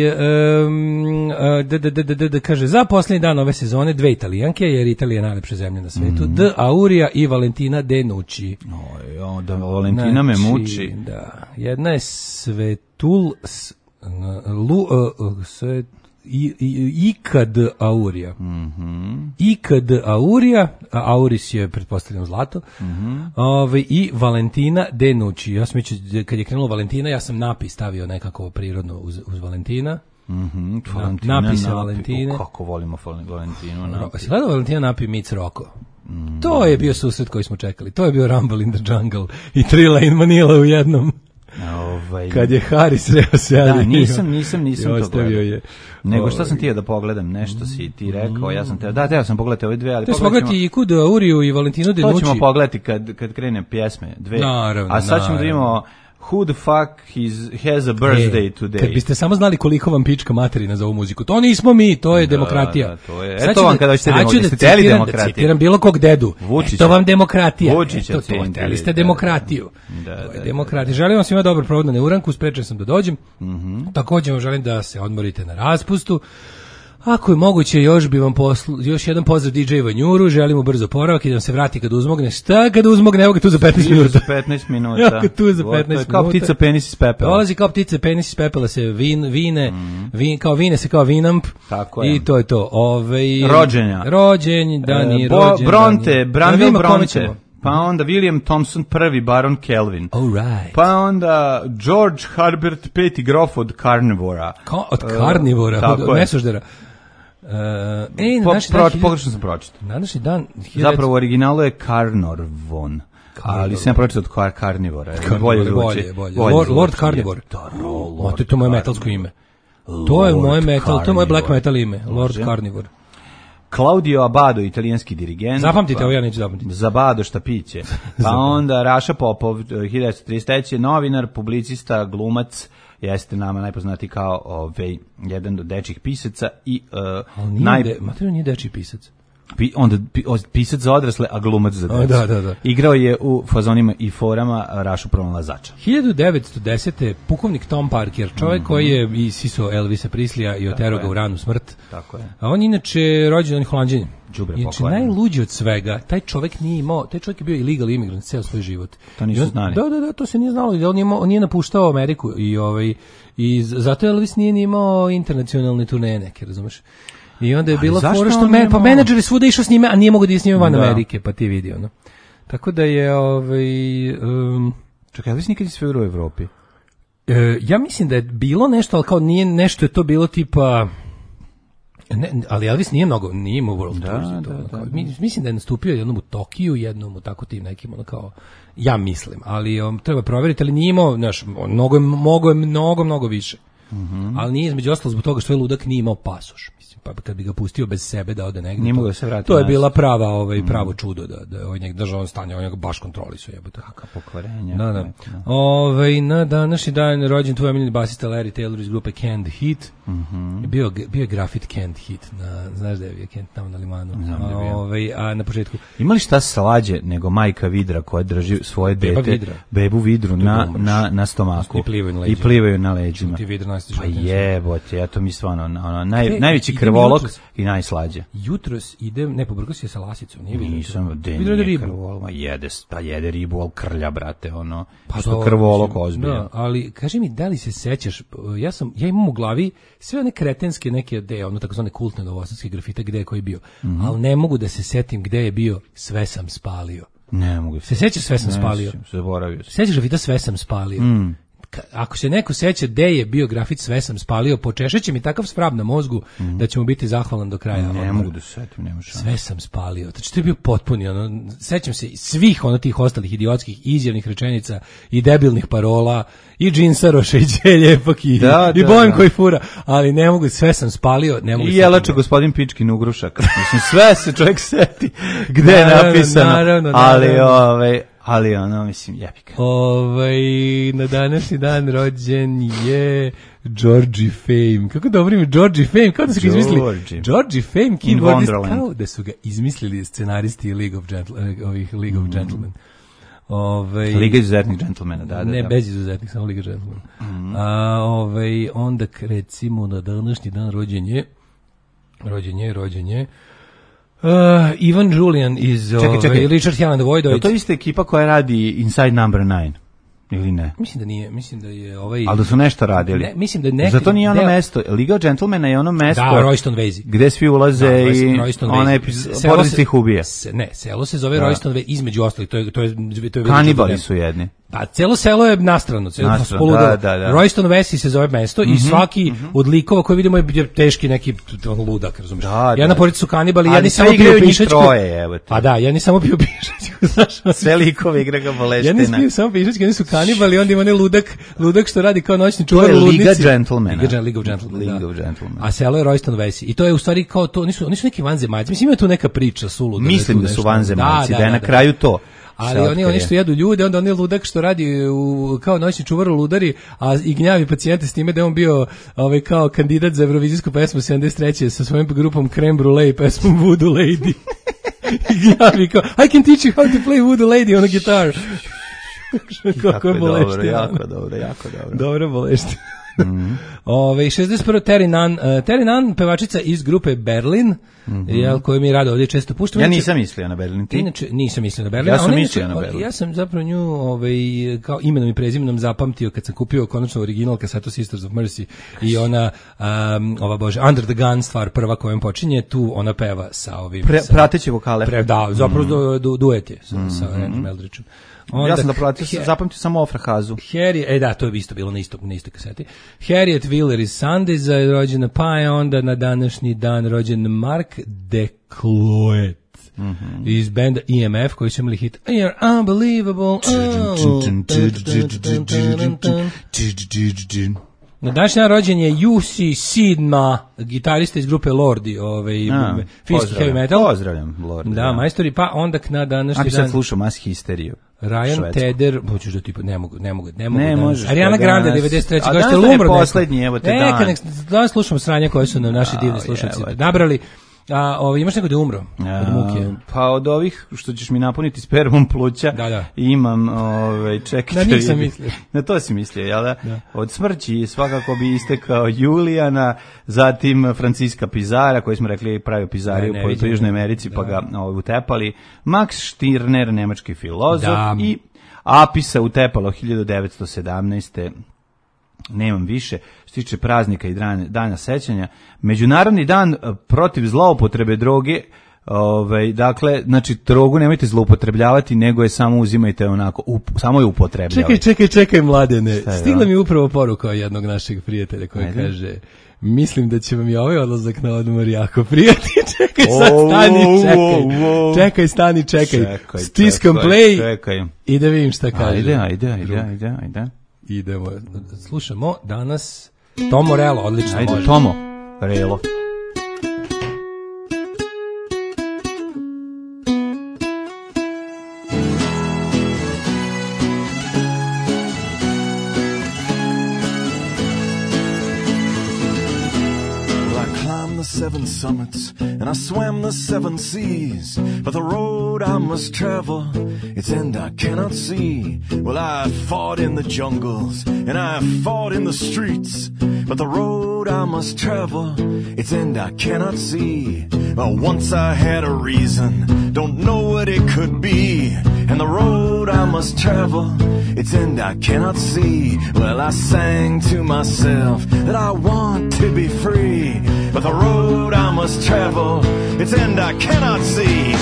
um, da, da, da, da, da, kaže, za posljednji dan ove sezone dve Italijanke, jer Italija je najlepša zemlja na svetu, mm. D. Auria i Valentina De Nucci. Oj, o, da, Valentina znači, me muči. Da, jedna je Svetul s, lu, uh, svet, I, i, Ikad Auria. Mm-hmm. Ikad Auria, Auris je pretpostavljeno zlato. Mm-hmm. Ove, i Valentina De Nucci. Ja sam mislio, kad je krenulo Valentina, ja sam napis stavio nekako prirodno uz, uz Valentina. Mm-hmm. Na, napise napi, Valentine. O, kako volimo Valentinu. Napi. Si gledao Valentina napi Mic Rocco? Mm. To je bio susret koji smo čekali. To je bio Rumble in the Jungle i Three Lane Manila u jednom. Ovaj, kad je Haris sreo se, da, nisam, nisam, nisam to gledao. Je. Nego šta sam ti da pogledam, nešto si ti rekao, ja sam te, da, teo sam pogledati ove dve, ali pogledati. Pogledati i Kud Auriju i Valentinu De Nucci. To ćemo pogledati kad, kad krene pjesme, dve. Naravno, a sad ćemo da imamo Who the fuck is, has a birthday e, today? Kad biste samo znali koliko vam pička materina za ovu muziku. To nismo mi, to je da, demokratija. Da, to je. Eto vam kada hoćete demokratiju. Da, da, da citiram bilo kog dedu. Vučića. Eto vam demokratija. Vučića. Eto to, hteli ste demokratiju. Da, to je da, demokratija. Da. Želim vam svima dobar provod na Neuranku, sprečen sam da dođem. Mm-hmm. Također vam želim da se odmorite na raspustu. Ako je moguće, još bi vam poslu, još jedan pozdrav D J Vanjuru, želimo brzo poravak i da se vrati kad uzmogne. Šta kad uzmogne? Evo ga tu za petnaest minuta. za petnaest minuta. Evo ga tu za petnaest minuta. Kao ptica penis iz pepela. Dolazi kao ptica penis iz pepela, se vin, vine, mm. vin, kao vine se kao vinamp. Tako je. I to je to. Ove, rođenja. Rođenj, dani, e, bo, rođenj. Bronte, Branville Bronte. Pa onda William Thompson, prvi baron Kelvin. All right. Pa onda George Herbert, peti grof od Carnivora. Ka, od Carnivora, uh, od Mesoždera. Uh, ej, na naši dan... Pogrešno sam pročitao. Na današnji dan... Zapravo u originalu je Carnarvon. Ali sam ja pročitao od Car Carnivora. Bolje, bolje, bolje. Lord, Lord Carnivore. To je to moje metalsko ime. To je moje metal, to je moje black metal ime. Lord Carnivore. Claudio Abbado, italijanski dirigent. Zapamtite, pa, ovo ja neću zapamtiti. Zabado šta piće. Pa onda Raša Popov, hiljadu devetsto trideset treće. novinar, publicista, glumac, jeste nama najpoznatiji kao ovaj, jedan od dečjih pisaca i uh, naj... de, Mateo nije dečji pisac. Pi, onda pisac za odrasle, a glumac za decu. Da, da, da. Igrao je u fazonima i forama Rašu pronalazača. hiljadu devetsto desete. pukovnik Tom Parker, čovjek mm-hmm. koji je isiso Elvisa Prislija i oterao ga u ranu smrt. Tako je. A on inače rođen, on je Holanđanin. Đubre inače najluđi od svega. Taj čovjek nije imao, taj čovjek je bio illegal imigrant ceo svoj život. To nisu znali. Da, da, da, to se nije znalo. On, imao, on nije napuštao Ameriku i ovaj i zato Elvis nije imao internacionalne turneje neke, razumeš? I onda je bilo fora što me, pa menadžeri svuda išao s njime, a nije mogu da je s njime van da. Amerike, pa ti vidi ono. Tako da je ovaj um, čekaj, Elvis nikad nije svirao u Evropi. E, ja mislim da je bilo nešto, ali kao nije nešto je to bilo tipa ne, ali Elvis nije mnogo, nije imao world da, tours. Da, da, kao, da. Mislim da je nastupio jednom u Tokiju, jednom u tako tim nekim, ono kao, ja mislim, ali um, treba provjeriti, ali nije imao, znaš, mnogo, mnogo, mnogo, mnogo više. Mm-hmm. Ali nije između ostalo zbog toga što je ludak nije imao pasoš. Mislim, pa kad bi ga pustio bez sebe da ode negdje, nije mogao to, da se vrati to je nas. bila prava, ovaj, pravo čudo da, da ovaj njeg držao stanje, on njega baš kontrolisao, jebote. Kaka pokvarenja. Da, da. Ovaj, na današnji dan rođen tvoj omiljeni basista Larry Taylor iz grupe Canned Heat. Mm-hmm. Bio, bio je grafit Canned Heat, na, znaš da je bio Canned tamo na limanu. A, ovaj, a na početku... Ima li šta slađe nego majka vidra koja drži svoje Beba dete, vidra. bebu vidru na, na, na stomaku i plivaju na leđima. I plivaju na leđima. Ti vidra najslađe. Pa jebote, ja to mi stvarno ono, naj, Te, najveći krvolog i najslađe. Jutros idem, ne, pobrkao si je sa lasicom, nije vidio. Nisam, den Vidio da je ribu. krvolog, ma jede, pa jede ribu, al krlja, brate, ono, Pa što to, krvolog mislim, ozbiljan. Da, ali kaži mi, da li se sećaš, ja sam, ja imam u glavi sve one kretenske neke, de, ono takozvane kultne novosadske grafite, gde je koji bio, mm-hmm. ali ne mogu da se setim gde je bio, sve sam spalio. Ne mogu se. Se sećaš sve sam ne, spalio? Se zaboravio sam. Sećaš grafita sve sam spalio? Mm. Ako se neko seća gde je bio grafit sve sam spalio, počešeće mi takav sprab na mozgu mm. da će mu biti zahvalan do kraja. Ne mogu da se setim, nema šanse. Sve sam spalio. Znači to je bio potpuni, ono, sećam se svih ono tih ostalih idiotskih izjavnih rečenica i debilnih parola i džinsaroša i đeljepak i, da, i da, bojem da. koji fura, ali ne mogu, sve sam spalio, ne mogu. I jelača gospodin Pičkin ugrušak. Mislim, sve se čovjek seti gde je naravno, napisano, naravno, ali naravno. ovaj ali ono, mislim, jebika. Ovaj, na današnji dan rođen je Georgie Fame. Kako dobro ime, Georgie Fame, kao da su ga izmislili. Georgie Fame, Kid Wonderland, kao da su ga izmislili scenaristi League of, Gentle, ovih League of Gentlemen. Ove, Liga izuzetnih džentlmena, da, da, ne, da. bez izuzetnih, samo Liga džentlmena. Mm-hmm. A, ove, onda, recimo, na današnji dan rođen je, rođen je, rođen je, Uh, Ivan Julian iz čekaj, čekaj. Richard Helen Vojdović. Je to ista ekipa koja radi Inside Number nine? Ili ne? Mislim da nije, mislim da je ovaj... Ali da su nešto radili. Ne, mislim da neki... Zato nije ono deo... mesto, Liga Gentlemana je ono mesto... Da, Royston Vezi. Gde svi ulaze da, i ona porodica ih ubija. Se, ne, selo se zove da. Royston Vezi, između ostalih, to je... To je, to je kanibali su jedni. Pa celo selo je nastrano, celo nastrano, da, da, da. Royston Vesey se zove mesto mm-hmm, i svaki mm-hmm. od likova koje vidimo je teški neki ludak, razumiješ. Da, jedna da. porodica su kanibali, ja jedni samo piju pišačku. Pa da, jedni samo piju pišačku, znaš. Sve likove igra ga boleština. Jedni piju samo pišačku, jedni su kanibali, onda ima onaj ludak, ludak što radi kao noćni čuvar u ludnici. Liga Gentlemana. Liga, Liga of Gentlemana. Liga of Gentlemana. A selo je Royston Vesey. I to je u stvari kao to, nisu, nisu neki vanzemaljci. Mislim, ima tu neka priča suluda. Mislim da su vanzemaljci, da je na kraju to. Ali oni oni što jedu ljude, onda on je ludak što radi u, kao noćni čuvar u ludari, a i gnjavi pacijente s time da je on bio ovaj, kao kandidat za Eurovizijsku pesmu sedamdeset treće sa svojom grupom Creme Brulee i pesmom Voodoo Lady. I gnjavi kao, I can teach you how to play Voodoo Lady on a guitar. Kako je bolešti. Jako dobro, jako dobro. Dobro bolešti. Mm-hmm. Ove, šezdeset prvo Terry Nunn, uh, Terry Nunn, pevačica iz grupe Berlin, mm-hmm. jel, koju mi rado ovdje često puštamo. Ja nisam mislio na Berlin, ti? Inače, nisam mislio na Berlin. Ja sam Ona, mislio inače, na Berlin. Ja sam zapravo nju ovaj, kao imenom i prezimenom zapamtio kad sam kupio konačno original kasetu Sisters of Mercy i ona, um, ova bože, Under the Gun stvar prva kojom počinje, tu ona peva sa ovim... Pre, sa, prateće vokale. Pre, da, zapravo mm-hmm. du, du, duet je sa, mm-hmm. sa Andrew Eldridgeom. Onda, ja sam da pratio, zapamtio samo Ofra Hazu. Harry, e da, to je isto bilo na istoj na istoj kaseti. Harriet Wheeler iz Sandeza je rođena, pa je onda na današnji dan rođen Mark DeCloet mm-hmm. iz benda E M F koji su imali hit You're Unbelievable. Oh. Na današnji dan rođen je U C Sidma, gitarista iz grupe Lordi, ovaj, finski heavy metal. Pozdravljam Lordi. Da, majstori, pa onda na današnji dan... A sad slušao Mass Histeriju. Ryan Švedsku. Tedder, hoćeš da tipa ne mogu, ne mogu, ne mogu. Ne možeš. Ariana Grande devedeset treće godine što je umro. Poslednji, evo te dan. Neka, danas slušamo sranja koje su nam naši divni slušalci nabrali. A ovaj imaš neko da je umro od muke? Pa od ovih što ćeš mi napuniti spermom pluća. Da, da. Imam, ovaj čekaj. Na njih sam mislio. Na to si mislio, jel da? da? Od smrći svakako bi istekao Julijana, zatim Franciska Pizara, koji smo rekli pravio pizariju po, po Južnoj Americi, da. Pa ga ovaj, utepali. Max Stirner, nemački filozof, da. I Apisa utepalo hiljadu devetsto sedamnaeste. Nemam više, što tiče praznika i dana, dana sećanja. Međunarodni dan protiv zloupotrebe droge, ovaj, dakle, znači, drogu nemojte zloupotrebljavati, nego je samo uzimajte onako, up, samo je upotrebljavajte. Čekaj, čekaj, čekaj, mladene, stigla mi upravo poruka jednog našeg prijatelja koji Ajde. kaže... Mislim da će vam i ovaj odlazak na odmor jako prijati. Čekaj, sad stani, čekaj. Oh, oh. Čekaj, stani, čekaj. čekaj Stiskam čekaj, play čekaj. I da vidim šta kaže. Ajde, ajde, ajde, ajde, ajde. Idemo. Slušamo danas Tomo Relo, odlično. Ajde, može. Tomo Relo. Seven summits and I swam the seven seas, but the road I must travel, its end I cannot see. Well, I fought in the jungles and I fought in the streets, but the road I must travel, its end I cannot see. Well, once I had a reason, don't know what it could be, and the road I must travel, its end I cannot see. Well, I sang to myself that I want to be free, but the road I must travel, its end I cannot see.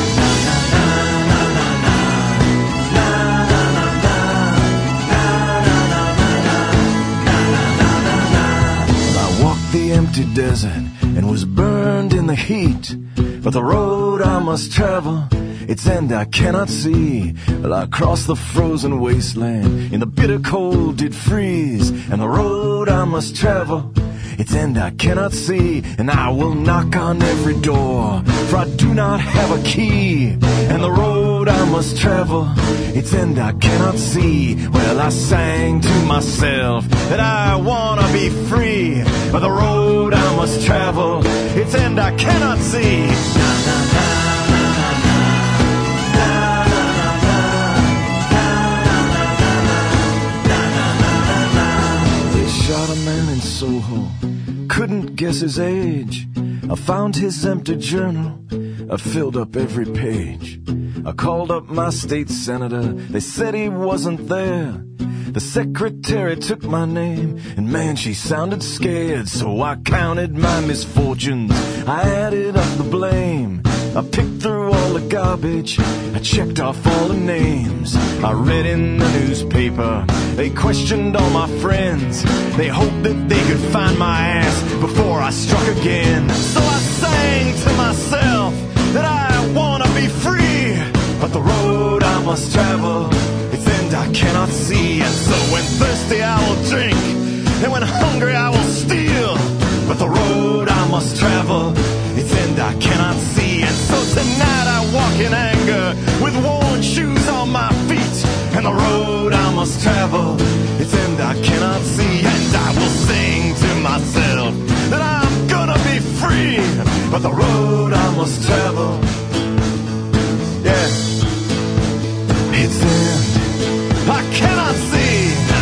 I walked the empty desert and was burned in the heat, but the road I must travel, its end I cannot see. Well, I crossed the frozen wasteland, in the bitter cold did freeze, and the road I must travel, its end I cannot see. And I will knock on every door, for I do not have a key, and the road I must travel, its end I cannot see. Well, I sang to myself that I wanna be free, but the road I must travel, its end I cannot see. Shot a man in Soho, couldn't guess his age. I found his empty journal, I filled up every page. I called up my state senator, they said he wasn't there. The secretary took my name, and man, she sounded scared. So I counted my misfortunes, I added up the blame. I picked through all the garbage, I checked off all the names. I read in the newspaper, they questioned all my friends. They hoped that they could find my ass before I struck again. So I sang to myself that I wanna be free, but the road I must travel, its end I cannot see. And so when thirsty I will drink, and when hungry I will steal, but the road I must travel, its end I cannot see. And so tonight I walk in anger, with worn shoes on my feet, and the road I must travel, its end I cannot see. And I will sing to myself that I'm gonna be free, but the road I must travel, yeah, its end I cannot see.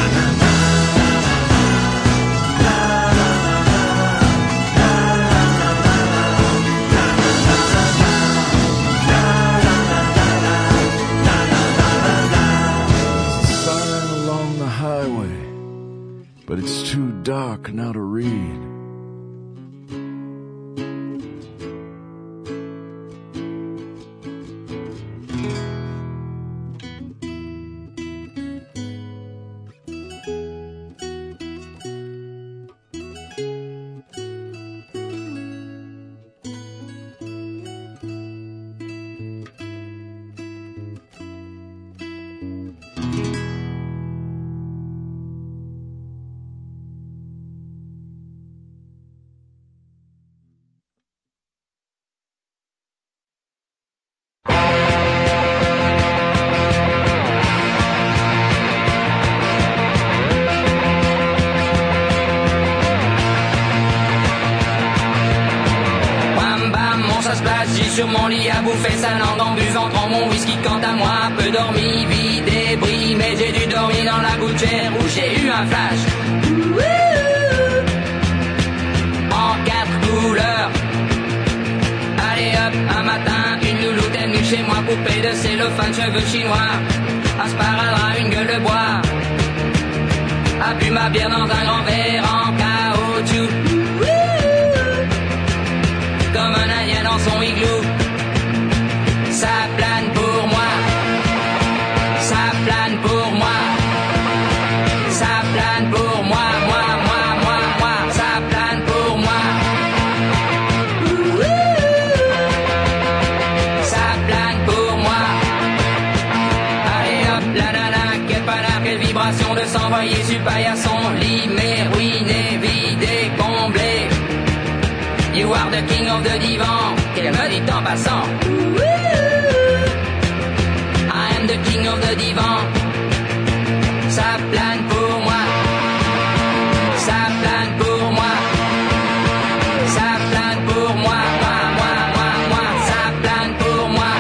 But it's too dark now to read. Sur mon lit à bouffer sa langue en buvant grand mon whisky. Quant à moi, peu dormi, vide et bris, mais j'ai dû dormir dans la gouttière où j'ai eu un flash. En quatre couleurs. Allez hop, un matin, une louloute est venue chez moi, poupée de cellophane, cheveux chinois, un sparadrap, une gueule de bois, a bu ma bière dans un grand verre en caoutchouc, comme un indien dans son igloo. Ça plane pour moi, ça plane pour moi, ça plane pour moi, moi, moi, moi, moi, ça plane pour moi. Ça plane pour moi. Allez hop, la nana, quelle panard, quelle vibration de s'envoyer sur paillasson, lit, mais ruiné, vidé. of the divan, qu'elle me dit en passant. I am the king of the divan. Ça plane pour moi. Ça plane pour moi. Ça plane pour moi. Moi, moi, moi, moi. Ça plane pour moi.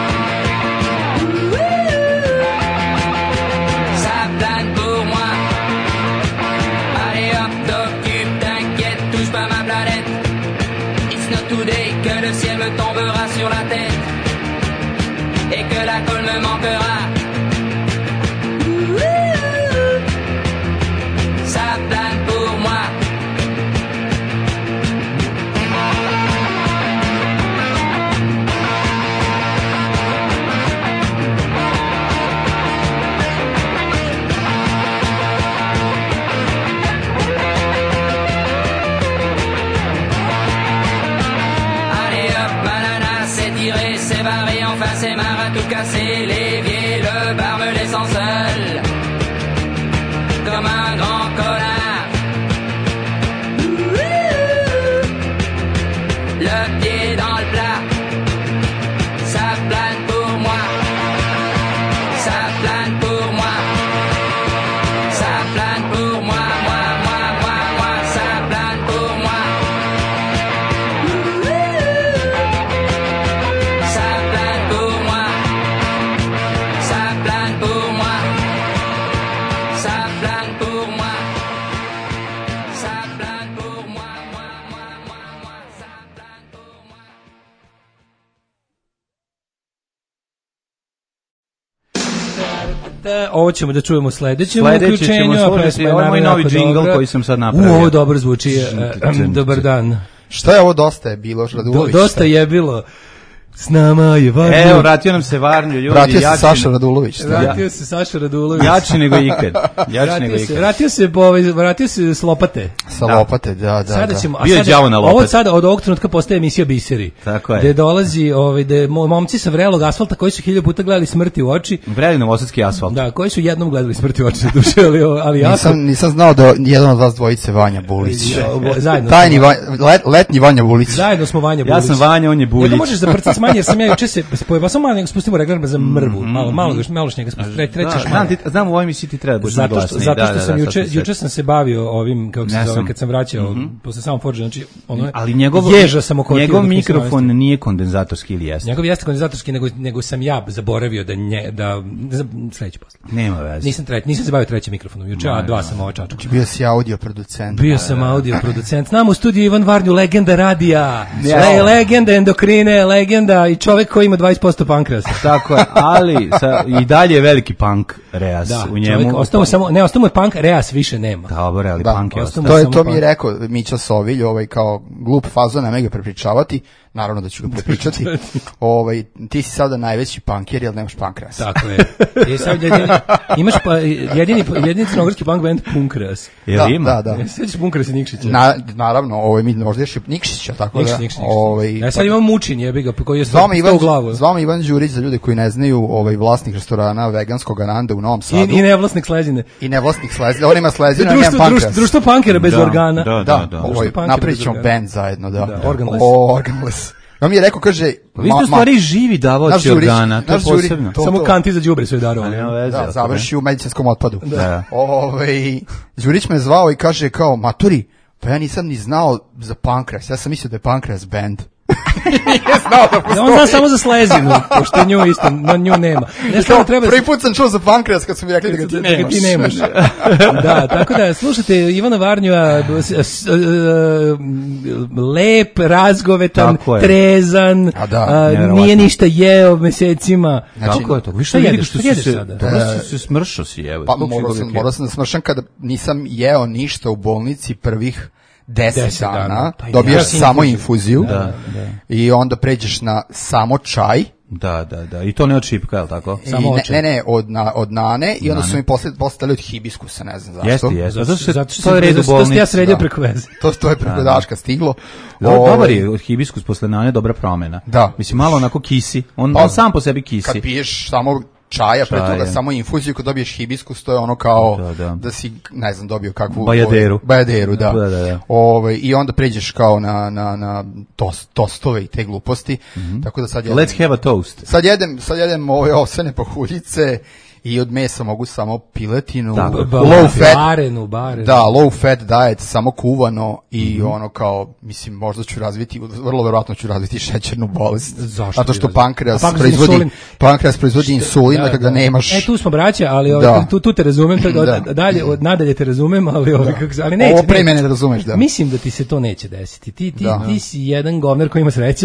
Ça plane pour moi. Allez hop, t'occupe, t'inquiète, touche pas ma planète. It's not today que le ciel me tombera sur la tête. Et que la colle me manquera. Ça plane pour moi. Allez hop, banana, c'est tiré, c'est barré, enfin c'est marre à tout casser. L'évier, le bar me laissant seul. Comme un grand connard. Le pied dans le plat. Ça plane pour moi. Ça plane pour moi. Ça plane pour moi. Moi, moi, moi, moi. Ça plane pour moi. Ça plane pour moi. Ça plane pour moi. Ça plane pour moi. Ça plane pour moi. Moi, moi, moi, moi. Ça plane pour moi. Da, ovo ćemo da čujemo u sledećem Sledeće uključenju. ćemo a slušati, pesma je ovo je moj naravno novi jako džingl dobra. koji sam sad napravio. U, ovo dobro zvuči. e, Dobar dan. Šta je ovo dosta je bilo, Do, Radulović? dosta je bilo. S nama je Varnjo. Evo, vratio nam se Varnju, ljudi. Vratio se jači Saša ne- Radulović. Vratio se Saša Radulović. Jači nego ikad. Jači Vratio nego se, ikad. vratio se, po ovaj- vratio se s lopate. Sa lopate, da, da. Sada da. ćemo, a Bio je sada- đavo na Ovo lopati. od sada, od ovog trenutka postaje emisija Biseri. Tako je. Gde dolazi, ovaj, gde mo- momci sa vrelog asfalta koji su hiljadu puta gledali smrti u oči. Vreli novosadski asfalt. Da, koji su jednom gledali smrti u oči, duše, ali, ali jako. Nisam, nisam znao da jedan od vas dvojice Vanja Bulić. Ja, bo- zajedno Tajni smo- Vanja, let, letnji Vanja Bulić. Zajedno smo Vanja Bulić. Ja sam Vanja, on je Buljić. Ja ga možeš zaprcati manje jer sam ja juče se spojio, samo malo nego spustimo regler za mrvu. Malo, malo, još malo što njega spustimo. Tre, trećeš Da, malo. znam, ti, znam u ovoj emisiji ti treba da budeš Zato što, naglasniji. zato Da, što da, sam da, juče, sad se juče sam se bavio ovim, kako se Ja zove, sam. kad sam vraćao Mhm. posle samo Forge, znači ono je, Ali njegov, ježa sam okotio. njegov dok nisam mikrofon navestio. nije kondenzatorski ili jeste? Njegov jeste kondenzatorski, nego, nego sam ja zaboravio da nje, da, ne znam, sledeći posle. Nema veze. Nisam, treć, nisam se bavio trećim mikrofonom, juče, a dva sam ovo čačak. Bio si audio producent. Bio sam audio producent. S nama u studiju Ivan Varnju, legenda radija, Ja. Le, legenda endokrine, legenda i čovjek koji ima dvadeset posto pankrasa. Tako je, ali sa, i dalje je veliki punk reas Da, u njemu. čovjek, ostao mu samo, ne, ostao mu je punk, reas više nema. Dobro, ali Da, punk je ostao ostao. to je samo to mi je punk. rekao Mića Sovilj, ovaj kao glup fazon, nema ga prepričavati. Naravno da ću ga prepričati. Ovaj ti si sada najveći punker, jel nemaš pankras. Tako je. I sad jedini, imaš pa jedini jedini crnogorski punk band Punkras. Jel Da, ima? da, da. Ne sećaš Punkras i Nikšića? Na, naravno, ovaj mi možda još i Nikšića, tako Nikšić, da. Nikšić, Nikšić. Ovaj Ja sad imam Mučin, jebi ga, koji je Zvao me stao Ivan, u glavu. zvao me Ivan Đurić, za ljude koji ne znaju, ovaj vlasnik restorana veganskog Ananda u Novom Sadu. I, i nevlasnik Slezine. I nevlasnik Slezine. On ima Slezine, a nema Društvo, pankras. društvo, društvo punkera bez Da, organa. da, Da, da. ovaj, Društvo punkera napravit bez ćemo organa. band zajedno, da. Da, organless. O, organless. On mi je rekao, kaže... Pa vi ste u stvari živi naš davaoci Đurić- organa, to je naš Đurić- posebno. to- Samo to. kanti za đubre sve darovali. Nema veze. Da, ako završi u medicinskom otpadu. Da. Ovaj Đurić me zvao i kaže kao, maturi, pa ja nisam ni znao za pankras, ja sam mislio da je pankras band. Nije znao da postoji. On zna samo za Slezinu, pošto nju isto, no nju nema. Ne Kao, samo treba... prvi put sam čuo za pankras kad su mi rekli da ga ti da nemaš. ga ti nemaš. Da, tako da slušajte Ivana Varnjua, s- s- e, lep, razgovetan, Tako je. trezan, A da, a, nevjerovatno. nije ništa jeo mesecima. Znači, Tako je to. Vi šta što vidi jedeš? što Šta su jedeš se, sada? dobro si se smršao si, evo. Pa koliko si morao sam, govorio? morao sam da smršam kada nisam jeo ništa u bolnici prvih deset, Deset dana, dana. Pa i dobiješ ja sam samo infuziju. infuziju Da, da. i onda pređeš na samo čaj. Da, da, da. I to ne od šipka, je li tako? Samo I ne, očaj. ne, ne, od, na, od nane i onda su mi posle postali od hibiskusa, ne znam zašto. Jeste, jeste. Zato što, Zato što to je red u sam- to sam ja bolnici. sredio da. preko veze. To, to je preko Daška stiglo. Do, Ovaj, dobar je od hibiskus posle nane, dobra promena. Da. Mislim, malo onako kisi. On, Pa, on sam po sebi kisi. Kad piješ samo čaja, pre Čaja. toga samo infuziju, kad dobiješ hibiskus, to je ono kao Da, da. da si, ne znam, dobio kakvu... Bajaderu. ovaj, bajaderu, da. Da, da, da. Ovaj, i onda pređeš kao na, na, na tost, tostove i te gluposti, tako da sad jedem... Let's have a toast. Sad jedem, sad jedem ove osene pahuljice i od mesa mogu samo piletinu, Tako, low fat, barenu, barenu. da, low fat diet, samo kuvano i mm-hmm. ono kao, mislim, možda ću razviti, vrlo verovatno ću razviti šećernu bolest. Zašto? Zato što bi pankreas, pankreas proizvodi, insulin. pankreas proizvodi insulin, da, kada ga nemaš. E, tu smo braća, ali Da. ovaj, tu, tu te razumem, to, Da. od, dalje, od nadalje te razumem, ali, ovaj, kako, se- ali neće. Ovo pre neće. mene ne razumeš, da. Mislim da ti se to neće desiti. Ti, ti, Da. ti si jedan govner koji ima sreće,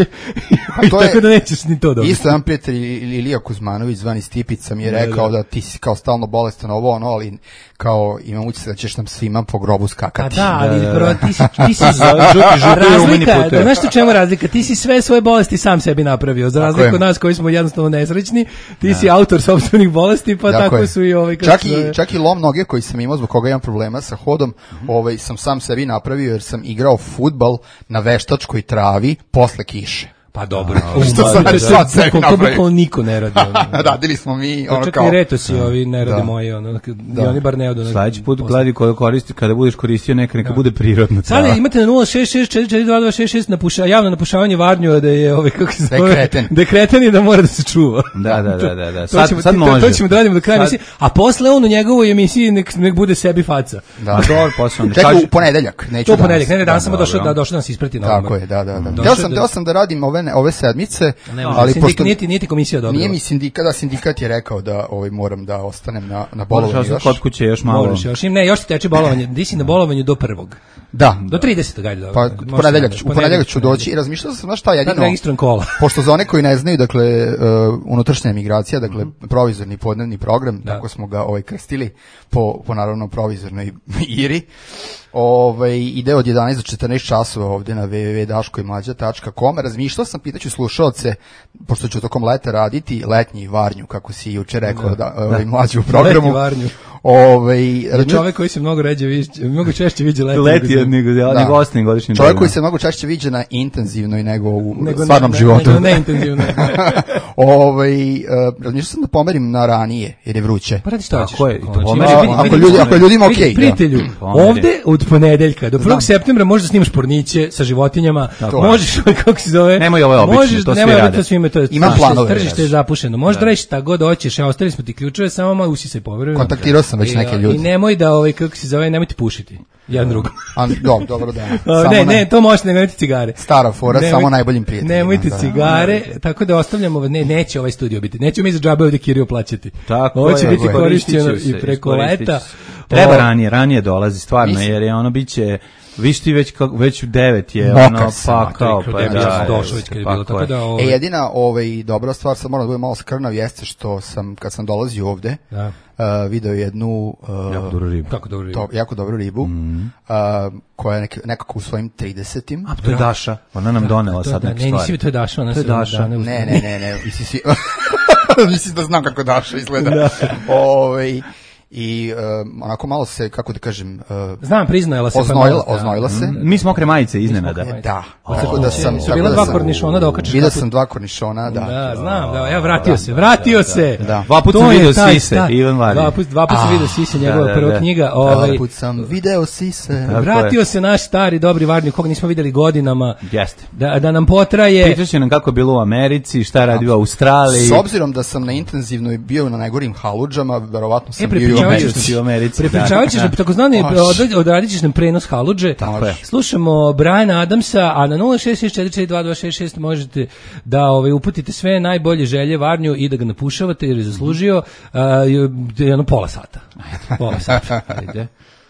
A to je- tako da nećeš ni to dobiti. Isto jedan prijatelj Ilija Kuzmanović, zvani Stipica, mi je rekao da, ti si kao stalno bolestan ovo ono, ali kao imam utisak da ćeš nam svima po grobu A skakati. da, ali Da, da, bro, da. ti si, ti si žuti, žuti rumeni razlika, putevi. znaš u čemu je razlika? Ti si sve svoje bolesti sam sebi napravio, za Tako razliku je. od nas koji smo jednostavno nesrećni, ti si autor sopstvenih bolesti, pa Tako tako je. su i ovi... kako Čak se i, zove. čak i lom noge koji sam imao, zbog koga imam problema sa hodom, ovaj, sam sam sebi napravio jer sam igrao fudbal na veštačkoj travi posle kiše. Pa dobro. Što sam To je- sad sebi to napravio. bukvalno niko ne radi. ono. Radili smo mi, ono Čak kao... i retosi ovi ne rade Da. moji, ono, i oni bar ne odu. na- Sledeći put posle. gledaj koju koristi, kada budeš koristio neka, neka bude prirodna. Sada trava. imate na nula šest šest četiri četiri dva dva šest šest napuša, javno napušavanje Varnju da je ovaj kako se Da je zove kreten. da je kreten i da mora da se čuva. Da, da, da, da, da. To Sad, ćemo, sad to- može. To ćemo da radimo do kraja Sad- emisije, a posle on u njegovoj emisiji nek, nek bude sebi faca. Da. A dobro, posle onda Čekaj, kaži- u ponedeljak, neću To u danas. ponedeljak, ne, ne, danas Da, samo dobro. došao da došao da nas isprati na Tako odmor. je, da, da, da. Došao Teo sam, da- teo sam da radim ove, ne- ove sedmice, Ne može, ali sindik- pošto... niti, niti komisija dobro. Nije mi sindikat, da sindikat je rekao da ovaj, moram da ostanem na, na Moraš bolovanju ostati još. kod kuće još malo. Moraš još im, ne, još ti teče bolovanje. Di si na bolovanju do prvog. Da. Do tridesetog ajde. Pa dobro. u Možeš ponedeljak da- ću, u ponedeljak ću doći i razmišljao sam, znaš šta, Sad jedino... registrujem kola. Pošto za one koji ne znaju, dakle, uh, unutrašnja emigracija, dakle, provizorni podnevni program, Da. tako smo ga ovaj, krstili po, po naravno provizornoj iri, ovaj, ide od jedanaest do četrnaest časova ovde na w w w tačka daško i mlađa tačka com. Razmišljao sam, pitaću slušaoce, pošto ću tokom leta raditi, letnji Varnju, kako si juče rekao, da, ovaj, mlađi u programu. Letnji Varnju. Ovaj, Je razmišljao- čovek koji se mnogo ređe, viđe- mnogo češće viđe leti. Leti nego- od nego, Da. nego ostane godišnji Čovjek dan. koji se mnogo češće viđe na intenzivnoj nego u nego stvarnom ne, životu. nego neintenzivno. Ovaj uh, razmišljao sam da pomerim na ranije jer je vruće. Pa radi šta hoćeš. Tako je, i to Hoćeš. pomeri. A, A, vidi, ako vidi, ljudi, ako je ljudima vidi, okej, da. prijatelju, Pomeri. ovde od ponedeljka do prvog Znam. septembra možeš da snimaš porniće sa životinjama, Tako. možeš, kako se zove, Nemoj ove obične, možeš, to svi nemoj ove, rade. to svi imaju, to je Imam tržište- planove, tržište je znaš. zapušeno, možeš da radiš šta god hoćeš, ja ostavili smo ti ključeve, samo malo usisaj povremeno. Kontaktirao sam već I, neke a, ljude. I nemoj da, ovaj, kako se zove, nemojte pušiti, jedan drugom. A, do, dobro, da. O, Samo ne, na- ne, to možete, nemojte cigare. Stara fora, Nemoj- samo najboljim prijateljima. Nemojte da. cigare, tako da ostavljamo, ne, neće ovaj studio biti. Nećemo mi za džabe ovde Kiriju plaćati. Tako Ovo će je, biti tako je. korišćeno Koristit će i se, preko iskoristit leta. će se. Treba O, ranije, ranije dolazi stvarno, Mislim- jer je ono biće, viš ti već, kako- već u devet je Mokar ono sam, pa kao, tri pa kroz da. devet, ja sam je, došao već kad je bilo, tako tako je. da... E, Ovaj, jedina ovaj, dobra stvar, sad moram da budem malo skrnav, jeste što sam, kad sam dolazio ovde, Da. uh, video jednu uh, Jako dobru ribu. Kako dobro to, jako dobru ribu, uh, koja je nek, nekako u svojim tridesetim. A to je Daša, ona nam donela to, sad da, neke ne, nisi stvari. mi to je Daša, ona To je se Daša. dane uz- Ne, ne, ne, ne, mislim si... mislim da znam kako Daša izgleda. Ovaj, i um, onako malo se, kako da kažem, uh, Znam, priznajela se. pa oznojila, malo, da. oznojila se. Mi smo mokre majice iznenada. E, Da, tako da sam... Su tako bila da dva sam- kornišona da okačiš Vidio kapu? sam dva kornišona, da. Da, znam, da, ja vratio se, vratio se. da. Dva puta To sam je vidio taj sise, sta- Ivan Varin. Dva puta, dva puta sam Ah, vidio sise, njegova da, prva da. knjiga. Ovaj Ovaj, put sam video sise. Tako vratio je. se naš stari dobri Varnju, koga nismo videli godinama. Jeste. Da, da nam potraje. Pričat će nam kako je bilo u Americi, šta je radio u Australiji. S obzirom da sam na intenzivnoj bio na najgorim haludžama, verovatno E, sam bio i u prepričavat ćeš Americi. u Americi. Prepričavat ćeš, Da. takozvani, Baš. od- odradit ćeš nam prenos haludže. Tako je. Slušamo Briana Adamsa, a na nula šest šest četiri četiri dva dva šest šest možete da ovaj, uputite sve najbolje želje Varnju i da ga napušavate jer je zaslužio uh, jedno pola sata. Pola sata. Ajde.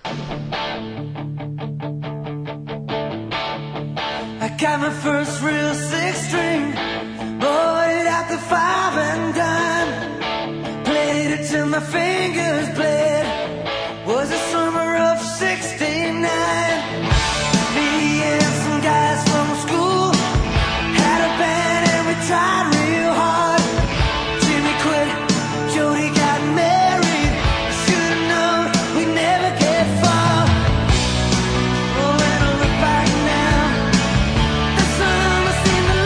I got my first real six string, bought it at the five and dime, played it till my fingers bled. Was the summer of sixty-nine. Me and some guys from school had a band and we tried real hard. Jimmy quit, Jody got married. Should've known we'd never get far. Oh, when I look back now, the summer seemed a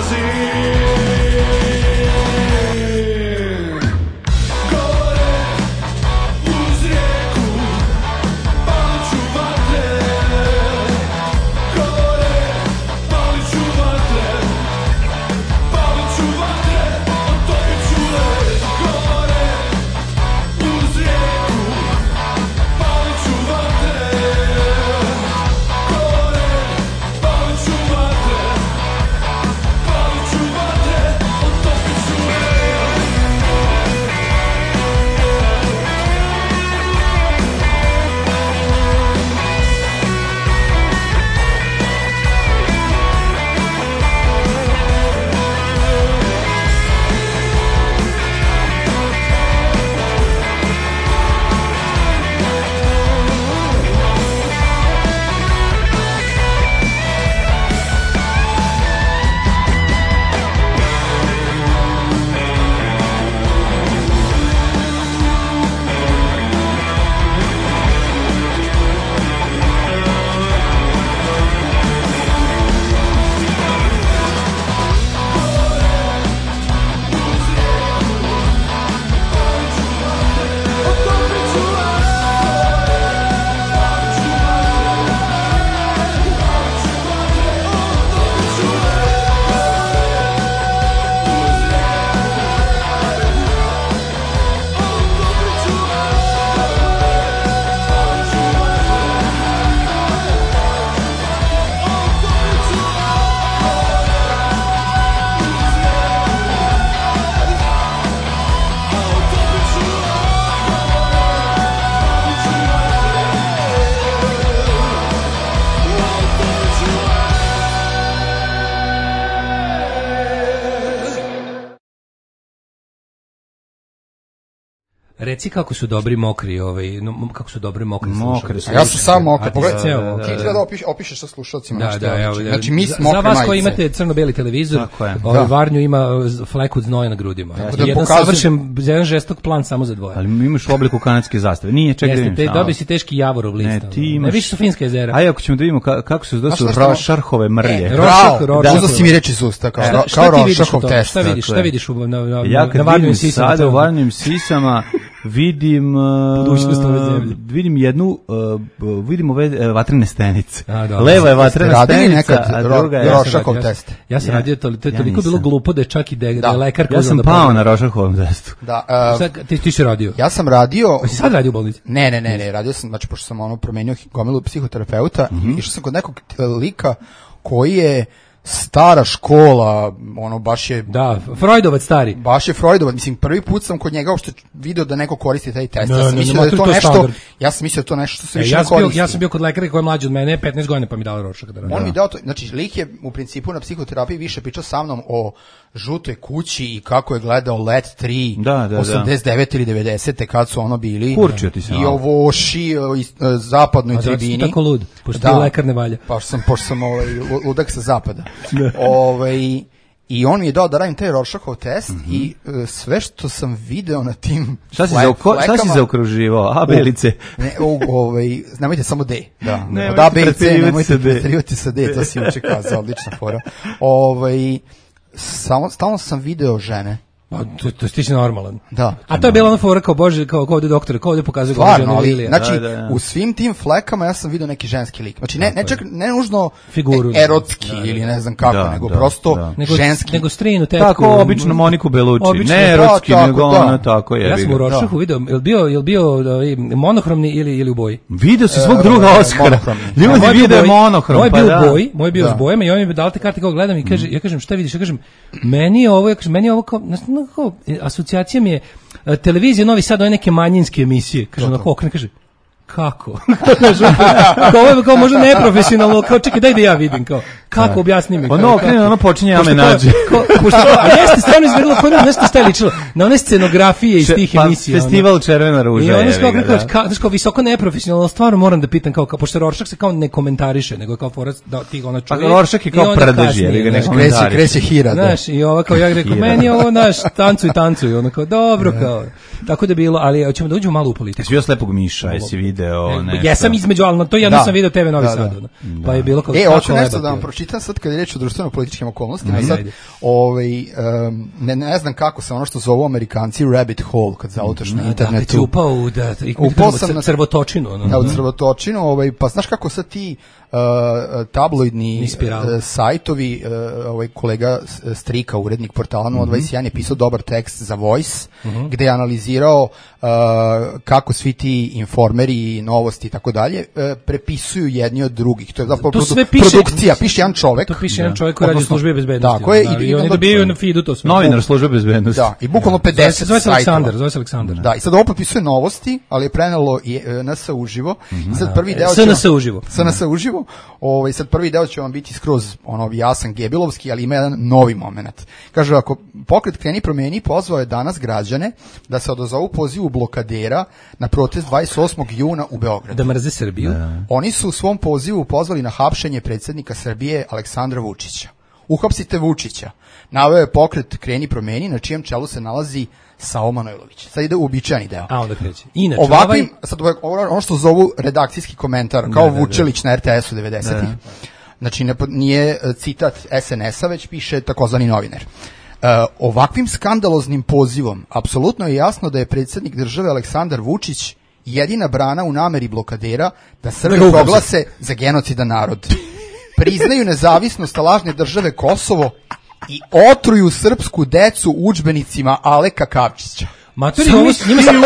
Reci kako su dobri mokri, ovaj, no, kako su dobri mokri Mokri slušalci. Ja sam sam mokri, pogledaj, ceo mokri. ti treba da opiš, opišeš sa slušalcima. Da, da, evo, znači, mi za, smo mokre za vas majice. koji imate crno-beli televizor, ovaj da. Varnju ima fleku znoja na grudima. Da jedan pokazujem... savršen, jedan žestok plan samo za dvoje. Ali imaš u obliku kanadske zastave. Nije, čekaj da vidim. Te, dobio si teški javorov list. Ne, ti imaš... Ne, više su finske jezera. Ajde, ako ćemo da vidimo ka, kako su, da su rošarhove mrlje. E, bravo, uzo si mi reči iz usta, kao, da, kao rošarhov test. Šta vidiš, šta vidiš u, na, na, ja kad na vidim sada u varnim sisama, vidim uh, vidim jednu uh, vidim ove vatrene stenice. A, leva je vatrena stenica, a druga je rošarhov test. Ja sam radio to, to je toliko bilo glupo da je čak i da je lekar ja sam pao na rošarhovom testu. Da, uh, sad, ti, ti si radio? Ja sam radio... Si sad radio u bolnici? Ne, ne, ne, ne, radio sam, znači, pošto sam ono promenio gomilu psihoterapeuta, mm-hmm. išao sam kod nekog lika koji je stara škola, ono baš je... Da, Freudovac stari. Baš je Freudovac, mislim, prvi put sam kod njega uopšte video da neko koristi taj test. No, ja sam no, mislio no, da je to, to nešto, standard. ja sam mislio da je to nešto što se e, više ja ne koristi. Bio, ja sam bio kod lekara koji je mlađi od mene, petnaest godina, pa mi dao rošak. Da On mi dao to, znači, lik je u principu na psihoterapiji više pričao sa mnom o žutoj kući i kako je gledao Let tri, da, da, osamdeset devete ili devedesete kad su ono bili. Kurčio ti se. I o Voši, o zapadnoj tribini. A tako lud, pošto da, ti lekar ne valja. Pošto sam, pošto sam ovaj, ludak sa zapada. ovaj, I on mi je dao da radim taj Rorschachov test mm-hmm. i uh, sve što sam video na tim šta si, za oko, šta si zaokruživao? A, B ili C? Ne, u, ovaj, nemojte samo D. Da, ne, da B i C, nemojte preterivati sa D, to si uče kazao, odlična fora. Ovaj, samo, stalno sam video žene. Pa, to, to ti si normalan. Da. A to je bila ona fora kao, bože, kao, kao ovde doktor, kao ovde pokazuje stvarno, ali, znači, da, da, da. u svim tim flekama ja sam video neki ženski lik. Znači, ne, ne čak, ne nužno figuru, erotski da, da, ili ne znam kako, da, nego da, prosto da. Nego, ženski. Nego strinu, tetku. Tako, obično Moniku Belucci. Obično, ne erotski, da, nego da. ona, tako je. Ja sam u Rorschachu video, je li bio, je li bio da, monohromni ili, ili u boji? Video si svog druga Oskara. Ljudi vide monohrom. Moj bio u boji, moj bio s bojama i on mi dao te karte kao gledam i kaže, ja kažem, šta vidiš? Ja kažem, meni je ovo, ja kažem, meni je ovo kao, kao asocijacija mi je televizija Novi Sad, ove neke manjinske emisije. Kaže, onako okren, kaže, kako? kao, kao možda neprofesionalno, kao čekaj, daj da ja vidim, kao, kako objasni mi? Ono okrene, ono počinje ja me nađe. A jeste stvarno izgledalo, kao nešto šta je ličilo, na one scenografije iz tih emisija. Festival Červena ruža. I ono je kao, kao visoko neprofesionalno, stvarno moram da pitam, kao, pošto Rorschach se kao ne komentariše, nego kao forac da ti ga ona čuje. Pa Rorschach je kao prdež, je ga ne komentariše. Kreće hira. Znaš, i ova kao ja rekao, meni je ovo, naš, tancuj, tancuj, ono kao, dobro, kao, tako da bilo, ali hoćemo da uđemo malo u politiku. Jesi vidio Slepog miša, jesi video video nešto. Jesam između, ali na to jedno Da. sam video te ve Novi Da, Sad. da. ono. Pa je bilo kao E, kako hoću nešto lebati. da vam pročitam sad kad je reč o društveno-političkim okolnostima. Ajde, Sad, ajde. ovaj, um, ne, ne znam kako se ono što zovu Amerikanci rabbit hole kad zautaš na Da, internetu. kad si upao u da, i Upao sam na crvotočinu. Ono. Da, u crvotočinu, ovaj, pa znaš kako sad ti uh, tabloidni Ni spirala. uh, sajtovi, uh, ovaj kolega S- Strika, urednik portala nula dvadeset jedan je pisao dobar tekst za Voice, Mhm. gde je analizirao uh, kako svi ti informeri, novosti i tako dalje uh, prepisuju jedni od drugih. To je zapravo To produ- sve piše- produkcija, piše jedan čovek. To piše jedan čovjek koji radi u Odnosno, službi bezbednosti. Tako je, da, i, i oni onda- dobijaju na feedu to sve. Novinar službe bezbednosti. Da, i bukvalno Zove pedeset se, zove se sajtova. Aleksandar, zove se Aleksandar. Da, i sad ovo potpisuje novosti, ali je prenelo i e, N S uživo. I sad prvi deo S N S uživo. S N S uživo. Ovaj sad prvi deo će vam biti skroz ono jasan gebilovski, ali ima jedan novi momenat. Kaže ako pokret Kreni promeni pozvao je danas građane da se odazovu pozivu blokadera na protest dvadeset osmog juna u Beogradu. Da mrze Srbiju. Oni su u svom pozivu pozvali na hapšenje predsjednika Srbije Aleksandra Vučića. Uhapsite Vučića. Naveo je pokret Kreni promeni na čijem čelu se nalazi Sao Manojlović. Sad ide uobičajeni deo. A onda kreće. Inače, Ovakvim, ovaj- sad ovo je ono što zovu redakcijski komentar, kao Da, da, da. Vučelić na R T S-u devedesetih. Da. Znači, ne, nije e, citat S N S-a, već piše takozvani novinar. E, ovakvim skandaloznim pozivom apsolutno je jasno da je predsjednik države Aleksandar Vučić jedina brana u nameri blokadera da Srbi Da ga proglase za genocidan narod. Priznaju nezavisnost lažne države Kosovo i otruju srpsku decu udžbenicima Aleka Kavčića. Matori, ovo njima se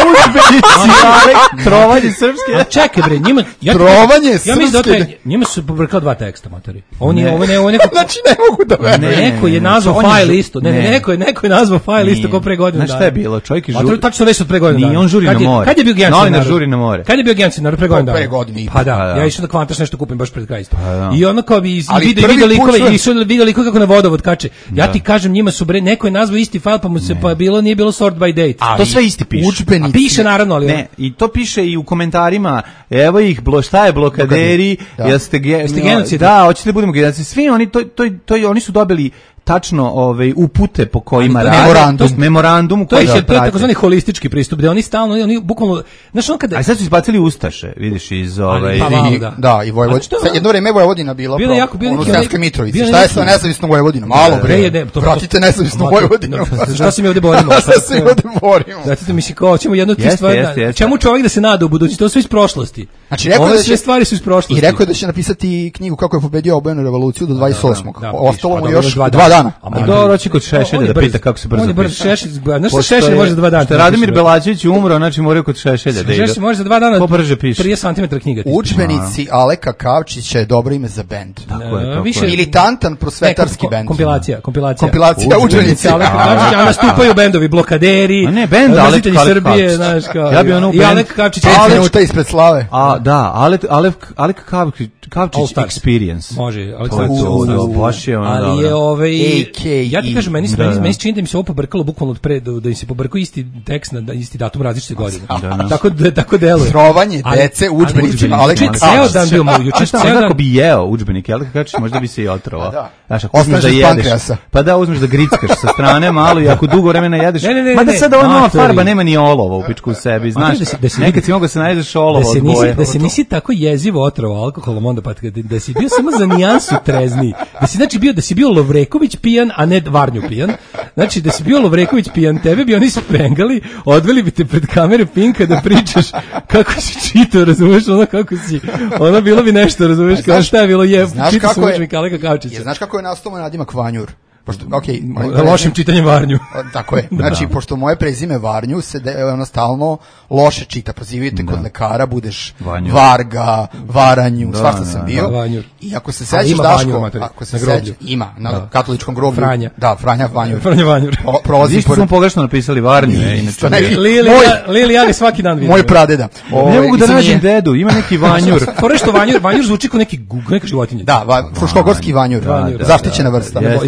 Trovanje srpske. A čekaj bre, njima ja ti- Trovanje Ja mislim da srpske. to je- njima su pobrkao dva teksta, matori. Ovo nije, Ne. ovo ne, ovo je neko. Znači ne mogu da verujem. Ne, Neko je ne, nazvao on je file žu- listu. Ne, ne, ne. neko je neko je nazvao file listu Nije. kao pre godinu Znaš šta je bilo? Čovjek je žuri- Matori, tačno već od pre godinu Nije, dana. on žuri Kad na je- more. Kad je bio genocid? Novinar narod? žuri na more. Kad je bio genocid? narod? Pre godinu dana. Pre godinu i po. Pa da, Pa da. ja išao da kvantaš nešto kupim baš pred kraj isto. Pa da. I ono kao bi iz- Ali vide prvi vide put likove čujem- i su vide likove kako na vodovod kače. Ja ti kažem njima su bre neko je nazvao isti file pa mu se pa bilo nije bilo sort by date. To sve isti piše. Udžbenici. A piše naravno, ali Ne, i to piše i u komentarima. Evo ih, blo, šta je blokaderi? Da. Jeste ge, Jeste no, genocid? Da, hoćete da budemo genocid. Svi oni to to to oni su dobili tačno ove upute po kojima Ali to je rade. memorandum. To jest memorandum To koji je se to je takozvani holistički pristup, gde oni stalno oni bukvalno znaš on kada A sad su izbacili ustaše, vidiš, iz ovaj... pa malo, I, da. da, i Vojvodina. Ali što je Sad, jedno vreme je Vojvodina bila Bilo pro- je jako- bilo ono u neki- Sremskoj Mitrovici. bio je Šta je neki- sa nezavisnom Vojvodinom? Malo Ne, bre. je, ne, to- Vratite nezavisnu Ma, Vojvodinu. no, šta se mi ovde borimo? Šta se mi ovde borimo? Zato mi se kao ćemo jedno od tih Jeste, stvari. jeste, da- jeste. Čemu čovjek da se nada u budućnosti? To je sve iz prošlosti. Znači, rekao je Ove da će- sve stvari su iz prošlosti. I rekao je da će napisati knjigu kako je pobedio obojenu revoluciju do dvadeset osmog. Da, Ostalo piše, mu pa još dobro, dva dana. A A ma, dobro, će kod on Šešelja je da brz. pita kako se brzo On je brzo piše. Šešelj, znaš šta Pošto Šešelj je- može za dva dana. što je Radimir Belađević umro, znači moraju kod Šešelja da ide. Šešelj može za dva dana. Ko brže piše. trideset centimetara knjiga. ti. Udžbenici Aleka Kavčića je dobro ime za bend. Tako je, E, tako više- je. Militantan Ne, prosvetarski kom- bend. Kompilacija, kompilacija. Kompilacija, udžbenici. Ali Kavčić, a nastupaju bendovi, blokaderi, A ne, bend Alek- mrzitelji Alek Srbije, Kavčić. znaš kao. Ja bi ono I bend- Alek Kavčić. Pet Alek- minuta ispred slave. A, da, Alek, Alek, Alek Kavčić, All Kavčić Stars. Experience. Može, Alek To je Kavčić to, All Stars. da, baš je ono Ali dobro. je ovaj A K E. ja ti kažem meni se Da, meni, da. meni se čini da mi se ovo pobrkalo bukvalno od pre da, da im se pobrkao isti tekst na da, isti datum različite godine. Da, da. Tako da tako deluje. Trovanje Ali- dece udžbenicima ali Aleka juče ceo Kavčića. dan bio moj, juče Juče ceo sam dan. ako bi jeo udžbenike, Alek Kavčić možda bi se i otrovao. Pa da. Znaš, ako Ostaneš uzmeš da bez jedeš, pankreasa. pa da uzmeš da grickaš sa strane malo i ako dugo vremena jedeš, Ne, ne, ne, mada ne, sada ova nova matori. farba nema ni olova u pičku u sebi, znaš, da si- da si- nekad si mogo se najedeš olova Da se od nisi boje. da se nisi tako jezivo otrovao alkoholom onda pa kad da si bio samo za nijansu trezniji. Da si znači bio da si bio Lovreković pijan, a ne Varnju pijan. Znači da si bio Lovreković pijan, tebe bi oni spengali, odveli bi te pred kamere Pinka da pričaš kako si čitao, razumeš, ono kako si. Ono bilo bi nešto, razumeš, kao šta je bilo je. Znaš Čitao sam kako je- udžbenik Aleka Kavčića. Je, znaš kako je nastao moj nadimak Vanjur? Pošto, okej, Lošim čitanjem Varnju. Tako je. Znači, pošto moje prezime Varnju se de, ono stalno loše čita. Pozivite kod lekara, budeš Vanjur. Varga, Varanju, Da, svašta da, sam da. bio. Vanjur. I ako se Ali sećaš, ima Vanjur, Daško, mater, ako se na groblju. sećaš, ima, na Da. katoličkom groblju. Franja. Da, Franja Vanjur. Franja Vanjur. Pro- Prolazi Vidiš što pored... smo pogrešno napisali Varnju, e, inače. Isto neki- Lili, Moj- ja, Lili ja ga svaki dan vidim. Moj pradeda. Ne Ovaj, mogu da mislim, nađem nije- dedu, ima neki Vanjur. Fore što Vanjur, Vanjur zvuči kao neki gug, neka životinja. Da, va, fruškogorski Vanjur, Vanjur, da, zaštićena da, vrsta. jeste. Ovaj,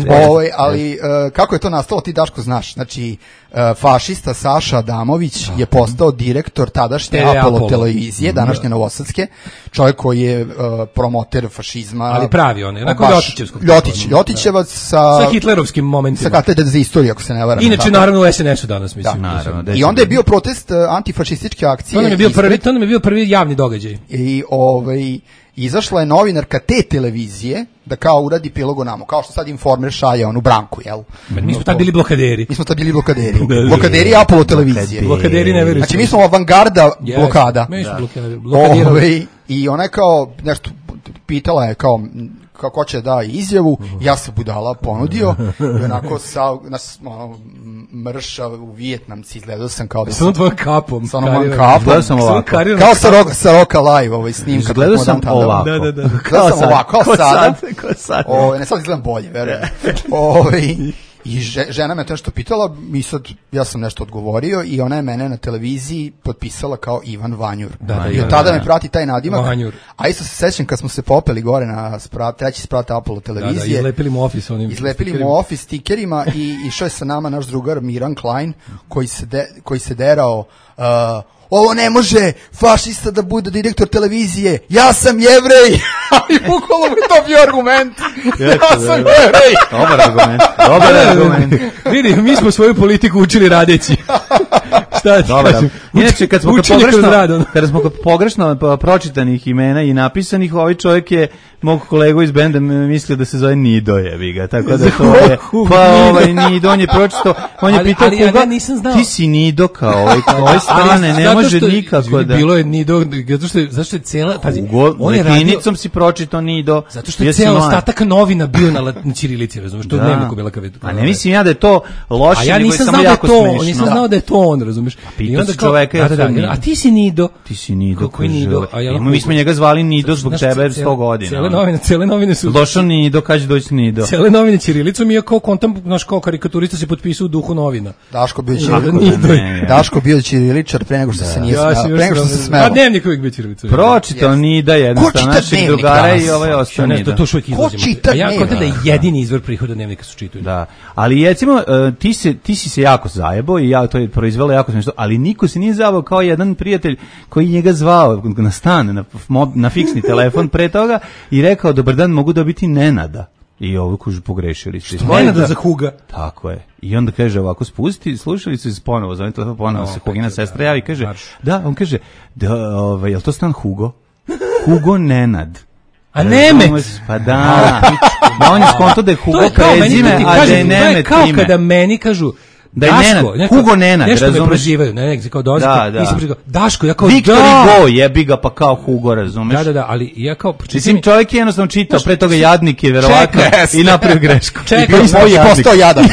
ali uh, kako je to nastalo, ti Daško znaš. Znači, uh, fašista Saša Adamović je postao direktor tadašnje T V Apollo, Apollo. televizije, današnje Novosadske, čovjek koji je uh, promoter fašizma. Ali pravi on, onako baš- Ljotićevskog. Ljotić, Ljotićevac sa... Sa hitlerovskim momentima. Sa katedre za istoriju, ako se ne varam. Inače, Tako. naravno, u S N S-u danas, mislim. Da, naravno, da I će onda je biti. bio protest uh, antifašističke akcije. To nam je bio ispred- prvi, to nam je bio prvi javni događaj. I ovaj izašla je novinarka te televizije da kao uradi prilog o nama, kao što sad Informer šalje onu Branku, jel? Mi smo tad bili blokaderi. Mi smo tad bili blokaderi. Da, da, da. Blokaderi Apollo televizije. Blokaderi ne veruju. Znači mi smo avangarda Yes, blokada. mi smo blokaderi- blokadirali. Ovaj, I ona je kao nešto pitala je kao kako hoće da izjavu, ja se budala ponudio i onako sa nas ono, mrša u Vijetnamci, izgledao sam kao da Sa onom tvojom kapom. sa onom mojom karirano. kapom. Izgledao sam ovako. Karirano. Kao sa roka, sa roka live ovaj snimka. Izgledao kako sam dan tada. ovako. Da, da, da. Kao sam ovako, kao Ko sada. sad, ko sad. O, ne sad izgledam bolje, verujem. Ovaj, I že, žena me to nešto pitala, i sad ja sam nešto odgovorio i ona je mene na televiziji potpisala kao Ivan Vanjur. Da, da, I od da, tada da. me prati taj nadimak. Vanjur. A isto se sećam kad smo se popeli gore na sprat, treći sprat Apollo Da, da, televizije. izlepili mu office onim. Izlepili stikerima. mu office stikerima i išao je sa nama naš drugar Miran Klein koji se, de, koji se derao uh, ovo ne može fašista da bude direktor televizije, ja sam Jevrej. Ali bukvalno mi to bio argument. Ja sam Jevrej. Dobar argument. Dobar argument. Vidi, mi smo svoju politiku učili radeći. Šta ti Dobar. kažem? Inače, kad smo kod Učili kroz pogrešno, rad, ono. kada smo kod pogrešno pa, pročitanih imena i napisanih, ovaj čovjek je mog kolegu iz benda m- mislio da se zove Nido, jebi ga, tako da to je, pa ovaj Nido, on je pročitao, on je Ali- pitao ali ja koga, nisam znao. ti si Nido kao ovaj, ovaj stane, ne Zato može što- nikako da... Bilo je Nido, zato što je, zato što je cijela, pazi, Hugo, on je radio, latinicom si pročitao Nido. zato što je bio si cijel mlad. ostatak novina bio na, lat- na ćirilici, razumeš, to Da. u dnevniku bila kao... A ne mislim ja da je to loše, A ja nego je nisam samo znao da je jako to, smešno. nisam znao da je to on, razumeš. pitao I onda si kao- čoveka, da, ja da, sam da, Nido. a ti si Nido. Ti si Nido, Kako je kaže, Nido? ovaj. A ja Ima- onako- mi smo njega zvali Nido zbog Znaš, tebe cijele- sto godina. Cijele ono. novine, cijele novine su... Došao Nido, kad će doći Nido? Cijele novine ćirilicom i ja kao kontam, naš kao karikaturista se potpisao u duhu novina. Daško bio Da, ćiriličar. Nido. Ne, Daško bio ćiriličar pre nego što se nije Ja smeo. sam Pre nego što se A smeo. dnevnik uvijek bio ćirilicom. Pročitao Nida Ko jednostavno čita našeg dnevnik drugara danas? i ovaj ostao Ja ne znam, Nida. to još uvijek Ko izlazimo. čita A ja dnevnik? kontam da je jedini izvor prihoda dnevnika su čitaju. Da, ali recimo e, ti, se, ti si se jako zajebao i ja, to je proizvelo jako smiješno, ali niko se nije zajebao kao jedan prijatelj koji je njega zvao na stan, na, mob- na fiksni telefon pre toga i rekao, dobar dan, mogu dobiti Nenada. I ovo kužu pogrešili ste. Nenada za Huga. Tako je. I onda kaže ovako, spusti slušalicu i ponovo, zove telefon, ponovo se Hugina sestra javi i kaže, da, on kaže, da, ovaj, je li to stan Hugo? Hugo Nenad. A Nemet? Razumeš? Pa da. Da, on je skonto da je Hugo To je kao meni, prezime, kad ti a da kažem, je to je Nemet kao ime. kada meni kažu Da je Daško, Nenad, neko- Hugo Nenad, nešto me razumeš? prozivaju, ne, ne, kao dolazi, Da, kao- da. nisam prozivao, Daško, ja kao Viktor da. Hugo, jebi ga pa kao Hugo, razumeš? Da, da, da, ali ja kao Mislim, čovjek je jednostavno čitao, pre toga jadnik je verovatno Čekaj, i napravio grešku. Čekaj, I bio moj je jadnik. postao jadan.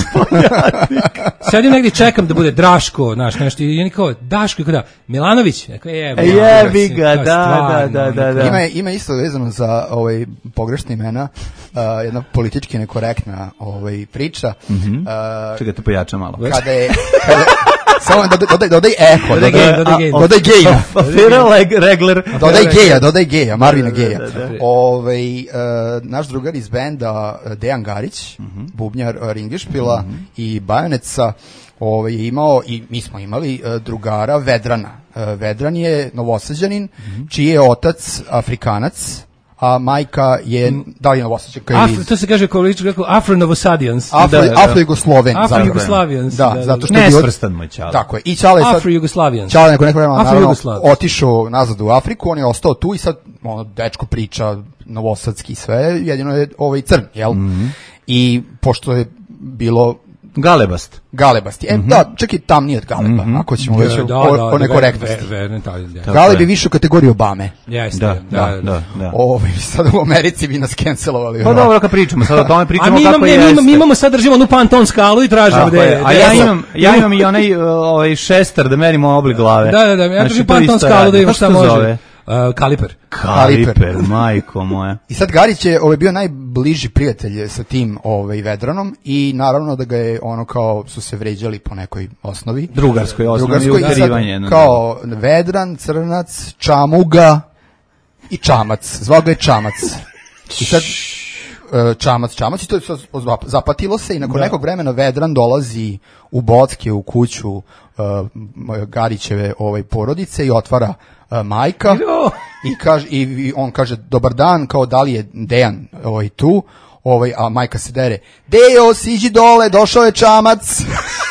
Sedim negdje, čekam da bude Draško, znaš, nešto, i oni kao, Daško, i kao da, Milanović, ja kao, jebi, E, jebi ga, kao, da, stvarno, da, da, da. Ima, ima isto vezano za ovaj pogrešna imena, uh, jedna politički nekorektna ovaj priča. Mhm. Uh, Čekaj, te pojača malo. kada je... Kada, samo dodaj, dodaj, dodaj eho, Dodaj dodaj, gej, dodaj gej. dodaj geja. Afira leg- Regler. Dodaj geja, dodaj geja, Marvina Da, da, geja. da, da. Ovaj, uh, naš drugar iz benda uh, Dejan Garić, bubnjar uh, Ringišpila i Bajoneca, ovaj, je imao, i mi smo imali uh, drugara Vedrana. Uh, Vedran je Novosađanin, čiji je otac Afrikanac, a majka je, da li je Novosađanka ili Afro, to se kaže kao lično kako Afro-Novosadians. Afro, Da, da, da. Afro-Jugosloven. Afro-Jugoslavians. Da, zato što je bio... Nesvrstan moj čale. Tako je. I Čale je sad... Afro-Jugoslavians. Čale neko neko vremena naravno Afro-Jugoslav. otišao nazad u Afriku, on je ostao tu i sad ono, dečko priča novosadski sve, jedino je ovaj crn, jel? I pošto je bilo Galebast. galebasti. E, da, čak i tam nije galeba, ako ćemo već Da, o, da, o da, nekorektnosti. ve- ve- ve- taj, da. Tako Galeb je. je više u kategoriji Obame. Jeste, Da, da, da, da. Ovaj, sad u Americi bi nas cancelovali. Pa dobro, kad pričamo, sad o tome A pričamo mi kako imamo, je mi, imamo, mi jeste. imamo sad držimo onu Panton skalu i tražimo Tako da je. je. A ja imam, ja imam i onaj uh, ovaj šestar da merimo oblik glave. Da, da, da, ja Znači, držim to Panton isto skalu da radim. imam Kako šta se može. zove? Uh, kaliper. Kaliper, majko moja. I sad Garić je ovaj, bio najbliži prijatelj sa tim ovaj, Vedranom i naravno da ga je ono kao su se vređali po nekoj osnovi. Drugarskoj osnovi, Drugarskoj i sad uterivanje jedno kao Vedran, Crnac, Čamuga i Čamac. Zvao ga je Čamac. I sad e, čamac, čamac i to je sad zapatilo se i nakon Da. nekog vremena Vedran dolazi u Bocke u kuću uh, Garićeve ovaj porodice i otvara uh, majka i kaže i, i on kaže dobar dan, kao da li je Dejan ovaj tu, ovaj a majka se dere: "Dejo, siđi dole, došao je čamac."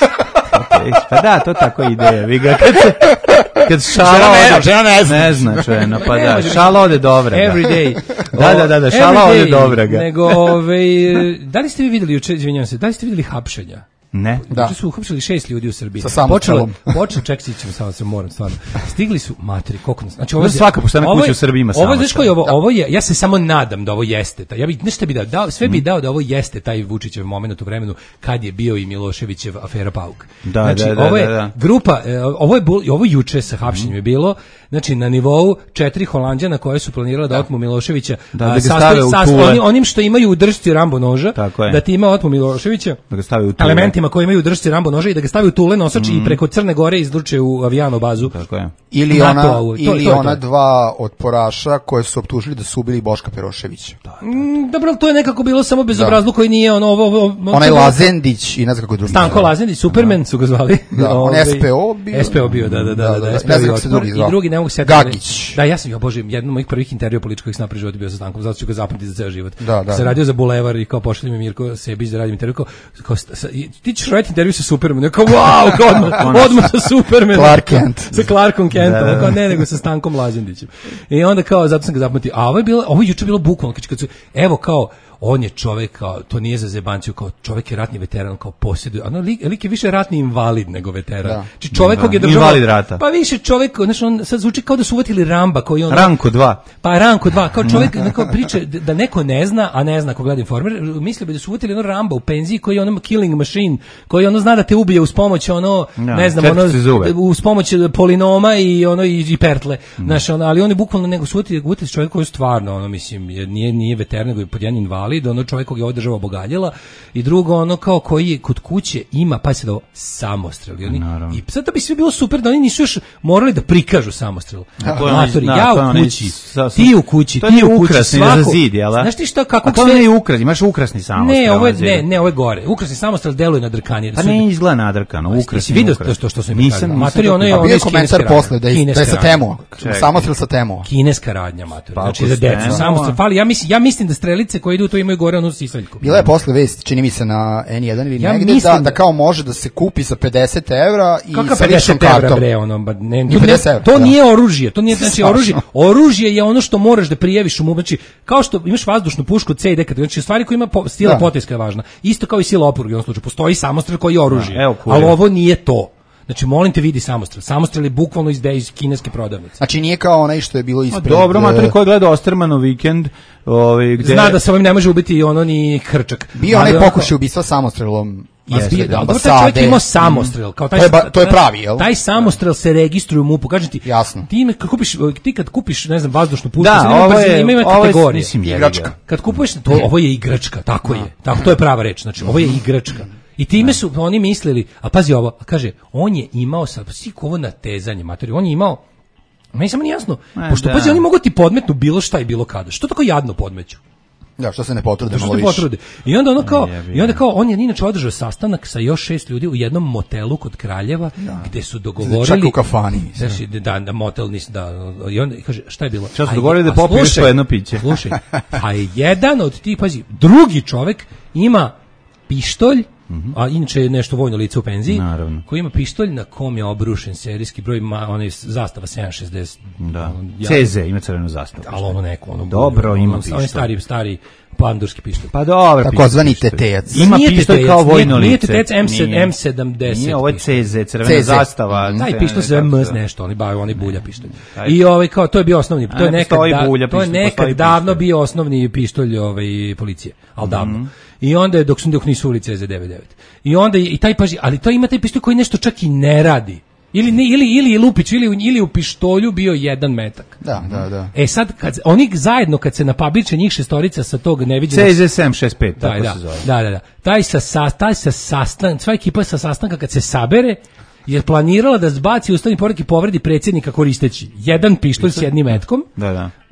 Pa da, to tako ide. Vi ga kad se kad šala Žena ne- ode, žena ne zna. ne zna žena, pa Ne da, može šala ode dobra. Every day. Da, da, da, da, šala Every ode day. dobra ga. Nego, ovaj, da li ste vi videli juče, izvinjavam se, da li ste videli hapšenja? Ne. Da. Juče su uhapšili šest ljudi u Srbiji. Sa samostrelom. Počelo, počelo, ček, sićemo, samo se moram, stvarno. Stigli su, materi, koliko nas, znači ovo Znaš, svaka poštena ovo je- kuća u Srbiji ima Ovo, znaš samostrel. koji je ovo, ovo je, ja se samo nadam da ovo jeste, ta, ja bih, nešto bi dao, dao, sve bi dao da ovo jeste taj Vučićev moment u vremenu kad je bio i Miloševićev afera Pauk. Da, znači, da, da, ovo je da, da. grupa, e, ovo je, bul- ovo juče sa hapšenjem je bilo, znači na nivou četiri Holanđana koje su planirala da otmu Miloševića, Da, a, da ga sastoji- stave u sastoji- tule. oni- onim što imaju u držci Rambo noža, Tako je. da ti ima otmu Miloševića, Da ga stavi u tule. elementima koji imaju u držci Rambo noža i da ga stavi u tule nosač i preko Crne Gore izruče u avijano bazu. Tako je. Ili NATO, ona, ovo, to- ili to je ona to. dva otporaša koje su optužili da su ubili Boška Peroševića. Mm, dobro, ali to je nekako bilo samo bezobrazluk koji nije ono ovo... ovo Onaj ovo- Lazendić i ne znam kako je drugi. Stanko zove. Lazendić, Superman su ga zvali. Da, on Ovaj, S P O bio. S P O bio, da, da, da. Da, da, da, da. S P O Ne znam bio kako se otpor. drugi zvao. I drugi, ne mogu se setiti. Gagić. Da, ja sam, ja bože, jedan od mojih prvih intervjua političkih koji sam napravio život bio sa Stankom, zato ću ga zapamtiti za ceo život. Da, da. Se radio za Bulevar i kao pošalje mi Mirko Sebić da radim intervju, kao, kao sta- sa- i- ti ćeš raditi intervju sa Supermanom, kao wow, kao odmah, odmah sa Supermanom. Clark Kent. Sa Clarkom Kentom, Da, da. kao ne, nego sa Stankom Lazendićem. I onda kao, zato sam ga zapamtio, a ovo je bilo, ovo je juče bilo bukvalno, kad, kad su, evo kao, on je čovjek, kao, to nije za zebanciju, kao čovjek je ratni veteran, kao posjeduje, ono, lik, lik je više ratni invalid nego veteran. Da. Znači čovjek Da. kog je država, Invalid rata. pa više čovjek, znači on sad zvuči kao da su uvatili Ramba, koji on Ranko dva. pa Ranko dva, kao čovjek neko priče da neko ne zna, a ne zna ko gleda Informer, misli bi da su uvatili ono Ramba u penziji koji je ono killing machine, koji ono zna da te ubije uz pomoć ono, Da, ne znam, ono četvrti zube. uz pomoć polinoma i ono i, i pertle. Znaš, ono, ali oni bukvalno nego su uvatili, uvatili čovjek koji je stvarno, ono mislim, je- nije nije veteran, nego je pod jedan invalid, ono čovjek kog je ova država obogaljila i drugo ono kao koji je kod kuće ima, pa se da ovo, samostrel. I, oni, Naravno. i sad da bi sve bilo super da oni nisu još morali da prikažu samostrel. to je onaj- Matori, da, ja to je u onaj kući, sa- sa- ti u kući, to ti nije u kući, ukrasni za svako- zid, jel da? Znaš ti šta, kako A to sve- nije ukras, imaš ukrasni samostrel. Ne, ovo je, na zidu. ne, ne, ovo je gore. Ukrasni samostrel deluje na drkanje. Pa ne izgleda nadrkano, Jesi ukrasni. vidio ukras. to što su mi Nisam, pokazali? nisam Matori, to ono je- A vidio. bio je iz kineske komentar radnje. posle da je, da je Kineske sa radnje. temo. Čekaj. Samostrel sa temo. Kineska radnja, mater. Pa Znači ako za ste, decu. no. Samostrel fali. Ja mislim, ja mislim da strelice koje idu to imaju gore onu sisaljku. Bila je posle vest, čini mi se na N jedan ili Ja negde, mislim da, da- da kao može da se kupi sa pedeset evra i Kakav sa ličnom pedeset evra kartom. bre, ono, ba, ne, Nije to, pedeset ne, evra, to da. nije oružje, to nije, znači Strašno. oružje, oružje je ono što moraš da prijaviš u mu, znači, kao što imaš vazdušnu pušku C i D, znači stvari koja ima po, stila Da. potezka je važna, isto kao i sila oporuge u ovom slučaju, postoji samostrel koji je oružje, Da, evo, kurir. ali ovo nije to. Znači, molim te, vidi samostrel. Samostrel je bukvalno iz, iz kineske prodavnice. Znači nije kao onaj što je bilo A ispred. dobro, matori e, ko je gledao Ostermanov vikend, ovaj gde Zna da se ovim ne može ubiti ono ni hrčak. Bio Ali onaj onako- pokušaj ubistva samostrelom. Jeste, ispred da, ali dobro, taj ambasade. čovjek je imao samostrel, kao taj To je ba- to je pravi, jel? Taj samostrel se registruje u MUP-u, kažem ti. Jasno. Ti ime- kad kupiš, ti kad kupiš, ne znam, vazdušnu pušku, Da, sad ima ovo brzine, je- ima, ima ovo je, kategorije. mislim, jebi ga. Igračka. Kad kupuješ, to ovo je igračka, tako je. Tako to je prava reč, znači ovo je igračka. I time su oni mislili, a pazi ovo, a kaže, on je imao sad, pa svi ovo natezanje, matori, on je imao, meni samo nije jasno, E, pošto da. pazi, oni mogu ti podmetnu bilo šta i bilo kada. Što tako jadno podmeću? Da, što se ne potrude Što malo se više. potrude. I onda ono kao, Jebi i onda ga. kao on je inače održao sastanak sa još šest ljudi u jednom motelu kod Kraljeva, gde su dogovorili Čak u kafani. Znaš, da, da, motel nis, da, i onda kaže, šta je bilo? Šta su A, dogovorili da a popiješ slušaj, po jedno piće? Slušaj, a jedan od tih, pazi, drugi čovek ima pištolj, a inače je nešto vojno lice u penziji, Naravno. koji ima pištolj na kom je obrušen serijski broj, ma, onaj zastava sedam šezdeset. Da. ono, ja- C Z ima crvenu zastavu. ali ono neko, ono, Dobro, ono, ima ono, pištolj. onaj stari, stari pandurski pištolj. Pa dobro, Takozvani pištolj. tetejac. Ima Nije pištolj tetejac, kao nije- vojno lice. nije tetejac M sedam- Nije. M sedamdeset Nije, ovo je pištolj. C Z, crvena C Z. zastava. Taj pištolj se zove Kako M S se- nešto, oni baju, oni bulja pištolj. Taj- I ovaj kao to je bio osnovni, to je ne nekad postoji da, bulja to je pištolj, nekad postoji davno pištolj. bio osnovni pištolj ovaj policije, al davno. I onda je dok su dok nisu uveli C Z devedeset devet. I onda je, i taj paži, ali to ima taj pištolj koji nešto čak i ne radi. Ili ne, ili ili je lupić ili u- ili u pištolju bio jedan metak. Da, da, da. E sad kad oni zajedno kad se napabiče njih šestorica sa tog neviđenog C Z sedam šest pet, Da, tako da, se zove. da, da, da. Taj sa, sa, taj sa sastan, sva ekipa sa sastanka kad se sabere je planirala da zbaci ustavni poredak i povredi predsjednika koristeći jedan pištolj s jednim metkom, Da, da.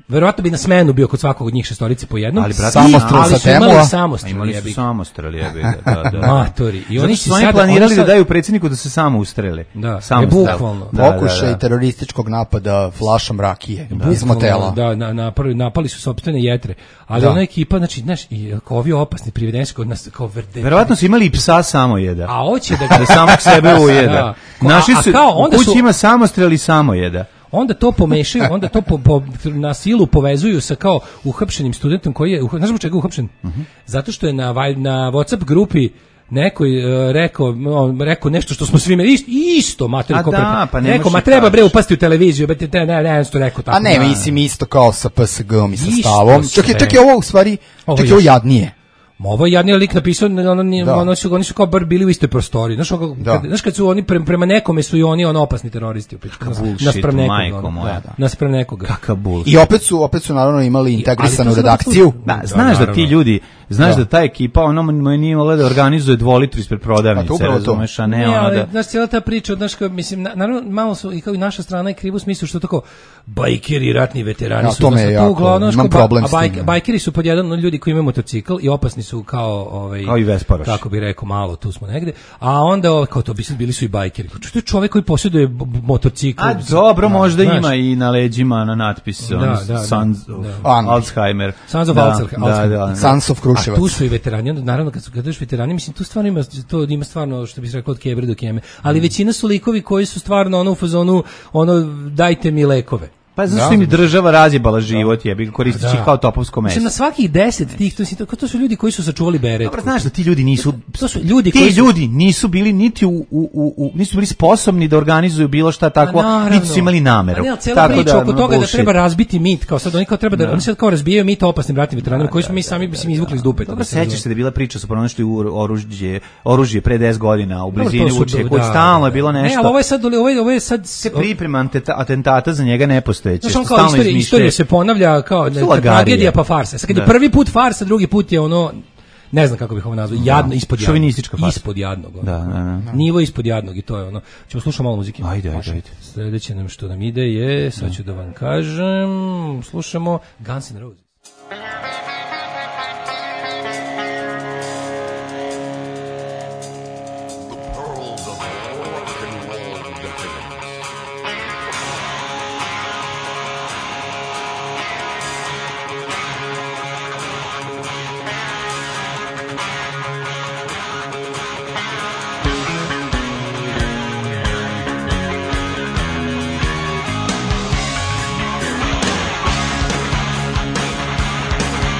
verovatno bi na smenu bio kod svakog od njih šestorice po jednom. Ali brate, samostrel ali sa su imali Temua. samostrel, Imali jebi su ga. samostrel, jebi ga, da, da. Matori. I oni Zato su su oni sada- planirali oni sad- da daju predsjedniku da se samo ustrele. Da, Samostrel. je bukvalno. Da, da, Pokušaj da. terorističkog napada flašom rakije iz Bukvalno, motela. Da, na, na, prvi napali su sopstvene jetre. Ali Da. ona ekipa, znači, znaš, i kao ovi opasni privedeni su kod nas kao verde. Verovatno su imali i psa samojeda. A hoće da Da samog sebe ujeda. Da. Našli A- a su, kao, u onda kući su- ima samostrel i samojeda. Onda to pomešaju, onda to po, po, na silu povezuju sa kao uhapšenim studentom koji je, uh, znaš zbog čega je uhapšen? Mhm. Zato što je na, vaj- na WhatsApp grupi neko je, uh, rekao, on, rekao nešto što smo svi me isto, isto mater, A da, pa ne rekao, možeš ma da treba bre kažeš. upasti u televiziju, bet ne ne ne, to rekao tako. A ne, Da. mislim isto kao sa P S G-om i sa Isto stavom. sve. Čak je, čak je ovo u stvari, Ovo čak je ovo još. jadnije. Ma ovo je jadni lik napisao, ono, nije- Da. ono su, oni su kao bar bili u istoj prostoriji. Znaš, ono, Da. kad, znaš kad su oni pre, prema nekome su i oni ono opasni teroristi. u pičku, nas- bullshit, naspram nekoga, majko ono, moja. da, naspram nekoga. Kakav bullshit. I opet su, opet su naravno imali integrisanu ali to su- redakciju. Da, znaš da, ti naravno. ljudi, znaš da, Da. ta ekipa, ono mu nije imala da organizuje dvolitru ispred Pa to prodavnice, upravo to. razumeš, a ne Ne, ono ali, da... znaš, cijela ta priča, znaš, kao, mislim, na- naravno, malo su, i kao i naša strana je kriva u smislu što tako, bajkeri, ratni veterani Ja, su, to me znaš, je to jako- uglavnom, znaš, imam kao, ba- problem a s tim, bajk- ja. bajkeri su pod jedan od ljudi koji imaju motocikl i opasni su kao, ovaj, Kao i Vesparoš. kako bi rekao, malo, tu smo negde, a onda, ovaj, kao to bi sad bili su i bajkeri, kao, to je čovek koji posjeduje b- b- motocikl. A dobro, možda znaš. ima i na leđima na natpis, Da, ono, da, da, Sons da. of Ano. Alzheimer. Sons of Da, Alzheimer. Da, da, da. Sons of A Kruševac. tu su i veterani, onda naravno kad su kad dođu veterani, mislim tu stvarno ima to ima stvarno što bi se reklo od kebre do keme, ali većina su likovi koji su stvarno ono u fazonu ono dajte mi lekove. Pa zašto im država razjebala život, jebi ga, koristeći Da. kao topovsko meso. Znači na svakih deset tih to, to, to su ljudi koji su sačuvali beret. Dobro, znaš da ti ljudi nisu To su ljudi ti koji su- ljudi nisu bili niti u, u, u, u- nisu bili sposobni da organizuju bilo šta takvo, Pa naravno. niti su imali nameru. A ne, ali cijela Tako priča da, oko no, toga da bullshit. treba razbiti mit, kao sad oni kao treba da, oni sad kao razbijaju mit o opasnim ratnim veteranima koji smo mi sami mislim izvukli iz dupeta. Dobro, da se sećaš razumemo. se da je bila priča su pronašli u oružje, oružje pre deset godina u Dobro, blizini to su- Vučije, da, koji stalno je da. bilo Ne, nešto. ali ovo je sad ovo je, ovo je sad se priprema anteta- atentata za njega nepostojeće. Znaš, on što kao stalno istorija, izmišljaju. istorija se ponavlja kao ne, lagarije. tragedija pa farsa. Sad kad je Da. prvi put farsa, drugi put je ono ne znam kako bih ovo nazvao, jadno, ispod jadnog. Šovinistička farsa. Ispod jadnog. ono. Da, da, da. Nivo ispod jadnog i to je ono. Ćemo slušati malo muzike. Ajde, ajde, Može. ajde. Sledeće nam što nam ide je, sad ću da vam kažem, slušamo Guns N' Roses. Thank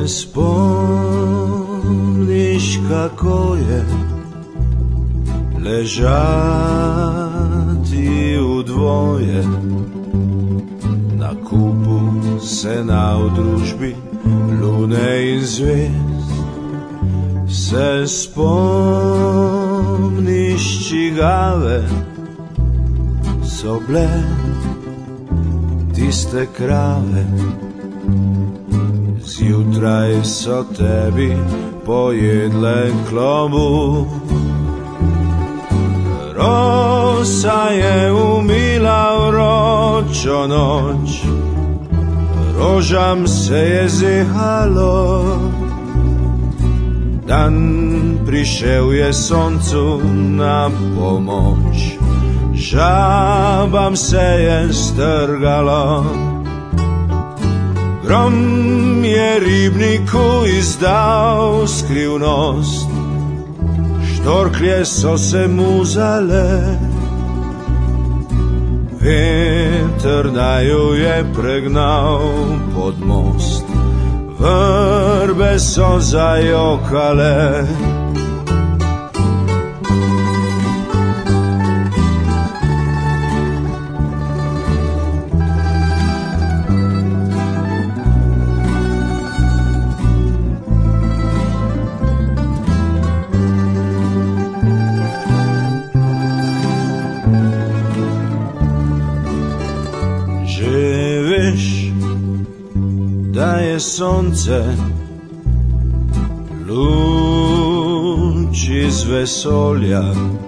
se spomniš kako je ležati u dvoje na kupu sena u družbi lune i zvijezd. Se spomniš čigave soble tiste krave, zjutraj so tebi pojedle klobu. Rosa je umila vročo noć, rožam se je zehalo. Dan prišel je soncu na pomoč, žabam se je strgalo. Grom je ribniku izdal skrivnost, štorklje so se muzale. Veter naju je pregnal pod most, vrbe so zajokale. Sonce luč iz vesolja,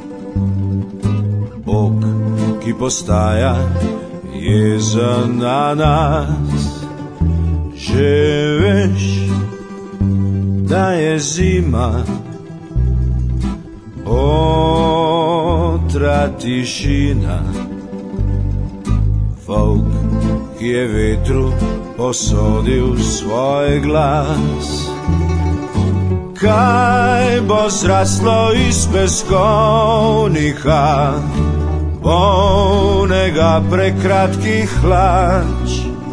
Bog, ki postaja jezen na nas. Že veš, da je zima, otra tišina, Volk, ki je vetru posodil svoj glas. Kaj bo zraslo iz peskovnika, polnega prekratkih hlač?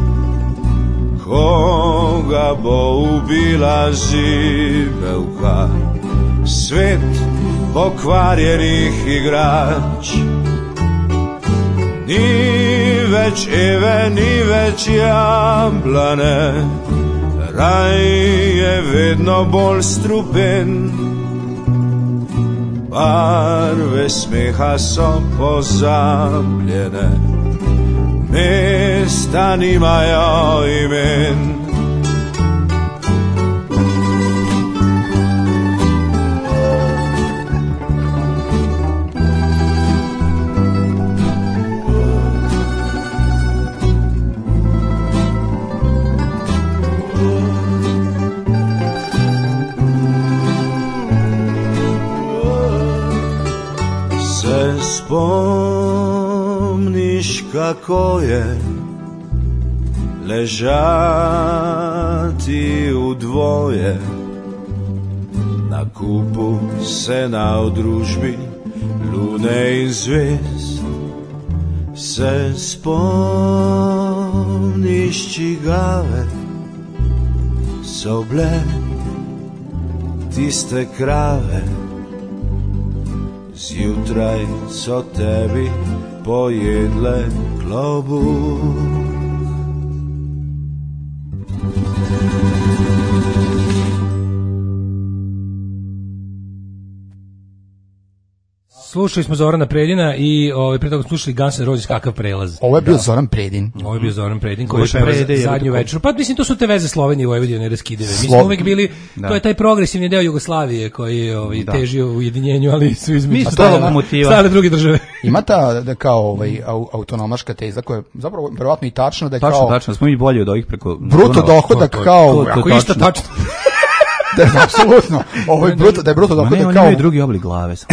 Koga bo ubila zibelka, svet pokvarjenih igrač? Ni več Eve, ni več jablane, raj je vedno bolj strupen. Barve smeha so pozabljene, mesta nimajo imen. Spomniš kako je ležati u dvoje na kupu sena u družbi lune i zvijezd. Se spomniš čigave soble tiste krave, zjutraj so tebi pojedle klobu. Slušali smo Zorana Predina i ovaj pre toga slušali Guns N' Roses Kakav prelaz. Ovo je bio da. Zoran Predin. Ovo je bio Zoran Predin koji peva zadnju večeru. Pa mislim to su te veze Slovenije i Vojvodine neraskidive. Mi smo uvek bili da. To je taj progresivni deo Jugoslavije koji je ovaj da. težio u ujedinjenju, ali su izmislili stale druge države. Ima ta da kao ovaj autonomaška teza koja je zapravo verovatno i tačna da je tačno, kao tačno, smo mi bolji od ovih preko bruto dohodak kao ako isto tačno. Da, apsolutno. Ovo je bruto, da je bruto dohodak kao ne, drugi oblik glave.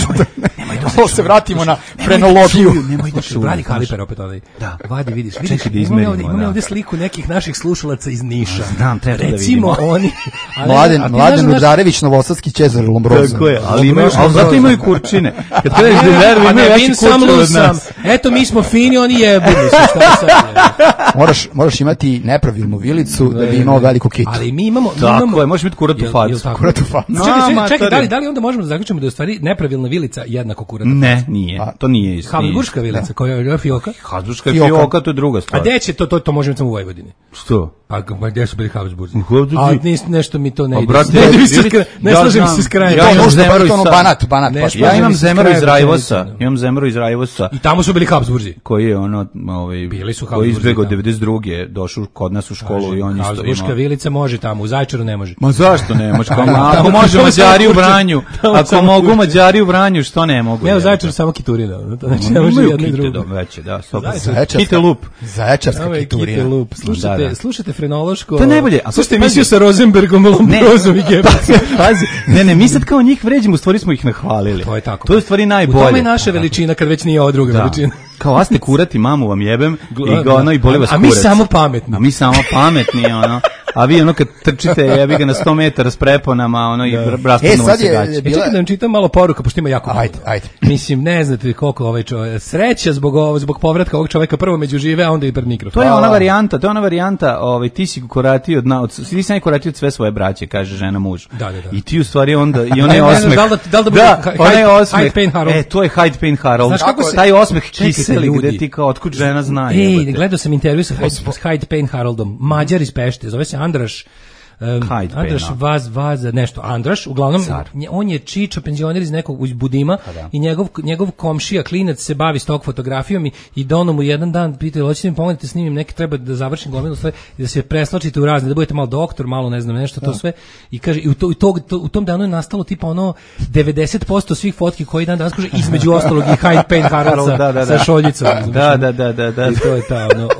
Ovo se vratimo na frenologiju. Nemoj da čuju. Radi kaliper opet onaj. Da. Vadi, vidiš. vidiš Čekaj da imam izmerimo, ovdje, imam da. ovdje sliku nekih naših slušalaca iz Niša. Znam, treba da Recimo vidimo. oni. ali- Mladen, a ti Mladen znaš- Ludarević, Novosadski Čezar Lombrozo. Tako je, ali imaju, ali zato imaju kurčine. Kad kažeš da nervi, A imaju ne veći bin sam kurčine od lusam. nas. Eto, mi smo fini, oni jebu. Mislim, šta je sad, je? Moraš, moraš imati nepravilnu vilicu da bi imao veliku kitu. Ali mi imamo... mi Tako imamo, je, možeš biti kurat u Jel- facu. jel tako? Kurat u facu. No, Čekaj, čekaj, matori. čekaj, da li, da li onda možemo da zaključimo da je u stvari nepravilna vilica jednako kurat u facu? Ne, nije. To nije isto. Habsburška vilica, koja je fioka? Habsburška Fioka. fioka, to je druga A stvar. gde će to, to, to možemo samo u Vojvodini? Što? Pa g- gde su bili Habsburzi? Habsburzi. A nis, nešto mi to ne Pa, ide. brate, ne, ja- mi se skra- ne ja slažem znam- se s krajem. ja To imam nužno, Zemru to ono iz- banat, banat. Ne, baš. ja Ja Slažem imam se s Zemru iz krajem Rajvosa. rečenice. Imam Zemru iz Rajvosa. I tamo su bili Habsburzi. Koji je ono, ovaj, Bili su koji Habsburzi izbegao tamo. devedeset druge došao kod nas u školu i on isto Habsburška imao. vilica može tamo, u Zaječaru ne može. Ma zašto ne može? Ako Tamo- može tamo Mađari u samo Vranju, tamo ako samo mogu kurče. Mađari u Vranju, što ne mogu? Ne, u jebote? Zaječaru samo Kiturina. Znači, ne može Imaju jedno i kite drugo. do veće, da, sto posto. Zaječarska- Kite lup. Zaječarska Ovo je Kite kiturina. Lup. Slušate, Da, da. slušate frenološko... To je najbolje. A Slušajte pazi- emisiju sa Rosenbergom, Lombrozom i Gebelsom. Pazi, ne, ne, mi sad kao njih vređimo, u stvari smo ih nahvalili. To je tako. To je u stvari U najbolje. tome je naša veličina, kad već nije ova druga Da. veličina. Kao vas te kurati, mamu vam jebem i ga ono i boli vas A mi kurac. samo pametni. A mi samo pametni, ono. A vi ono kad trčite, jebi ga na sto metara s preponama, ono i rastavno E, sad je- gaće. E, Bila- čekaj da vam čitam malo poruka, pošto ima jako malo. Ajde, ajde. Mislim, ne znate koliko ovaj čovjek... Sreća zbog, ovo, zbog povratka ovog čovjeka prvo među žive, a onda i pred mikrofon. To je ona varijanta, to je ona varijanta, ovaj ti si koratio od na, od, ti si koratio od sve svoje braće, kaže žena mužu. Da, da, da. I ti u stvari onda i Ne, onaj ne znam, osmeh. da li da- da li da bude Hyde- onaj osmeh. Hyde Pain Harold. E, to je Hyde Pain Harold. Znaš kako se- taj osmeh Čekajte, kiseli ljudi. gde ti kao otkud žena zna. Ej, jebote. gledao sam intervju sa Hyde, s Hyde Pain Haroldom, Mađar iz Pešte, zove se Andraš. Um, Hyde Andraš Pain, Vaz, Vaz, nešto. Andraš, uglavnom, Car. nje- on je čiča, penzioner iz nekog iz Budima i njegov, njegov komšija, klinac, se bavi stok fotografijom i, i dono mu jedan dan pitaju, hoćete mi pomognete snimim neki, treba da završim gomilu sve i da se preslačite u razne, da budete malo doktor, malo ne znam nešto, to sve. I kaže, i u, to, i tog- to, u tom danu je nastalo tipa ono devedeset posto svih fotki koji dan danas kaže, između ostalog i Hyde Pain Harold sa, Da, da, da. sa šoljicom. Da, da, da, da, da. I to je ta, ono,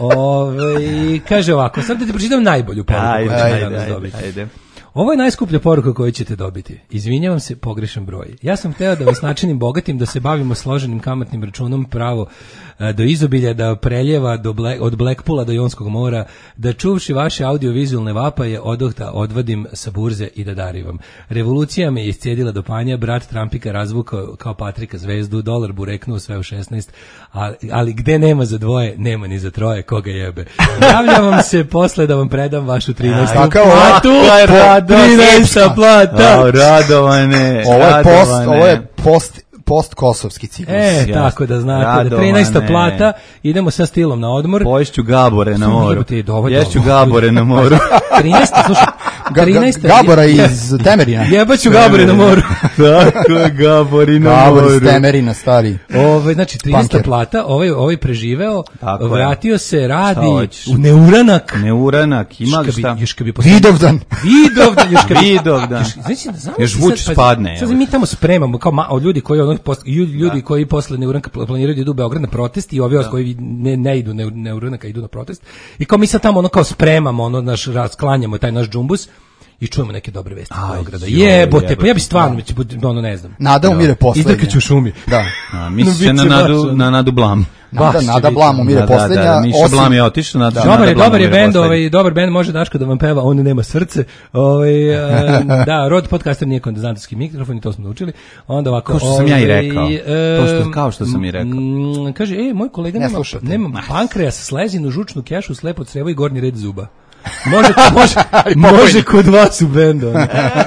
ove, kaže ovako, sad da ti pročitam najbolju poruku Ajde, koju ćete ajde, danas ajde, dobiti. ajde. Ovo je najskuplja poruka koju ćete dobiti. Izvinjavam se, pogrešan broj. Ja sam hteo da vas načinim bogatim, da se bavimo složenim kamatnim računom pravo e, do izobilja, da preljeva do Black, od Blackpoola do Jonskog mora, da čuvši vaše audiovizualne vapaje odohta odvadim sa burze i da darivam. Revolucija me je iscijedila do panja, brat Trumpika razvukao kao Patrika zvezdu, dolar bureknuo sve u šesnaest, ali, ali gde nema za dvoje, nema ni za troje, koga jebe. Javljam vam se posle da vam predam vašu trinaestu Kakav platu. je rado- trinaesta plata. A, Radovane. Ovo je post, Radovane. ovo je post, post kosovski ciklus. E, Jasno. tako da znate, da Radovane. trinaesta plata, idemo sa stilom na odmor. Poješću Gabore na moru. Jebote, dovoljno. Ješću Gabore na moru. trinaesta, slušaj, Ga- ga- trinaesta Gabora iz Temerina. Jebaću Gabore na moru. Tako je, Gabori na Gabor iz moru. Temerina, stari. Ove, znači, trinaesta Punker. plata, ovaj, ovaj preživeo, Tako je. vratio se, Šta radi hoćeš? u neuranak. Neuranak, ima Još ga kad bi- šta? Još kad bi posle- Vidovdan. Vidovdan, još kad bi- Vidovdan. Još- znači, zamisli Još sad, Vučić pazi, padne, Sad evo. mi tamo spremamo, kao ma, od ljudi koji, ono, pos- ju- ljudi koji posle neuranka pl- planiraju da idu u Beograd na protest i ovi os koji ne, ne idu ne, neuranaka, idu na protest. I kao mi sad tamo ono kao spremamo, ono, naš, rasklanjamo taj naš džumbus i čujemo neke dobre vesti iz Aj, Beograda. joj, Jebote, pa jebote. ja bi stvarno, već, ono, ne znam. Nada umire poslednja. Izdrkaću u šumi. Da. A, misli No, se na bit će nadu, baš, na nadu Blam. Nada, Baš će Nada biti. Blam umire Da, da, poslednja. da, Miša osim- Blam je otišao, Nada, Dobar Nada je, Blam dobar je umire bend, poslednji. ovaj dobar bend, može Daško da vam peva, on nema srce. Ovaj e, da, Rod podcaster nije kondenzatorski mikrofon i to smo naučili. Onda ovako, Kao što sam ja i ovaj, rekao. e, To što- kao što sam i rekao. mm, kaže, ej, moj kolega Ne nema, slušate. nema pankreas, slezinu, žučnu kešu, slepo crevo i gornji red zuba. Može, može, može kod vas u bendu. ono.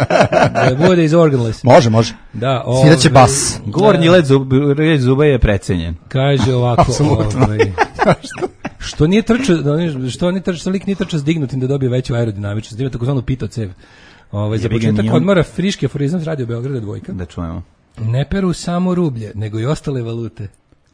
Da bude iz organless. Može, može. Da, Sviraće ovaj, bas. Gornji led zub, red zuba je precenjen. Kaže ovako, ovaj, što nije trčao, što nije trčao, lik nije trčao s dignutim da dobije veću aerodinamičnost, ima takozvanu pito cev. Ovaj za Jebi ga, početak nije on- odmora friški aforizam s Radio Beograda dvojka. Da čujemo. Ne peru samo rublje, nego i ostale valute.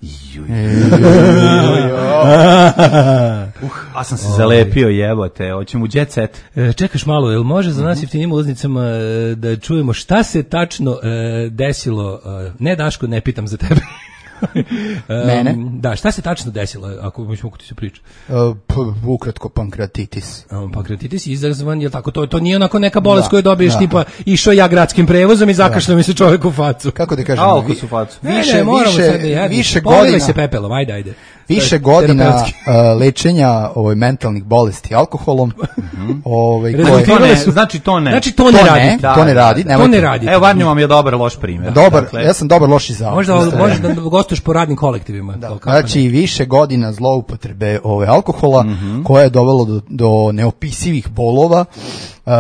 Uh, a sam se zalepio, jebote, hoćemo u jet set. E, čekaš malo, jel može za nas jeftinim ulaznicama e, da čujemo šta se tačno e, desilo, e, ne Daško, ne pitam za tebe. Mene? Um, da, šta se tačno desilo, ako možemo ti se priča? Uh, p- ukratko pankreatitis. Um, pankreatitis izazvan, je tako, to, to nije onako neka bolest Da, koju dobiješ da. tipa išao ja gradskim prevozom i zakašljao mi se čovjek u facu. Kako da kažem? Alko vi- su facu. Ne, Više, ne, moramo više, sad da jedemo. više Polivaj godina, se pepelom, ajde, ajde. više To je godina terapeutski. uh, lečenja ovaj, mentalnih bolesti alkoholom. ovaj, koje- Rezultirale ne, su- znači to ne. Znači to ne To radi. ne, Da, to ne da, radi. da. To nemojte- ne radi. Evo, Varnjo vam je dobar loš primjer. Dobar, Dakle, ja sam dobar loš iza. Možda možeš da gostuješ po radnim kolektivima. Da. kao kako Znači više godina zloupotrebe ove alkohola koje je dovelo do, do neopisivih bolova uh,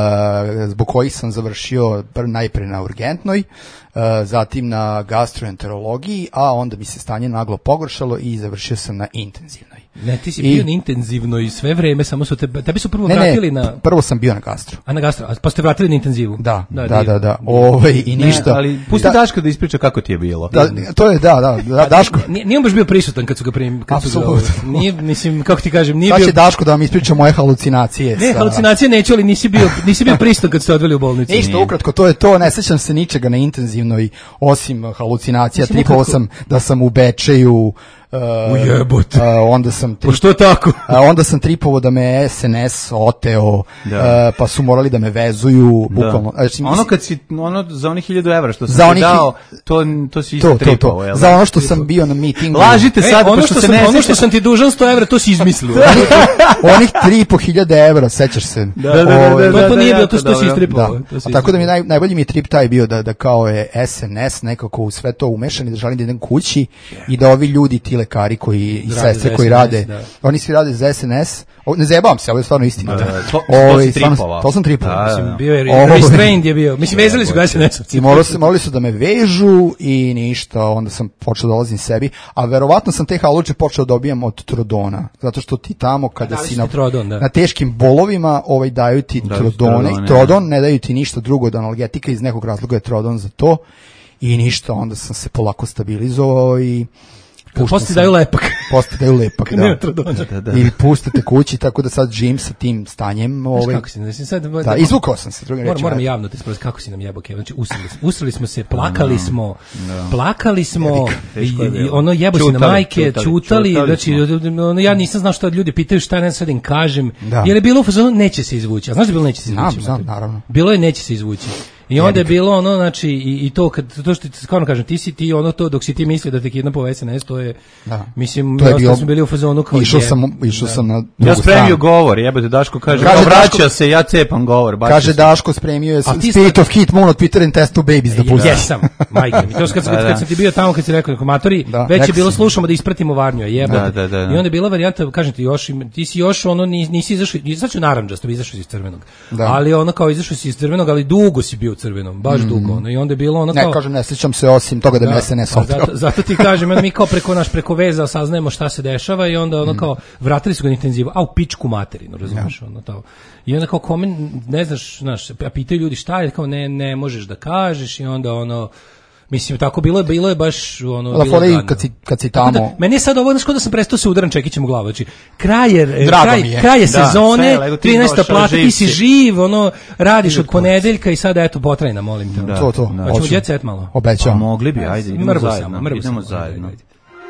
zbog kojih sam završio pr, najpre na urgentnoj, uh, zatim na gastroenterologiji, a onda mi se stanje naglo pogoršalo i završio sam na intenzivnoj. Ne, ti si I- bio na intenzivno i sve vreme, samo su te, tebi su prvo Ne, vratili ne, na, prvo sam bio na gastro. a na gastro, a pa ste vratili na intenzivu. Da, da, divno. da, da. Ovaj, i ne, ništa. ali pusti Da- Daška da ispriča kako ti je bilo. Da, to je, da, da, da, Daško. Nije, nije on baš bio prisutan kad su ga prim, kad su ga, Apsolutno. nije, mislim, kako ti kažem, nije Sad bio, će Daško da vam ispriča moje halucinacije. ne, sa- halucinacije neću, ali nisi bio, nisi bio prisutan kad ste odveli u bolnicu. Ništa, ukratko, to je to, ne sećam se ničega na intenzivnoj, osim halucinacija, Mislim, tripovao ukratko- sam da sam u Bečeju, uh, Ujebote. uh, onda sam tri- Pa što tako? a onda sam tripovao da me S N S oteo, Da. uh, pa su morali da me vezuju, bukvalno. Da. Znači, Ono mislim- kad si, ono za onih hiljadu evra što sam Za ti onih dao, to, to si isto to, to, tripao, to. jel? Za ono što sam bio na mitingu. Lažite E, sad, ono pošto što se sam, ne ono što sjećaš. sam ti dužan sto evra, to si izmislio. Onih tri i po hiljade evra, sećaš se. Da, da, da, Ovaj, da, to, to da, nije jako bilo, to, to si dobro. istripao. Da. To si A tako da mi istripao. naj, najbolji mi je trip taj bio da da kao je S N S nekako u sve to umešan i da želim da idem kući i da ovi ljudi, ti lekari koji i Da rade sestre za koji S N S, rade, da. oni svi rade za S N S. O, ne zajebam se, ovo je stvarno istina. Da, da, to- to Ovaj, si stvarno- tripovao. To sam tripovao. Da, da, Mislim, da. Bio je, Ovo- restrained je bio. Mislim, vezali su ga S N S-ovci. I morali su, morali su da me vežu i ništa, onda sam počeo da dolazim sebi, a verovatno sam te haluče počeo da dobijam od Trodona, zato što ti tamo kada dali si su na, ti Trodon, da. na teškim bolovima ovaj, daju ti Daju ti Trodone, Trodone, Trodon, ne daju ti ništa drugo od analgetika, iz nekog razloga je Trodon za to i ništa, onda sam se polako stabilizovao i puštam Posle sam- daju lepak. posle daju lepak, Nema da. Trodona. Da, da. I pustate kući, tako da sad živim sa tim stanjem. Znaš Ovaj, kako si, znači sad, da, izvukao sam se, drugim Moram, rečima. moram javno te sprovesti kako si nam jebo Keva. Znači usrali, smo- usrali smo se, plakali smo, plakali smo, Teško je i, i bilo. ono jebo si na Ćutali, majke, ćutali, čutali, ćutali znači smo. ono, ja nisam znao šta ljudi pitaju, šta ne sad im kažem. Da. Jer je bilo u fazonu neće se izvući. A znaš da je bilo neće se Znam, izvući? znam, mater? naravno. Bilo je neće se izvući. I onda je bilo ono, znači, i, i to, kad, to što ti stvarno kažem, ti si ti ono to, dok si ti mislio da te kidnapova S N S, to je, Da. mislim, To je mi bilo- smo bili u fazonu kao Išao je. sam, išao Da. sam na Ja drugu spremio stranu. govor, jebote, Daško kaže, Kaže kaže Daško- vraća se, ja cepam govor. bacio Kaže se. Daško spremio je A ti Spirit sad- of Heat Moon od Peter and Test Two Babies da pusti. Jesam, majke mi. To kad, kad, Da, da. kad sam ti bio tamo, kad si rekao komatori, Da, već je rekao bilo si. slušamo da ispratimo Varnju, jebote. Da, da, da, da. I onda je bila varijanta, kažem ti, još, im- ti si još ono, nis- nisi izašao, sad ću naranđasto, izašao si iz crvenog. Da. Ali ono kao izašao si iz crvenog, ali dugo si bio u crvenom, baš dugo. Ono, I onda je bilo ono Ne, kao... kažem, ne sjećam se osim toga da, me S N S pa oteo. zato, zato ti kažem, onda mi kao preko naš preko veza saznajemo šta se dešava i onda ono Mm. kao vratili su ga na intenzivu, a u pičku materinu, razumeš, ono to. I onda kao kome ne znaš, znaš, a pitaju ljudi šta je, kao ne ne možeš da kažeš i onda ono mislim tako bilo je bilo je baš ono Da, bilo fore i gadno. kad si, kad si Tako da, tamo... meni je sad ovo, znaš, kao da sam prestao se udaram čekićem u glavu. Znači, kraj je, Drago kraj, mi je. kraj je Da, sve sezone, je lego, ti trinaesta došao, plata, živ ti si si. živ, ono, radiš od ponedeljka i sada, eto, potrajna, molim te. Da, To, to. da. Hoćemo hoću. jet set malo. Pa Obećavam. mogli bi, ajde, idemo Mrvo zajedno. samo, mrvo idemo samo. zajedno. Ajde, ajde.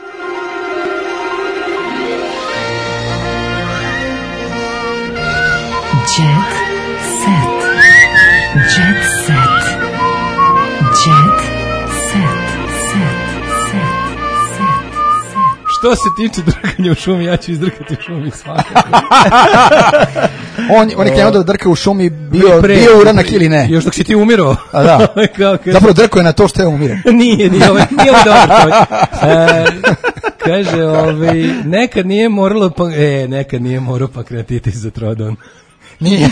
Jet set. Jet set. Jet set. Set. Set. Set. Što se tiče drkanja u šumi, ja ću izdrkati u šumi svakako. On, on je krenuo da drka u šumi, bio, Pre- bio uranak ili ne. Još dok si ti umirao. A da. Kao kaže- Zapravo drko je na to što je umire. nije, nije ovaj, nije ovaj dobar čovjek. E, kaže, ovaj, nekad nije moralo, pa, e, nekad nije morao pa kreatitis za Trodon. Nije.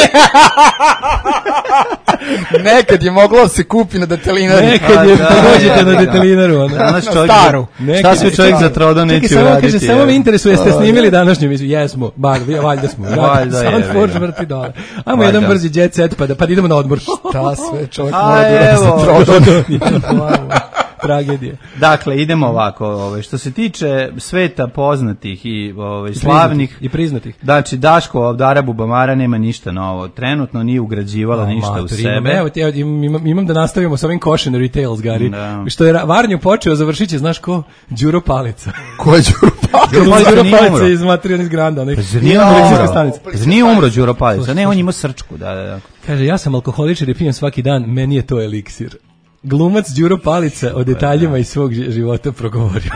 Nekad je moglo da se kupi na detelinari. Nekad je, da, pa dođete da, na da. detelinaru. Ono. Danas Na čovjek, staru. šta sve čovjek za Trodon Čekaj, neće samo uraditi? kaže, samo je. me interesuje, jeste snimili današnju emisiju? Jesmo, bar, vi- valjda smo. Valjda je, Soundforge je. vrti dole. Ajmo Valjda. jedan brzi jet set, pa da, pa da idemo na odmor. Šta sve čovjek A, mora da uradi za evo. Trodon. Tragedija. Dakle, idemo ovako, ovaj, što se tiče sveta poznatih i ovaj, slavnih i priznatih. Znači, Daško od Arabu Bamara nema ništa novo. Trenutno nije ugrađivala No, ništa mater, u sebe. Imam, evo ti, imam, imam, imam da nastavimo sa ovim cautionary tales, Gari. Da. Što je Varnju počeo, završit će, znaš ko? Đuro Palica. Ko je Đuro Palica? Đuro Palica Đuro nije Palica umro. iz Materijan iz Granda. Pa zar nije umro? Pa zar nije umro Đuro Palica? Ne, on ima srčku. Da, da, da. Kaže, ja sam alkoholičar i pijem svaki dan, meni je to eliksir. Glumac Đuro Palica o detaljima iz svog života progovorio.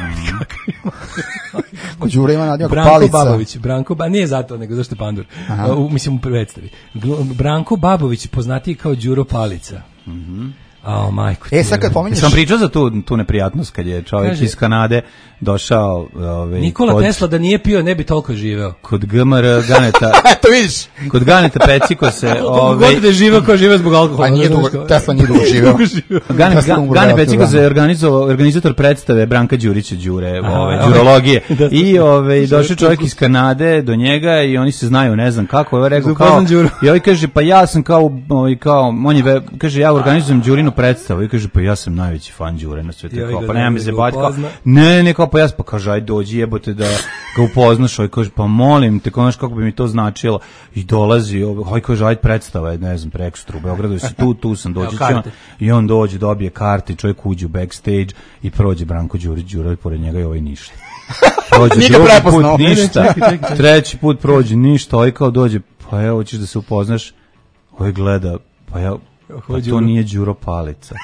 Ko Đuro ima nadnjak Branko Palica. Babović, Branko ba nije zato nego zašto je pandur. Uh, mislim u predstavi. Glu- Branko Babović poznatiji kao Đuro Palica. Mhm. A, majko. E, sad kad pominješ... Sam pričao za tu, tu neprijatnost kad je čovjek Kaže, iz Kanade došao... Ovaj, Nikola kod, Tesla da nije pio ne bi toliko živeo. Kod G M R Ganeta... Eto vidiš! Kod Ganeta Peciko se... Ovaj, god da je živeo ko živeo zbog alkohola. A nije dugo, Tesla nije dugo živeo. Gane, Gane Peciko se organizovao, organizator predstave Branka Đurića Đure, Aha, ove, okay. đurologije. Da, I ove, došao čovjek iz Kanade do njega i oni se znaju, ne znam kako, je rekao kao... I ovaj kaže, pa ja sam kao, ovaj, kao on je, kaže, ja organizujem Đurinu predstavu. I kaže, pa ja sam najveći fan Đure na svijetu. Kao, pa nema mi se baviti. Ne, ne, kao, pa ja pa kaže, aj dođi, jebote da ga upoznaš. Ovaj kaže, pa molim te, kao, znaš kako bi mi to značilo. I dolazi, ovaj kaže, aj predstava, ne znam, prekstra u Beogradu, si tu, tu sam, dođi će on. I on dođe, dobije karte, čovjek uđe u backstage i prođe Branko Đurić Đure, pored njega i ovaj ništa. Prođe drugi put ništa, treći put prođe ništa, ovaj kao dođe, pa evo, hoćeš da se upoznaš, ovaj gleda, pa ja, pa to nije Đuro Palica.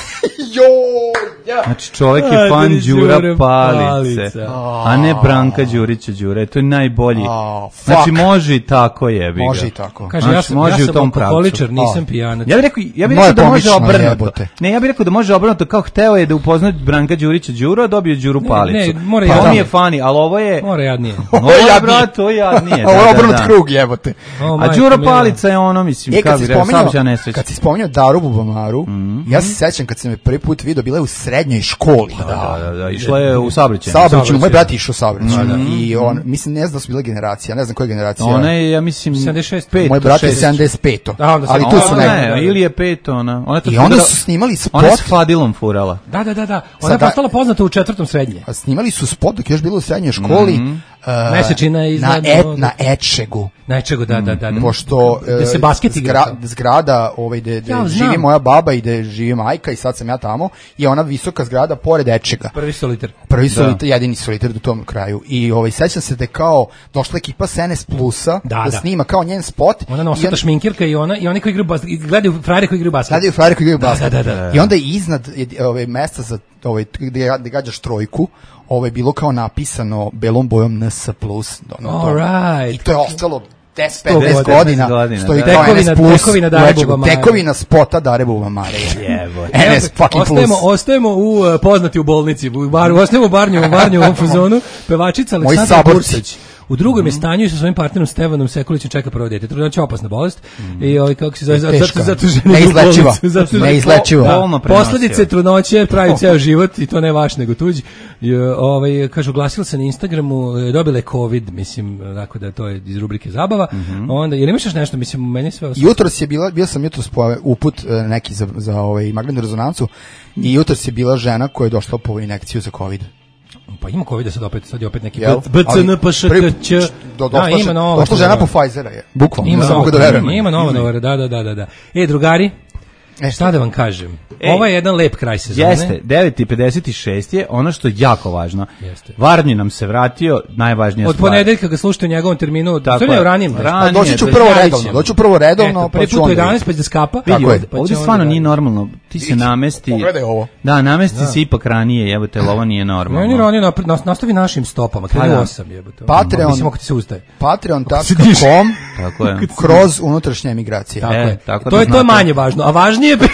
Jo, ja. Znači čovjek je fan Đura Palice, a ne Branka Đurića Đure. To je najbolji. Oh, znači može i tako, jebi ga. Može i tako. Kaže, ja sam, može ja u sam tom pravcu. alkoholičar, nisam pijanac. Ja bih rekao, ja bih rekao da može obrnuto. Ne, ja bih rekao da može obrnuto, kao hteo je da upozna Branka Đurića Đuru, a dobio Đuru Palicu. Ne, mora pa jadnije. on je fani, ali ovo je... Mora jadnije. Ovo je jadnije. To je jadnije. Ovo je obrnut krug, jebote. A Đuro Palica je ono, mislim, kako bi rekao, saobraćajna nesreća. Kad si spominjao Daru Bubamaru, ja se sećam kad sam je prvi put video, bila je u srednjoj školi. Da, da, da, išla je u saobraćaj. Saobraćaj, moj brat išao u saobraćaj. I on, mislim, ne znam da su bila generacija, ne znam koja je generacija. Ona je, ja mislim, sedamdeset šest. Moj brat je sedamdeset pet. Ali tu su ne, ili je pet, ona. I onda su snimali spot. Ona je s Fadilom furala. Da, da, da, da. Ona je postala poznata u četvrtom srednje. A snimali su spot dok je još bilo u srednjoj školi. Mesečina iz na et, na Ečegu. Na Ečegu, da, da, da. Pošto gde se basket igra. Zgrada, ovaj gde živi moja baba i gde živi majka i sad sam ja tamo, je ona visoka zgrada pored Ečega. Prvi solitar. Prvi solitar, jedini solitar do tom kraju. I ovaj sećam se da je kao došla ekipa S N S Plusa da, da snima kao njen spot. Ona nosata šminkirka i ona i oni koji igraju basket, gledaju frajere koji igraju basket. Gledaju frajere koji igraju basket. Da, da, da. I onda je iznad ovaj mesta za ovaj gde gde gađaš trojku. Ovo je bilo kao napisano belom bojom N S plus. Right. I to je ostalo deset petnaest godina. godina stoji da. kao N S plus. Tekovina Dare Bubamare. Tekovina spota Dare Bubamare. Jevo. N S fucking plus. Ostajemo, ostajemo u uh, poznati u bolnici. U baru, ostajemo u barnju, u barnju u ovom fazonu. Pevačica Aleksandra Bursać. U drugom mm -hmm. je stanju i sa svojim partnerom Stevanom Sekulićem čeka prvo dete. Trudnoća je opasna bolest. Mm -hmm. I ovaj kako se zove zato zato žene neizlečiva. Neizlečiva. Posljedice trudnoće traju ceo život i to ne vaš nego tuđi. I, ovaj kaže oglasila se na Instagramu, dobila je covid, mislim, tako da to je iz rubrike zabava. Mm -hmm. Onda jel imaš još nešto, mislim, meni sve ostalo. Jutros je bila, bio sam jutros po uput neki za za ovaj magnetnu rezonancu i jutros je bila žena koja je došla po injekciju za covid. Pa ima covid sad opet, sad je opet neki B C N P Š K Ć. Da, ima novo. Došla žena po Pfizera je. Bukvalno. Ima novo da verujem. Ima novo novore, da, da, da, da. E, drugari, E, šta da vam kažem? Ej, ovo je jedan lep kraj sezone. Jeste, devet i pedeset šest je ono što je jako važno. Jeste. Varnji nam se vratio, najvažnija od stvar. Od ponedeljka ga slušate u njegovom terminu, sve ne u ranim. Doći ću prvo redovno, doći ću prvo redovno, pa ću onda. jedanaest pa da skapa. Vidi, ovdje, pa ovdje stvarno nije normalno. Ti se namesti. Pogledaj ovo. Da, namesti da. se ipak ranije, jebote, ovo nije normalno. Ne, ni ranije, nastavi našim stopama, kreni osam, jebote. Patreon. Mislim ako ti se ustaje. patreon tačka com tako je. kroz unutrašnje emigracije. Tako je. To je to manje važno, a važnije je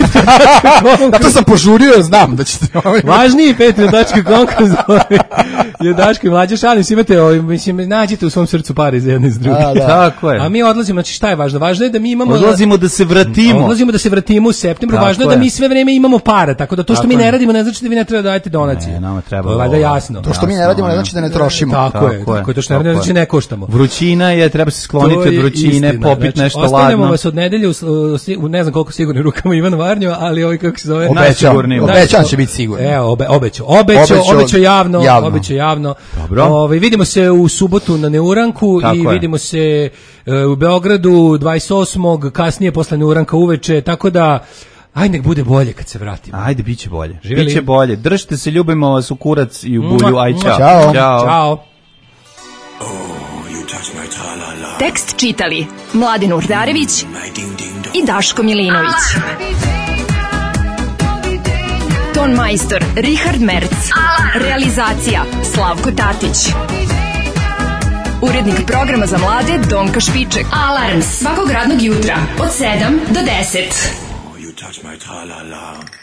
Zato sam požurio, znam da ćete... Važniji patreon tačka com kroz je Daško i Mlađa, šalim se, imate, ovaj, mislim, nađite u svom srcu pare iz jedne iz druge. A, da. Tako je. A mi odlazimo, znači šta je važno? Važno je da mi imamo... Odlazimo da se vratimo. Odlazimo da se vratimo u septembru, tako važno je da mi sve vreme imamo para, tako da to što tako mi ne radimo ne znači da vi ne treba da dajete donacije. Ne, nama treba. To je valjda jasno. To što mi ne radimo ne znači da ne trošimo. Tako, tako je, tako je, to što ne radimo znači ne koštamo. Vrućina je, treba se skloniti od vrućine. kapućine, popit znači, nešto ladno. Ostavljamo vas od nedelje u, u ne znam koliko sigurnim rukama Ivan Varnjo, ali ovaj kako se zove... Obećam, obećam će biti sigurno. Evo, obe, obećao, obećao, obećao javno, javno. obećao javno. Dobro. Ove, vidimo se u subotu na Neuranku tako i je. vidimo se uh, u Beogradu dvadeset osmog kasnije posle Neuranka uveče, tako da ajde nek bude bolje kad se vratimo. Ajde, biće bolje. Živjeli? Biće bolje. Držite se, ljubimo vas u kurac i u bulju. Aj, čao. Ćao. Ćao. Ćao. Tekst čitali Mladin Urdarević i Daško Milinović. Ton majstor Richard Merc. Realizacija Slavko Tatić. Urednik programa za mlade Donka Špiček. Alarms svakog radnog jutra od sedam do deset. You touch my tra-la-la.